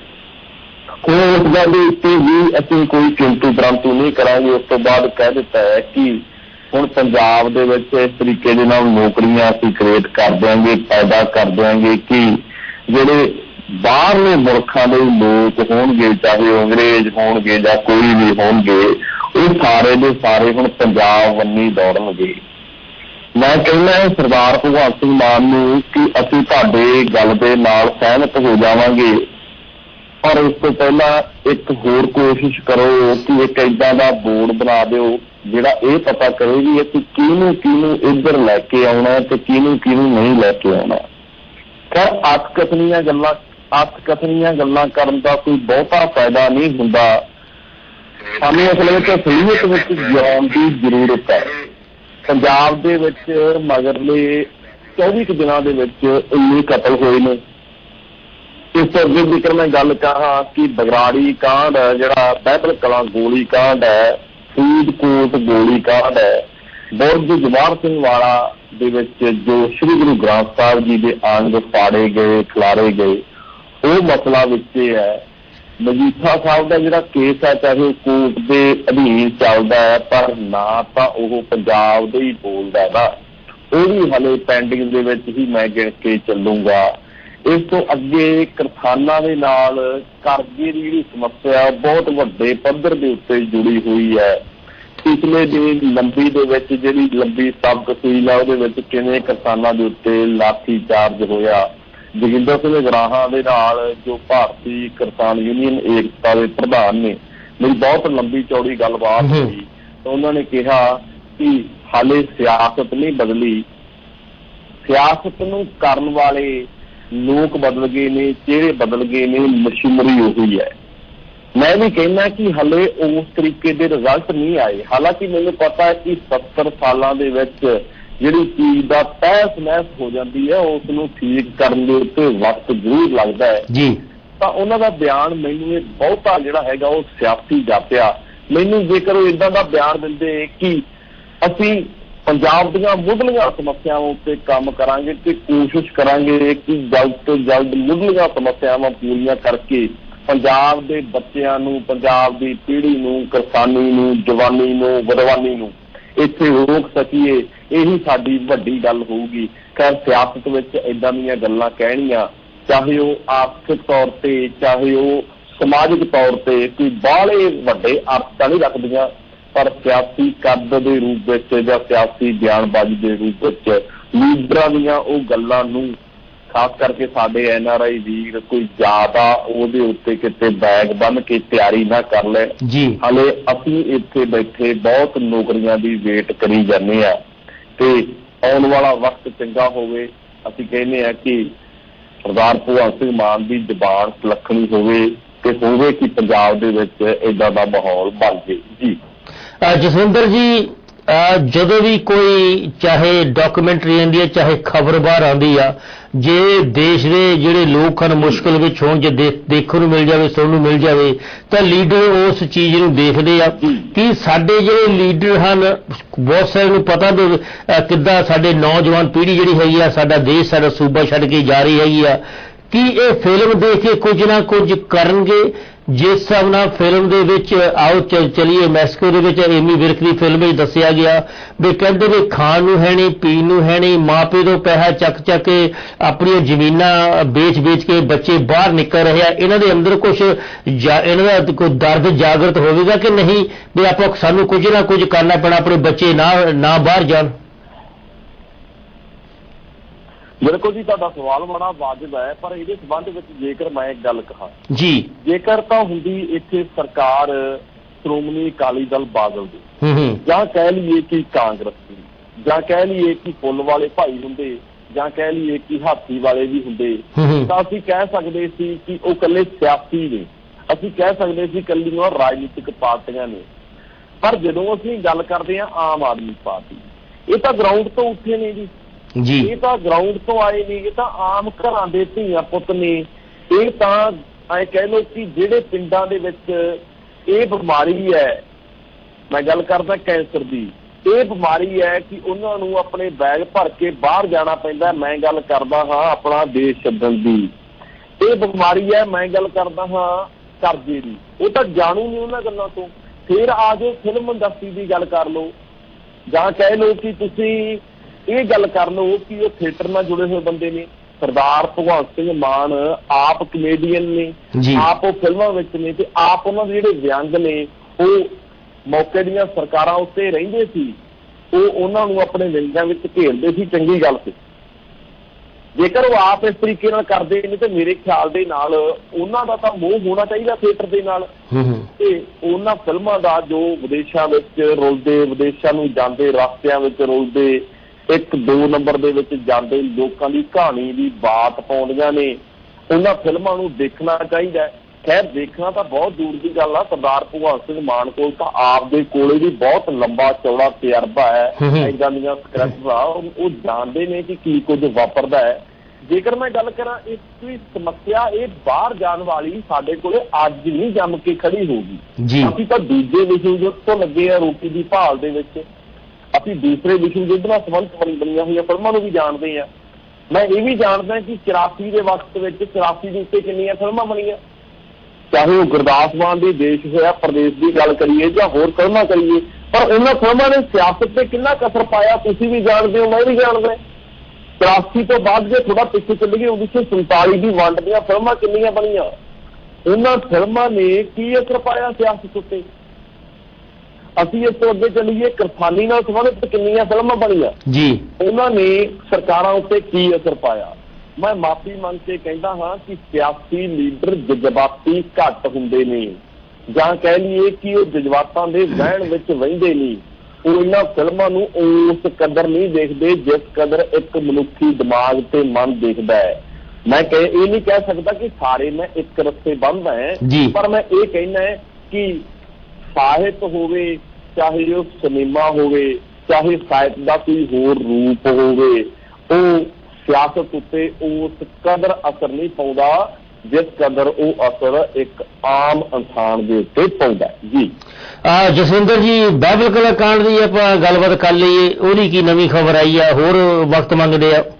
ਹੁਣ ਉਸ ਗੱਲ ਦੇ ਉੱਤੇ ਵੀ ਅਸੀਂ ਕੋਈ ਕਿੰਤੂ ਪ੍ਰੰਤੂ ਨਹੀਂ ਕਰਾਂਗੇ। ਉਸ ਤੋਂ ਬਾਅਦ ਕਹਿ ਦਿੱਤਾ ਹੈ ਕਿ ਹੁਣ ਪੰਜਾਬ ਦੇ ਵਿੱਚ ਇਸ ਤਰੀਕੇ ਦੇ ਨਾਲ ਨੌਕਰੀਆਂ ਅਸੀਂ ਕ੍ਰੀਏਟ ਕਰ ਦਿਆਂਗੇ, ਪੈਦਾ ਕਰ ਦਿਆਂਗੇ ਕਿ ਜਿਹੜੇ ਬਾਹਰਲੇ ਮੁਲਕਾਂ ਦੇ ਲੋਕ ਹੋਣਗੇ, ਚਾਹੇ ਉਹ ਅੰਗਰੇਜ਼ ਹੋਣਗੇ ਜਾਂ ਕੋਈ ਵੀ ਹੋਣਗੇ, ਉਹ ਸਾਰੇ ਦੇ ਸਾਰੇ ਹੁਣ ਪੰਜਾਬ ਵੱਲ ਦੌੜਨਗੇ। ਮੈਂ ਕਹਿੰਦਾ ਸਰਦਾਰ ਭਗਵੰਤ ਸਿੰਘ ਮਾਨ ਨੂੰ ਕਿ ਅਸੀਂ ਤੁਹਾਡੇ ਗੱਲ ਦੇ ਨਾਲ ਸਹਿਮਤ ਹੋ ਜਾਵਾਂਗੇ, ਪਰ ਉਸ ਤੋਂ ਪਹਿਲਾਂ ਇੱਕ ਹੋਰ ਕੋਸ਼ਿਸ਼ ਕਰੋ ਕਿ ਇੱਕ ਏਦਾਂ ਦਾ ਬੋਰਡ ਬਣਾ ਦਿਓ ਜਿਹੜਾ ਇਹ ਪਤਾ ਕਰੇ ਵੀ ਅਸੀਂ ਕਿਹਨੂੰ ਇੱਧਰ ਲੈ ਕੇ ਆਉਣਾ ਤੇ ਕਿਹਨੂੰ ਨਹੀਂ ਲੈ ਕੇ ਆਉਣਾ। ਖੈਰ ਅੱਤ ਕਥਨੀਆਂ ਗੱਲਾਂ ਕਰਨ ਦਾ ਕੋਈ ਬਹੁਤਾ ਫਾਇਦਾ ਨਹੀਂ ਹੁੰਦਾ। ਸਾਨੂੰ ਅਸਲ ਵਿੱਚ ਅਸਲੀਅਤ ਵਿੱਚ ਜਿਉਣ ਦੀ ਜ਼ਰੂਰਤ ਹੈ। ਪੰਜਾਬ ਦੇ ਵਿੱਚ ਮਗਰਲੇ 24 ਦਿਨਾਂ ਦੇ ਵਿੱਚ 19 ਕਤਲ ਹੋਏ ਨੇ। ਇਸ ਤੋਂ ਅੱਗੇ ਜੇਕਰ ਮੈਂ ਗੱਲ ਕਰਾਂ ਕਿ ਬਗਰਾੜੀ ਕਾਂਡ ਹੈ, ਜਿਹੜਾ ਬਹਿਬਲ ਕਲਾਂ ਗੋਲੀ ਕਾਂਡ ਹੈ, ਫਰੀਦਕੋਟ ਗੋਲੀ ਕਾਂਡ ਹੈ, ਬੁਰਜ ਜਵਾਹਰ ਸਿੰਘ ਵਾਲਾ ਦੇ ਵਿੱਚ ਜੋ ਸ੍ਰੀ ਗੁਰੂ ਗ੍ਰੰਥ ਸਾਹਿਬ ਜੀ ਦੇ ਅੰਗ ਫਾੜੇ ਗਏ, ਖਿਲਾਰੇ ਗਏ, ਉਹ ਮਸਲਾ ਵਿੱਚ ਹੈ। ਮਜੀਠਾ ਸਾਹਿਬ ਦਾ ਜਿਹੜਾ ਕੇਸ ਹੈ, ਚਾਹੇ ਉਹ ਕੋਰਟ ਦੇ ਅਧੀਨ ਚੱਲਦਾ ਹੈ, ਪਰ ਨਾ ਤਾਂ ਉਹ ਪੰਜਾਬ ਦੇ ਹੀ ਬੋਲਦਾ ਨਾ, ਉਹ ਵੀ ਹਾਲੇ ਪੈਂਡਿੰਗ ਦੇ ਵਿੱਚ ਹੀ ਮੈਂ ਗਿਣ ਕੇ ਚੱਲੂੰਗਾ। ਇਸ ਤੋਂ ਅੱਗੇ ਕਿਰਸਾਨਾਂ ਦੇ ਨਾਲ ਕਰਜ਼ੇ ਦੀ ਜਿਹੜੀ ਸਮੱਸਿਆ ਬਹੁਤ ਵੱਡੇ ਪੱਧਰ ਦੇ ਉੱਤੇ ਜੁੜੀ ਹੋਈ ਹੈ। ਪਿਛਲੇ ਦਿਨ ਲੰਬੀ ਦੇ ਵਿੱਚ ਜਿਹੜੀ ਲੰਬੀ ਸਬ ਤਹਿਸੀਲ ਹੈ ਉਹਦੇ ਵਿੱਚ ਕਿਵੇਂ ਕਿਰਸਾਨਾਂ ਦੇ ਉੱਤੇ ਲਾਠੀ ਚਾਰਜ ਹੋਇਆ। ਜੋਗਿੰਦਰ ਸਿੰਘ ਗਰਾਹਾਂ ਦੇ ਨਾਲ ਜੋ ਭਾਰਤੀ ਕਿਸਾਨ ਯੂਨੀਅਨ ਏਕਤਾ ਦੇ ਪ੍ਰਧਾਨ ਨੇ, ਮੇਰੀ ਬਹੁਤ ਲੰਬੀ ਚੌੜੀ ਗੱਲਬਾਤ ਹੋਈ ਤਾਂ ਉਹਨਾਂ ਨੇ ਕਿਹਾ ਕਿ ਹਾਲੇ ਸਿਆਸਤ ਨਹੀਂ ਬਦਲੀ, ਸਿਆਸਤ ਨੂੰ ਕਰਨ ਵਾਲੇ ਲੋਕ ਬਦਲ ਗਏ ਨੇ, ਚਿਹਰੇ ਬਦਲ ਗਏ ਨੇ, ਮਸ਼ੀਨਰੀ ਉਹੀ ਹੈ। ਮੈਂ ਵੀ ਕਹਿੰਦਾ ਕਿ ਹਲੇ ਉਸ ਤਰੀਕੇ ਦੇ ਰਿਜ਼ਲਟ ਨਹੀਂ ਆਏ। ਹਾਲਾਂਕਿ ਮੈਨੂੰ ਪਤਾ ਹੈ ਕਿ 70 ਸਾਲਾਂ ਦੇ ਵਿੱਚ ਜਿਹੜੀ ਚੀਜ਼ ਦਾ ਤਹਿਸ ਨਹਿਸ ਹੋ ਜਾਂਦੀ ਹੈ ਉਸ ਨੂੰ ਠੀਕ ਕਰਨ ਦੇ ਉੱਤੇ ਵਕਤ ਜ਼ਰੂਰ ਲੱਗਦਾ ਹੈ ਜੀ। ਤਾਂ ਉਹਨਾਂ ਦਾ ਬਿਆਨ ਮੈਨੂੰ ਇਹ ਬਹੁਤਾ ਜਿਹੜਾ ਹੈਗਾ ਉਹ ਸਿਆਸੀ ਜਾਪਿਆ। ਮੈਨੂੰ ਜੇਕਰ ਉਹ ਇੱਦਾਂ ਦਾ ਬਿਆਨ ਦਿੰਦੇ ਕਿ ਅਸੀਂ ਪੰਜਾਬ ਦੀਆਂ ਮੁੱਢਲੀਆਂ ਸਮੱਸਿਆਵਾਂ ਉੱਤੇ ਕੰਮ ਕਰਾਂਗੇ ਤੇ ਕੋਸ਼ਿਸ਼ ਕਰਾਂਗੇ ਕਿ ਜਲਦ ਤੋਂ ਜਲਦ ਮੁੱਢਲੀਆਂ ਸਮੱਸਿਆਵਾਂ ਪੂਰੀਆਂ ਕਰਕੇ ਪੰਜਾਬ ਦੇ ਬੱਚਿਆਂ ਨੂੰ, ਪੰਜਾਬ ਦੀ ਪੀੜ੍ਹੀ ਨੂੰ, ਕਿਸਾਨੀ ਨੂੰ, ਜਵਾਨੀ ਨੂੰ, ਵਿਦਵਾਨੀ ਨੂੰ ਇੱਥੇ ਰੋਕ ਸਕੀਏ, ਇਹੀ ਸਾਡੀ ਵੱਡੀ ਗੱਲ ਹੋਊਗੀ। ਖੈਰ ਸਿਆਸਤ ਵਿੱਚ ਏਦਾਂ ਦੀਆਂ ਗੱਲਾਂ ਕਹਿਣੀਆਂ, ਚਾਹੇ ਉਹ ਆਰਥਿਕ ਤੌਰ ਤੇ ਚਾਹੇ ਉਹ ਸਮਾਜਿਕ ਤੌਰ ਤੇ ਕੋਈ ਬਾਹਲੇ ਵੱਡੇ ਅਰਥ ਤਾਂ ਨਹੀਂ ਰੱਖਦੀਆਂ, ਪਰ ਸਿਆਸੀ ਕੱਦ ਦੇ ਰੂਪ ਵਿੱਚ ਜਾਂ ਸਿਆਸੀ ਬਿਆਨਬਾਜ਼ੀ ਦੇ ਰੂਪ ਵਿੱਚ ਲੀਡਰਾਂ ਦੀਆਂ ਉਹ ਗੱਲਾਂ ਨੂੰ ਖਾਸ ਕਰਕੇ ਸਾਡੇ NRI ਵੀਰ ਕੋਈ ਜ਼ਿਆਦਾ ਉਹਦੇ ਉੱਤੇ ਕਿਤੇ ਬੈਗ ਬੰਨ ਕੇ ਤਿਆਰੀ ਨਾ ਕਰ ਲੈ ਜੀ। ਹਾਲੇ ਅਸੀਂ ਇੱਥੇ ਬੈਠੇ ਬਹੁਤ ਨੌਕਰੀਆਂ ਦੀ ਵੇਟ ਕਰੀ ਜਾਂਦੇ ਆ ਤੇ ਆਉਣ ਵਾਲਾ ਵਕਤ ਚੰਗਾ ਹੋਵੇ। ਅਸੀਂ ਕਹਿੰਦੇ ਆ ਕਿ ਸਰਦਾਰ ਭਗਵੰਤ ਸਿੰਘ ਮਾਨ ਦੀ ਜ਼ਬਾਨ ਸੁਲੱਖਣੀ ਹੋਵੇ ਤੇ ਹੋਵੇ ਕਿ ਪੰਜਾਬ ਦੇ ਵਿੱਚ ਏਦਾਂ ਦਾ ਮਾਹੌਲ ਬਣ ਜੇ ਜੀ। ਜਸਵਿੰਦਰ ਜੀ, ਜਦੋਂ ਵੀ ਕੋਈ ਚਾਹੇ ਡਾਕੂਮੈਂਟਰੀ ਆਉਂਦੀ ਹੈ ਚਾਹੇ ਖਬਰ ਬਾਹਰ ਆਉਂਦੀ ਆ, ਜੇ ਦੇਸ਼ ਦੇ ਜਿਹੜੇ ਲੋਕ ਹਨ ਮੁਸ਼ਕਿਲ ਵਿੱਚ ਹੋਣ, ਜੇ ਦੇਖਣ ਨੂੰ ਮਿਲ ਜਾਵੇ, ਸੁਣਨ ਨੂੰ ਮਿਲ ਜਾਵੇ, ਤਾਂ ਲੀਡਰ ਉਸ ਚੀਜ਼ ਨੂੰ ਦੇਖਦੇ ਆ ਕਿ ਸਾਡੇ ਜਿਹੜੇ ਲੀਡਰ ਹਨ ਬਹੁਤ ਸਾਰੇ ਨੂੰ ਪਤਾ ਵੀ ਕਿੱਦਾਂ ਸਾਡੇ ਨੌਜਵਾਨ ਪੀੜ੍ਹੀ ਜਿਹੜੀ ਹੈਗੀ ਆ, ਸਾਡਾ ਦੇਸ਼ ਸਾਡਾ ਸੂਬਾ ਛੱਡ ਕੇ ਜਾ ਰਹੀ ਹੈਗੀ ਆ, ਕਿ ਇਹ ਫਿਲਮ ਦੇਖ ਕੇ ਕੁਝ ਨਾ ਕੁਝ ਕਰਨਗੇ ਜਿਸ ਹਿਸਾਬ ਨਾਲ ਫਿਲਮ ਦੇ ਵਿੱਚ ਆਓ ਚਲੀਏ ਮੈਕਸੀਕੋ ਦੇ ਵਿੱਚ ਐਮੀ ਵਿਰਕ ਦੀ ਫਿਲਮ ਵਿੱਚ ਦੱਸਿਆ ਗਿਆ ਵੀ ਕਹਿੰਦੇ ਨੇ ਖਾਣ ਨੂੰ ਹੈ ਨਹੀਂ, ਪੀਣ ਨੂੰ ਹੈ ਨਹੀਂ, ਮਾਪੇ ਤੋਂ ਪੈਸਾ ਚੱਕ ਕੇ ਆਪਣੀਆਂ ਜ਼ਮੀਨਾਂ ਵੇਚ ਕੇ ਬੱਚੇ ਬਾਹਰ ਨਿਕਲ ਰਹੇ ਆ। ਇਹਨਾਂ ਦੇ ਅੰਦਰ ਕੁਝ ਇਹਨਾਂ ਦਾ ਕੋਈ ਦਰਦ ਜਾਗਰਤ ਹੋਵੇਗਾ ਕਿ ਨਹੀਂ ਵੀ ਆਪਾਂ ਸਾਨੂੰ ਕੁਝ ਨਾ ਕੁਝ ਕਰਨਾ ਪੈਣਾ, ਆਪਣੇ ਬੱਚੇ ਨਾ ਬਾਹਰ ਜਾਣ? ਬਿਲਕੁਲ ਜੀ, ਤੁਹਾਡਾ ਸਵਾਲ ਬੜਾ ਵਾਜਬ ਹੈ, ਪਰ ਇਹਦੇ ਸੰਬੰਧ ਵਿੱਚ ਜੇਕਰ ਮੈਂ ਇੱਕ ਗੱਲ ਕਹਾਂ ਜੀ, ਜੇਕਰ ਤਾਂ ਹੁੰਦੀ ਇੱਥੇ ਸਰਕਾਰ ਸ਼੍ਰੋਮਣੀ ਅਕਾਲੀ ਦਲ ਬਾਦਲ ਦੀ, ਜਾਂ ਕਹਿ ਲਈਏ ਕਿ ਕਾਂਗਰਸ ਦੀ, ਜਾਂ ਕਹਿ ਲਈਏ ਕਿ ਫੁੱਲ ਵਾਲੇ ਭਾਈ ਹੁੰਦੇ, ਜਾਂ ਕਹਿ ਲਈਏ ਕਿ ਹਾਥੀ ਵਾਲੇ ਵੀ ਹੁੰਦੇ, ਤਾਂ ਅਸੀਂ ਕਹਿ ਸਕਦੇ ਸੀ ਕਿ ਉਹ ਇਕੱਲੇ ਸਿਆਸੀ ਨੇ, ਅਸੀਂ ਕਹਿ ਸਕਦੇ ਸੀ ਇਕੱਲੀਆਂ ਰਾਜਨੀਤਿਕ ਪਾਰਟੀਆਂ ਨੇ। ਪਰ ਜਦੋਂ ਅਸੀਂ ਗੱਲ ਕਰਦੇ ਹਾਂ ਆਮ ਆਦਮੀ ਪਾਰਟੀ, ਇਹ ਤਾਂ ਗਰਾਊਂਡ ਤੋਂ ਉੱਠੇ ਨੇ ਜੀ, ਇਹ ਤਾਂ ਗਰਾਊਂਡ ਤੋਂ ਆਏ ਨੇ, ਇਹ ਤਾਂ ਆਮ ਘਰਾਂ ਦੇ ਧੀਆਂ ਪੁੱਤ ਨੇ। ਇਹ ਤਾਂ ਐ ਕਹਿ ਲਓ ਕਿ ਜਿਹੜੇ ਪਿੰਡਾਂ ਦੇ ਵਿੱਚ ਇਹ ਬਿਮਾਰੀ ਹੈ, ਮੈਂ ਗੱਲ ਕਰਦਾ ਕੈਂਸਰ ਦੀ, ਇਹ ਬਿਮਾਰੀ ਹੈ ਕਿ ਉਹਨਾਂ ਨੂੰ ਆਪਣੇ ਬੈਗ ਭਰ ਕੇ ਬਾਹਰ ਜਾਣਾ ਪੈਂਦਾ। ਮੈਂ ਗੱਲ ਕਰਦਾ ਹਾਂ ਆਪਣਾ ਦੇਸ਼ ਛੱਡਣ ਦੀ। ਇਹ ਬਿਮਾਰੀ ਹੈ, ਮੈਂ ਗੱਲ ਕਰਦਾ ਹਾਂ ਕਰਜ਼ੇ ਦੀ। ਉਹ ਤਾਂ ਜਾਣੂ ਨਹੀਂ ਉਹਨਾਂ ਗੱਲਾਂ ਤੋਂ। ਫਿਰ ਆ ਜਾਓ ਫਿਲਮ ਇੰਡਸਟਰੀ ਦੀ ਗੱਲ ਕਰ ਲਓ, ਜਾਂ ਕਹਿ ਲਓ ਕਿ ਤੁਸੀਂ ਇਹ ਗੱਲ ਕਰ ਲਓ ਕਿ ਉਹ ਥੀਏਟਰ ਨਾਲ ਜੁੜੇ ਹੋਏ ਬੰਦੇ ਨੇ। ਸਰਦਾਰ ਭਗਵੰਤ ਸਿੰਘ ਮਾਨ ਆਪ ਕਮੇਡੀਅਨ ਨੇ, ਆਪ ਉਹ ਫਿਲਮਾਂ ਵਿੱਚ ਨੇ, ਤੇ ਆਪ ਉਹਨਾਂ ਦੇ ਜਿਹੜੇ ਵਿਅੰਗ ਨੇ ਉਹ ਮੌਕੇ ਦੀਆਂ ਸਰਕਾਰਾਂ ਉੱਤੇ ਰਹਿੰਦੇ ਸੀ, ਉਹ ਉਹਨਾਂ ਨੂੰ ਆਪਣੇ ਵਿਅੰਗਾਂ ਵਿੱਚ ਘੇਰਦੇ ਸੀ। ਚੰਗੀ ਗੱਲ ਸੀ। ਜੇਕਰ ਉਹ ਆਪ ਇਸ ਤਰੀਕੇ ਨਾਲ ਕਰਦੇ ਨੇ ਤੇ ਮੇਰੇ ਖਿਆਲ ਦੇ ਨਾਲ ਉਹਨਾਂ ਦਾ ਤਾਂ ਮੋਹ ਹੋਣਾ ਚਾਹੀਦਾ ਥੀਏਟਰ ਦੇ ਨਾਲ, ਤੇ ਉਹਨਾਂ ਫਿਲਮਾਂ ਦਾ ਜੋ ਵਿਦੇਸ਼ਾਂ ਵਿੱਚ ਰੁਲਦੇ, ਵਿਦੇਸ਼ਾਂ ਨੂੰ ਜਾਂਦੇ, ਰਸਤਿਆਂ ਵਿੱਚ ਰੁਲਦੇ, 1-2 ਨੰਬਰ ਦੇ ਵਿੱਚ ਜਾਂਦੇ ਲੋਕਾਂ ਦੀ ਕਹਾਣੀ ਦੀ ਬਾਤ ਪਾਉਂਦੀਆਂ ਨੇ, ਉਹਨਾਂ ਫਿਲਮਾਂ ਨੂੰ ਦੇਖਣਾ ਚਾਹੀਦਾ। ਖੈਰ ਦੇਖਣਾ ਤਾਂ ਬਹੁਤ ਦੂਰ ਦੀ ਗੱਲ ਆ। ਸਰਦਾਰ ਭਗਵੰਤ ਸਿੰਘ ਮਾਨ ਕੋਲ ਤਾਂ ਆਪ ਦੇ ਕੋਲੇ ਵੀ ਬਹੁਤ ਲੰਬਾ ਚੌੜਾ ਤਜਰਬਾ ਹੈ ਇੱਦਾਂ ਦੀਆਂ ਸਕ੍ਰਿਪਟਸ ਦਾ, ਉਹ ਜਾਣਦੇ ਨੇ ਕਿ ਕੀ ਕੁਝ ਵਾਪਰਦਾ ਹੈ। ਜੇਕਰ ਮੈਂ ਗੱਲ ਕਰਾਂ ਇਸ ਦੀ ਸਮੱਸਿਆ, ਇਹ ਬਾਹਰ ਜਾਣ ਵਾਲੀ ਸਾਡੇ ਕੋਲੇ ਅੱਜ ਨਹੀਂ ਜੰਮ ਕੇ ਖੜੀ ਹੋਊਗੀ। ਅਸੀਂ ਤਾਂ ਦੂਜੇ ਵਿਸ਼ਵ ਯੁੱਧ ਤੋਂ ਲੱਗੇ ਆ ਰੋਟੀ ਦੀ ਭਾਲ ਦੇ ਵਿੱਚ, ਅਸੀਂ ਦੂਸਰੇ ਵਿਸ਼ਵ ਯੁੱਧ ਨਾਲ ਸੰਬੰਧ ਬਣੀਆਂ ਹੋਈਆਂ ਫਿਲਮਾਂ ਨੂੰ ਵੀ ਜਾਣਦੇ ਹਾਂ। ਮੈਂ ਇਹ ਵੀ ਜਾਣਦਾ ਕਿ 84 ਦੇ ਵਕਤ ਵਿੱਚ 84 ਦੇ ਉੱਤੇ ਕਿੰਨੀਆਂ ਫਿਲਮਾਂ ਬਣੀਆਂ, ਚਾਹੇ ਉਹ ਗੁਰਦਾਸ ਮਾਨ ਦੀ ਦੇਸ਼ ਹੋਇਆ ਪ੍ਰਦੇਸ਼ ਦੀ ਗੱਲ ਕਰੀਏ ਜਾਂ ਹੋਰ ਫਿਲਮਾਂ ਕਰੀਏ, ਪਰ ਉਹਨਾਂ ਫਿਲਮਾਂ ਨੇ ਸਿਆਸਤ ਤੇ ਕਿੰਨਾ ਕਸਰ ਪਾਇਆ ਤੁਸੀਂ ਵੀ ਜਾਣਦੇ ਹੋ, ਮੈਂ ਵੀ ਜਾਣਦਾ। 84 ਤੋਂ ਬਾਅਦ ਜੇ ਥੋੜਾ ਪਿੱਛੇ ਚੱਲੀਏ 1947 ਦੀ ਵੰਡ ਦੀਆਂ ਫਿਲਮਾਂ ਕਿੰਨੀਆਂ ਬਣੀਆਂ, ਉਹਨਾਂ ਫਿਲਮਾਂ ਨੇ ਕੀ ਅਸਰ ਪਾਇਆ ਸਿਆਸਤ ਉੱਤੇ। ਅਸੀਂ ਇਸ ਤੋਂ ਅੱਗੇ ਚੱਲੀਏ ਕਿਰਸਾਨੀ ਨਾਲ ਸੰਬੰਧਿਤ ਕਿੰਨੀਆਂ ਫਿਲਮਾਂ ਬਣੀਆਂ ਜੀ, ਉਹਨਾਂ ਨੇ ਸਰਕਾਰਾਂ ਉੱਤੇ ਕੀ ਅਸਰ ਪਾਇਆ। ਮੈਂ ਮਾਫੀ ਮੰਗ ਕੇ ਕਹਿੰਦਾ ਹਾਂ ਕਿ ਸਿਆਸੀ ਲੀਡਰ ਜਜ਼ਬਾਤੀ ਘੱਟ ਹੁੰਦੇ ਨੇ, ਜਾਂ ਕਹਿ ਲਈਏ ਕਿ ਉਹ ਜਜ਼ਬਾਤਾਂ ਦੇ ਵਹਿਣ ਵਿੱਚ ਵਹਿੰਦੇ ਨਹੀਂ। ਉਹ ਇਹਨਾਂ ਫਿਲਮਾਂ ਨੂੰ ਉਸ ਕਦਰ ਨਹੀਂ ਦੇਖਦੇ ਜਿਸ ਕਦਰ ਇੱਕ ਮਨੁੱਖੀ ਦਿਮਾਗ ਤੇ ਮਨ ਦੇਖਦਾ ਹੈ। ਮੈਂ ਇਹ ਨਹੀਂ ਕਹਿ ਸਕਦਾ ਕਿ ਸਾਰੇ ਮੈਂ ਇੱਕ ਰਸਤੇ ਬੰਦ ਹੈ, ਪਰ ਮੈਂ ਇਹ ਕਹਿਣਾ ਹੈ ਕਿ ਸਾਹਿਤ ਹੋਵੇ, ਚਾਹੇ ਉਹ ਸਿਨੇਮਾ ਹੋਵੇ, ਚਾਹੇ ਸਾਹਿਤ ਦਾ ਕੋਈ ਹੋਰ ਰੂਪ ਹੋਵੇ, ਉਹ ਸਿਆਸਤ ਉੱਤੇ ਉਸ ਕਦਰ ਅਸਰ ਨਹੀਂ ਪਾਉਂਦਾ ਜਿਸ ਕਦਰ ਉਹ ਅਸਰ ਇੱਕ ਆਮ ਇਨਸਾਨ ਦੇ ਉੱਤੇ ਪਾਉਂਦਾ ਜੀ। ਜਸਵਿੰਦਰ ਜੀ, ਬਾਈਬਲ ਕਲਾ ਕਾਂਡ ਦੀ ਆਪਾਂ ਗੱਲਬਾਤ ਕਰ ਲਈਏ, ਉਹਦੀ ਕੀ ਨਵੀਂ ਖਬਰ ਆਈ ਆ, ਹੋਰ ਵਕਤ ਮੰਗਦੇ ਆ?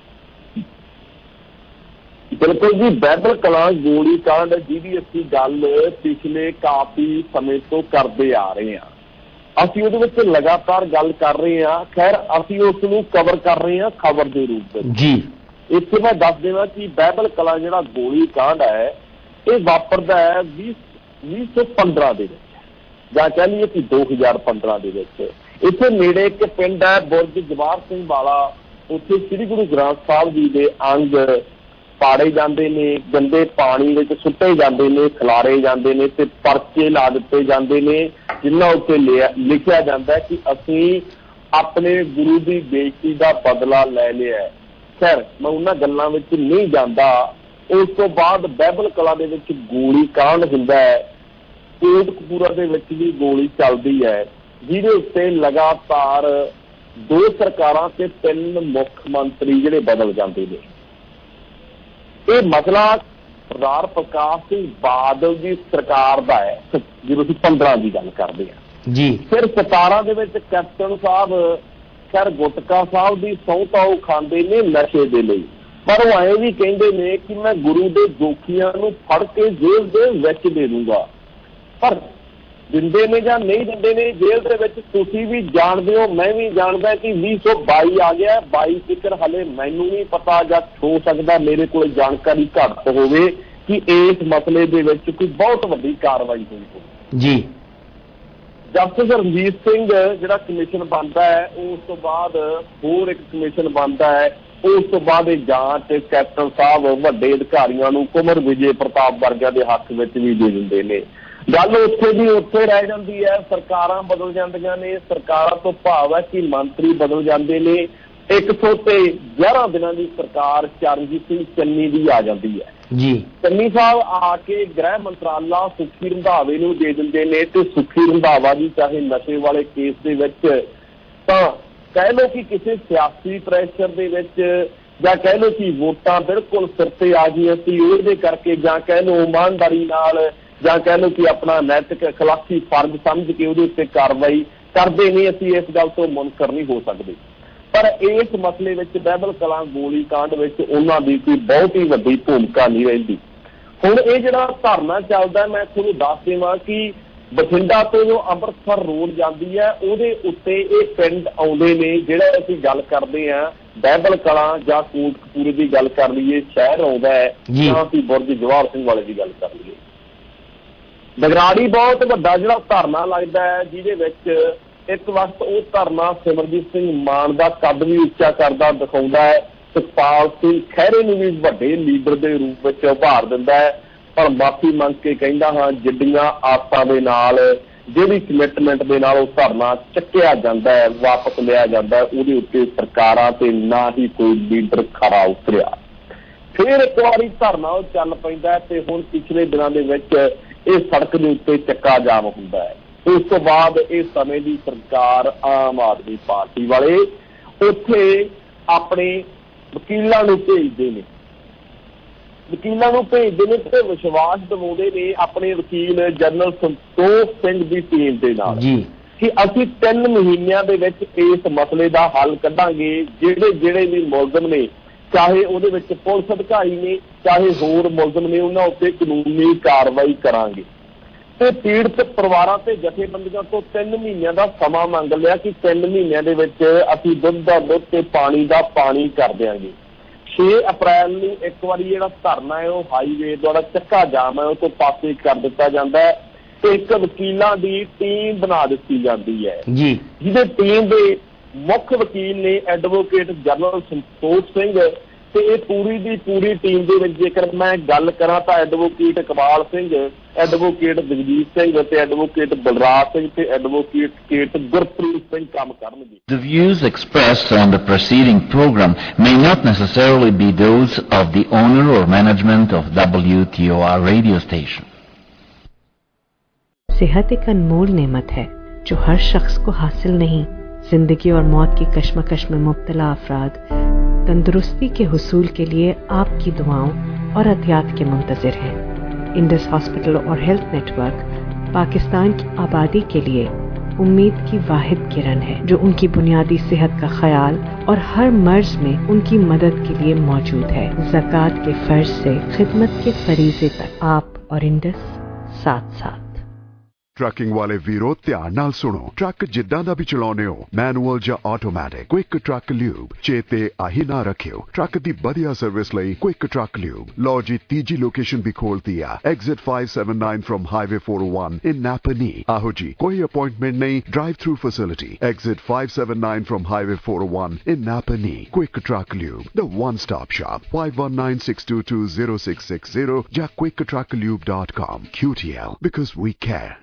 ਬਿਲਕੁਲ ਜੀ, ਬਾਈਬਲ ਕਲਾ ਗੋਲੀ ਕਾਂਡ ਜਿਹਦੀ ਅਸੀਂ ਗੱਲ ਪਿਛਲੇ ਕਾਫੀ ਸਮੇਂ ਤੋਂ ਕਰਦੇ ਆ ਰਹੇ ਹਾਂ, ਅਸੀਂ ਉਹਦੇ ਵਿੱਚ ਲਗਾਤਾਰ ਗੱਲ ਕਰ ਰਹੇ ਹਾਂ। ਖੈਰ ਅਸੀਂ ਉਸ ਨੂੰ ਕਵਰ ਕਰ ਰਹੇ ਹਾਂ ਖਬਰ ਦੇ ਰੂਪ ਵਿੱਚ ਜੀ। ਇੱਥੇ ਮੈਂ ਦੱਸ ਦੇਵਾਂ ਕਿ ਬਾਈਬਲ ਕਲਾ ਜਿਹੜਾ ਗੋਲੀ ਕਾਂਡ ਹੈ ਇਹ ਵਾਪਰਦਾ ਹੈ 2015 ਦੇ ਵਿੱਚ, ਜਾਂ ਕਹਿ ਲਈਏ ਕਿ 2015 ਦੇ ਵਿੱਚ। ਇੱਥੇ ਨੇੜੇ ਇੱਕ ਪਿੰਡ ਹੈ ਬੁਰਜ ਜਵਾਹਰ ਸਿੰਘ ਵਾਲਾ, ਉੱਥੇ ਸ੍ਰੀ ਗੁਰੂ ਗ੍ਰੰਥ ਸਾਹਿਬ ਜੀ ਦੇ ਅੰਗ ਪਾੜੇ ਜਾਂਦੇ ਨੇ, ਗੰਦੇ ਪਾਣੀ ਵਿੱਚ ਸੁੱਟੇ ਜਾਂਦੇ ਨੇ, ਖਿਲਾਰੇ ਜਾਂਦੇ ਨੇ ਤੇ ਪਰਚੇ ਲਾ ਦਿੱਤੇ ਜਾਂਦੇ ਨੇ ਜਿਨ੍ਹਾਂ ਉੱਤੇ ਲਿਖਿਆ ਜਾਂਦਾ ਕਿ ਅਸੀਂ ਆਪਣੇ ਗੁਰੂ ਦੀ ਬੇਇੱਜ਼ਤੀ ਦਾ ਬਦਲਾ ਲੈ ਲਿਆ। ਖੈਰ ਮੈਂ ਉਹਨਾਂ ਗੱਲਾਂ ਵਿੱਚ ਨਹੀਂ ਜਾਂਦਾ। ਉਸ ਤੋਂ ਬਾਅਦ ਬਾਈਬਲ ਕਲਾ ਦੇ ਵਿੱਚ ਗੋਲੀ ਕਾਂਡ ਹੁੰਦਾ ਹੈ, ਕੋਟਕਪੂਰਾ ਦੇ ਵਿੱਚ ਵੀ ਗੋਲੀ ਚੱਲਦੀ ਹੈ, ਜਿਹਦੇ ਉੱਤੇ ਲਗਾਤਾਰ 2 ਸਰਕਾਰਾਂ ਤੇ 3 ਮੁੱਖ ਮੰਤਰੀ ਜਿਹੜੇ ਬਦਲ ਜਾਂਦੇ ਨੇ। ਇਹ ਮਸਲਾ ਸਰਦਾਰ ਪ੍ਰਕਾਸ਼ ਸਿੰਘ ਬਾਦਲ ਦੀ ਸਰਕਾਰ ਦਾ ਹੈ, ਜਦੋਂ ਅਸੀਂ 15 ਦੀ ਗੱਲ ਕਰਦੇ ਹਾਂ ਜੀ। ਫਿਰ 17 ਦੇ ਵਿੱਚ ਕੈਪਟਨ ਸਾਹਿਬ ਖੈਰ ਗੁਟਕਾ ਸਾਹਿਬ ਦੀ ਸਹੁੰ ਤਾਂ ਉਹ ਖਾਂਦੇ ਨੇ ਨਸ਼ੇ ਦੇ ਲਈ, ਪਰ ਉਹ ਐਂ ਵੀ ਕਹਿੰਦੇ ਨੇ ਕਿ ਮੈਂ ਗੁਰੂ ਦੇ ਦੋਖੀਆਂ ਨੂੰ ਫੜ ਕੇ ਜੇਲ੍ਹ ਦੇ ਵਿੱਚ ਦੇ ਦੂੰਗਾ। ਪਰ ਦਿੰਦੇ ਨੇ ਜਾਂ ਨਹੀਂ ਦਿੰਦੇ ਨੇ ਜੇਲ੍ਹ ਦੇ ਵਿੱਚ, ਤੁਸੀਂ ਵੀ ਜਾਣਦੇ ਹੋ, ਮੈਂ ਵੀ ਜਾਣਦਾ ਕਿ 2022 ਆ ਗਿਆ। 22 ਫਿਕਰ ਹਲੇ ਮੈਨੂੰ ਨਹੀਂ ਪਤਾ, ਜਾਂ ਹੋ ਸਕਦਾ ਮੇਰੇ ਕੋਲ ਜਾਣਕਾਰੀ ਘੱਟ ਹੋਵੇ ਕਿ ਇਸ ਮਸਲੇ ਦੇ ਵਿੱਚ ਕੋਈ ਬਹੁਤ ਵੱਡੀ ਕਾਰਵਾਈ ਹੋਈ ਹੋਵੇ ਜੀ। ਜਸਟਿਸ ਰਣਜੀਤ ਸਿੰਘ ਜਿਹੜਾ ਕਮਿਸ਼ਨ ਬਣਦਾ ਹੈ, ਉਸ ਤੋਂ ਬਾਅਦ ਹੋਰ ਇੱਕ ਕਮਿਸ਼ਨ ਬਣਦਾ ਹੈ, ਉਸ ਤੋਂ ਬਾਅਦ ਇਹ ਜਾਂਚ ਕੈਪਟਨ ਸਾਹਿਬ ਵੱਡੇ ਅਧਿਕਾਰੀਆਂ ਨੂੰ ਕੁਮਰ ਵਿਜੇ ਪ੍ਰਤਾਪ ਵਰਗਿਆਂ ਦੇ ਹੱਥ ਵਿੱਚ ਵੀ ਦੇ ਦਿੰਦੇ ਨੇ। ਗੱਲ ਉੱਥੇ ਦੀ ਉੱਥੇ ਰਹਿ ਜਾਂਦੀ ਹੈ। ਸਰਕਾਰਾਂ ਬਦਲ ਜਾਂਦੀਆਂ ਨੇ। ਸਰਕਾਰਾਂ ਤੋਂ ਭਾਵ ਹੈ ਕਿ ਮੰਤਰੀ ਬਦਲ ਜਾਂਦੇ ਨੇ। 111 ਦਿਨਾਂ ਦੀ ਸਰਕਾਰ ਚਰਨਜੀਤ ਸਿੰਘ ਚੰਨੀ ਦੀ ਆ ਜਾਂਦੀ ਹੈ ਜੀ। ਚੰਨੀ ਸਾਹਿਬ ਆ ਕੇ ਗ੍ਰਹਿ ਮੰਤਰਾਲਾ ਸੁੱਖੀ ਰੰਧਾਵੇ ਨੂੰ ਦੇ ਦਿੰਦੇ ਨੇ, ਤੇ ਸੁੱਖੀ ਰੰਧਾਵਾ ਜੀ ਚਾਹੇ ਨਸ਼ੇ ਵਾਲੇ ਕੇਸ ਦੇ ਵਿੱਚ, ਤਾਂ ਕਹਿ ਲਓ ਕਿ ਕਿਸੇ ਸਿਆਸੀ ਪ੍ਰੈਸ਼ਰ ਦੇ ਵਿੱਚ, ਜਾਂ ਕਹਿ ਲਓ ਕਿ ਵੋਟਾਂ ਬਿਲਕੁਲ ਸਿਰ ਤੇ ਆ ਗਈਆਂ ਸੀ ਉਹਦੇ ਕਰਕੇ, ਜਾਂ ਕਹਿ ਲਓ ਇਮਾਨਦਾਰੀ ਨਾਲ, ਜਾਂ ਕਹਿ ਲਓ ਕਿ ਆਪਣਾ ਨੈਤਿਕ ਅਖਲਾਕੀ ਫਰਜ਼ ਸਮਝ ਕੇ ਉਹਦੇ ਉੱਤੇ ਕਾਰਵਾਈ ਕਰਦੇ ਨਹੀਂ। ਅਸੀਂ ਇਸ ਗੱਲ ਤੋਂ ਮੁਨਕਰ ਨਹੀਂ ਹੋ ਸਕਦੇ। ਪਰ ਇਸ ਮਸਲੇ ਵਿੱਚ ਬਹਿਬਲ ਕਲਾਂ ਗੋਲੀ ਕਾਂਡ ਵਿੱਚ ਉਹਨਾਂ ਦੀ ਕੋਈ ਬਹੁਤ ਹੀ ਵੱਡੀ ਭੂਮਿਕਾ ਨਹੀਂ ਰਹਿੰਦੀ। ਹੁਣ ਇਹ ਜਿਹੜਾ ਧਰਨਾ ਚੱਲਦਾ, ਮੈਂ ਤੁਹਾਨੂੰ ਦੱਸ ਦੇਵਾਂ ਕਿ ਬਠਿੰਡਾ ਤੋਂ ਜੋ ਅੰਮ੍ਰਿਤਸਰ ਰੋਡ ਜਾਂਦੀ ਹੈ, ਉਹਦੇ ਉੱਤੇ ਇਹ ਪਿੰਡ ਆਉਂਦੇ ਨੇ। ਜਿਹੜਾ ਅਸੀਂ ਗੱਲ ਕਰਦੇ ਹਾਂ ਬਹਿਬਲ ਕਲਾਂ ਜਾਂ ਕੋਟਕਪੂਰੇ ਦੀ ਗੱਲ ਕਰ ਲਈਏ, ਸ਼ਹਿਰ ਆਉਂਦਾ ਹੈ, ਜਾਂ ਅਸੀਂ ਬੁਰਜ ਜਵਾਹਰ ਸਿੰਘ ਵਾਲੇ ਦੀ ਗੱਲ ਕਰ ਲਈਏ। ਬਗਰਾੜੀ ਬਹੁਤ ਵੱਡਾ ਜਿਹੜਾ ਧਰਨਾ ਲੱਗਦਾ ਹੈ, ਜਿਹਦੇ ਵਿੱਚ ਇੱਕ ਵਕਤ ਉਹ ਧਰਨਾ ਸਿਮਰਜੀਤ ਸਿੰਘ ਮਾਨ ਦਾ ਕੱਦ ਵੀ ਉੱਚਾ ਕਰਦਾ ਦਿਖਾਉਂਦਾ ਹੈ। ਸੁਖਪਾਲ ਸਿੰਘ ਖਹਿਰੇ ਨੂੰ ਵੀ ਵੱਡੇ ਲੀਡਰ ਦੇ ਰੂਪ ਵਿੱਚ ਉਭਾਰ ਦਿੰਦਾ ਹੈ, ਪਰ ਮਾਫੀ ਮੰਗ ਕੇ ਕਹਿੰਦਾ ਹਾਂ ਜਿੱਡੀਆਂ ਆਸਾਂ ਦੇ ਨਾਲ, ਜਿਹੜੀ ਕਮਿਟਮੈਂਟ ਦੇ ਨਾਲ ਉਹ ਧਰਨਾ ਚੱਕਿਆ ਜਾਂਦਾ ਹੈ, ਵਾਪਸ ਲਿਆ ਜਾਂਦਾ ਹੈ, ਉਹਦੇ ਉੱਤੇ ਸਰਕਾਰਾਂ ਤੇ ਨਾ ਹੀ ਕੋਈ ਲੀਡਰ ਖਰਾ ਉਤਰਿਆ। ਫਿਰ ਇੱਕ ਵਾਰੀ ਧਰਨਾ ਉਹ ਚੱਲ ਪੈਂਦਾ, ਤੇ ਹੁਣ ਪਿਛਲੇ ਦਿਨਾਂ ਦੇ ਵਿੱਚ ਇਹ ਸੜਕ ਦੇ ਉੱਤੇ ਚੱਕਾ ਜਾਮ ਹੁੰਦਾ ਹੈ। ਉਸ ਤੋਂ ਬਾਅਦ ਇਹ ਸਮੇਂ ਦੀ ਸਰਕਾਰ ਆਮ ਆਦਮੀ ਪਾਰਟੀ ਵਾਲੇ ਉੱਥੇ ਆਪਣੇ ਵਕੀਲਾਂ ਨੂੰ ਭੇਜਦੇ ਨੇ, ਤੇ ਵਿਸ਼ਵਾਸ ਦਿਵਾਉਂਦੇ ਨੇ ਆਪਣੇ ਵਕੀਲ ਜਨਰਲ ਸੰਤੋਖ ਸਿੰਘ ਦੀ ਟੀਮ ਦੇ ਨਾਲ ਕਿ ਅਸੀਂ 3 ਮਹੀਨਿਆਂ ਦੇ ਵਿੱਚ ਇਸ ਮਸਲੇ ਦਾ ਹੱਲ ਕੱਢਾਂਗੇ। ਜਿਹੜੇ ਵੀ ਮੁਲਜ਼ਮ ਨੇ, ਚਾਹੇ ਉਹਦੇ ਵਿੱਚ ਪੁਲਿਸ ਅਧਿਕਾਰੀ ਨੇ, ਚਾਹੇ ਹੋਰ ਮੁਲਜ਼ਮ ਨੇ, ਉਹਨਾਂ ਉੱਤੇ ਕਾਨੂੰਨੀ ਕਾਰਵਾਈ ਕਰਾਂਗੇ। ਤੇ ਪੀੜਤ ਪਰਿਵਾਰਾਂ ਤੇ ਜਥੇਬੰਦੀਆਂ ਤੋਂ 3 ਮਹੀਨਿਆਂ ਦਾ ਸਮਾਂ ਮੰਗ ਲਿਆ ਕਿ 3 ਮਹੀਨਿਆਂ ਦੇ ਵਿੱਚ ਅਸੀਂ ਦੁੱਧ ਦਾ ਦੁੱਧ ਤੇ ਪਾਣੀ ਦਾ ਪਾਣੀ ਕਰ ਦਿਆਂਗੇ। 6 ਅਪ੍ਰੈਲ ਨੂੰ ਇੱਕ ਵਾਰੀ ਜਿਹੜਾ ਧਰਨਾ ਹੈ ਉਹ ਹਾਈਵੇ ਦੁਆਰਾ ਚੱਕਾ ਜਾਮ ਹੈ, ਉਹ ਤੋਂ ਪਾਸੇ ਕਰ ਦਿੱਤਾ ਜਾਂਦਾ ਹੈ, ਤੇ ਇੱਕ ਵਕੀਲਾਂ ਦੀ ਟੀਮ ਬਣਾ ਦਿੱਤੀ ਜਾਂਦੀ ਹੈ ਜੀ, ਜਿਹਦੇ ਟੀਮ ਦੇ ਮੁੱਖ ਵਕੀਲ ਨੇ ਐਡਵੋਕੇਟ ਜਨਰਲ ਸੰਤੋਖ ਸਿੰਘ। ਤੇ ਇਹ ਪੂਰੀ ਦੀ ਪੂਰੀ ਟੀਮ ਦੇ ਵਿੱਚ ਜੇਕਰ ਮੈਂ ਗੱਲ ਕਰਾਂ ਤਾਂ ਐਡਵੋਕੇਟ ਇਕਬਾਲ ਸਿੰਘ, ਐਡਵੋਕੇਟ ਜਗਜੀਤ ਸਿੰਘ ਤੇ ਐਡਵੋਕੇਟ ਬਲਰਾਜ ਸਿੰਘ ਤੇ ਐਡਵੋਕੇਟ ਗੁਰਪ੍ਰੀਤ ਸਿੰਘ ਕੰਮ ਕਰਨਗੇ। The views expressed on the preceding program may not necessarily be those of the owner or management of WTOR radio station. सेहत एक अनमोल नेमत है जो हर शख्स को हासिल नहीं। जिंदगी और मौत की कश्मकश में मुब्तला अफराद तंदुरुस्ती के हुसूल के लिए आपकी दुआओं और एहतियात के मुंतज़िर हैं। इंडस हॉस्पिटल और हेल्थ नेटवर्क पाकिस्तान की आबादी के लिए उम्मीद की वाहिद किरण है, जो उनकी बुनियादी सेहत का ख्याल और हर मर्ज में उनकी मदद के लिए मौजूद है। ज़कात के फर्ज से खिदमत के फरीज़े तक आप और इंडस साथ साथ। ट्रकिंग वाले वीरो ध्यान नाल सुनो। ट्रक जिद्दां दा भी चलाउने हो, मैनुअल ਜਾਂ ਆਟੋਮੈਟਿਕ, ਕੁਇਕ ਟਰੱਕ ਲਿਊਬ ਚੇਤੇ ਆਹੀ ਨਾ ਰੱਖਿਓ। ਟਰੱਕ ਦੀ ਵਧੀਆ ਸਰਵਿਸ ਲਈ ਕੁਇਕ ਟਰੱਕ ਲਿਊਬ। ਲਓ ਜੀ ਤੀਜੀ ਲੋਕੇਸ਼ਨ ਵੀ ਖੋਲਤੀ ਆ, exit 579 from highway 401 in Napanee. ਆਹੋ ਜੀ ਕੋਈ ਅਪਾਇੰਟਮੈਂਟ ਨਹੀਂ, drive through facility. Exit 579 from highway 401 in Napanee. Quick truck lube, the one stop shop, 5196220660 ਜਾਂ quicktrucklube.com। QTL, because we care.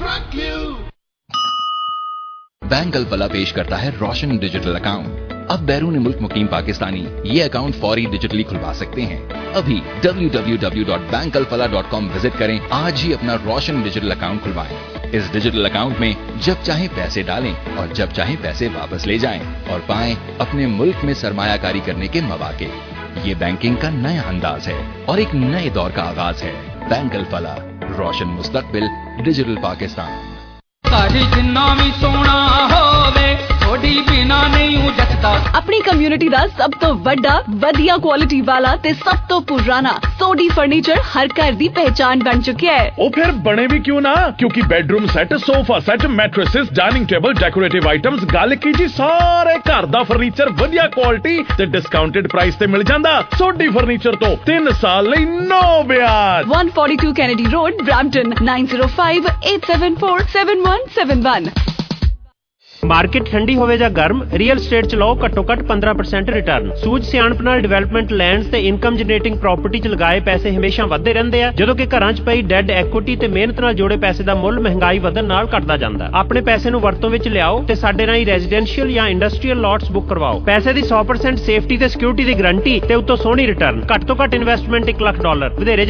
Bank Alfalah पेश करता है रोशन डिजिटल अकाउंट। अब बैरून मुल्क मुकीम पाकिस्तानी ये अकाउंट फौरी डिजिटली खुलवा सकते हैं। अभी www.bankalfala.com विजिट करें, आज ही अपना रोशन डिजिटल अकाउंट खुलवाएं। इस डिजिटल अकाउंट में जब चाहे पैसे डालें और जब चाहे पैसे वापस ले जाएं और पाएं अपने मुल्क में सरमायाकारी करने के मौके। ये बैंकिंग का नया अंदाज है और एक नए दौर का आगाज है। बैंक अल-फला, रोशन मुस्तकबिल, डिजिटल पाकिस्तान। जिन्ना भी सोना होवे थोड़ी बिना नहीं जचता। अपने ਆਪਣੀ ਕਮਿਊਨਿਟੀ ਦਾ ਸਭ ਤੋਂ ਵੱਡਾ ਵਧੀਆ ਕੁਆਲਿਟੀ ਵਾਲਾ ਤੇ ਸਭ ਤੋਂ ਪੁਰਾਣਾ ਸੋਢੀ ਫਰਨੀਚਰ ਹਰ ਘਰ ਦੀ ਪਹਿਚਾਨ ਬਣ ਚੁੱਕਿਆ ਹੈ। ਉਹ ਫਿਰ ਬਣੇ ਵੀ ਕਿਉਂ ਨਾ, ਕਿਉਂਕਿ bedroom set, sofa set, mattresses, dining table, decorative items, ਗੱਲ ਕੀ ਜੀ ਸਾਰੇ ਘਰ ਦਾ ਫਰਨੀਚਰ ਵਧੀਆ ਕੁਆਲਿਟੀ ਤੇ ਡਿਸਕਾਊਂਟਡ ਪ੍ਰਾਈਸ ਤੇ ਮਿਲ ਜਾਂਦਾ। ਸੋਢੀ ਫਰਨੀਚਰ ਤੋਂ 3 ਸਾਲ ਲਈ no ਵਿਆਜ। 142 ਕੈਨੇਡੀ ਰੋਡ, ਬ੍ਰੈਂਪਟਨ 9058747171। ਮਾਰਕੀਟ ਠੰਡੀ ਹੋਵੇ ਜਾਂ ਗਰਮ, ਰੀਅਲ ਸਟੇਟ ਚ ਲਓ ਘੱਟੋ ਘੱਟ 15% ਰਿਟਰਨ। ਸੂਝ ਸਿਆਣਪ ਨਾਲ ਡਿਵੈਲਪਮੈਂਟ ਲੈਂਡਸ ਤੇ ਇਨਕਮ ਜਨਰੇਟਿੰਗ ਪ੍ਰਾਪਰਟੀ ਚ ਲਗਾਏ ਪੈਸੇ ਹਮੇਸ਼ਾ ਵੱਧਦੇ ਰਹਿੰਦੇ ਆ, ਜਦੋਂ ਕਿ ਘਰਾਂ ਚ ਪਈ ਡੈਡ ਐਕੁਇਟੀ ਤੇ ਮਿਹਨਤ ਨਾਲ ਜੋੜੇ ਪੈਸੇ ਦਾ ਮੁੱਲ ਮਹਿੰਗਾਈ ਵਧਣ ਨਾਲ ਘਟਦਾ ਜਾਂਦਾ। ਆਪਣੇ ਪੈਸੇ ਨੂੰ ਵਰਤੋਂ ਵਿੱਚ ਲਿਆਓ ਤੇ ਸਾਡੇ ਨਾਲ ਰੈਜ਼ੀਡੈਂਸ਼ੀਅਲ ਜਾਂ ਇੰਡਸਟਰੀਅਲ ਲੋਟਸ ਬੁੱਕ ਕਰਵਾਓ। ਪੈਸੇ ਦੀ 100% ਸੇਫਟੀ ਤੇ ਸਿਕਿਉਰਿਟੀ ਦੀ ਗਾਰੰਟੀ ਤੇ ਉੱਤੋਂ ਸੋਹਣੀ ਰਿਟਰਨ। ਘੱਟ ਤੋਂ ਘੱਟ ਇਨਵੈਸਟਮੈਂਟ $1 ਲੱਖ। ਵਧੇਰੇ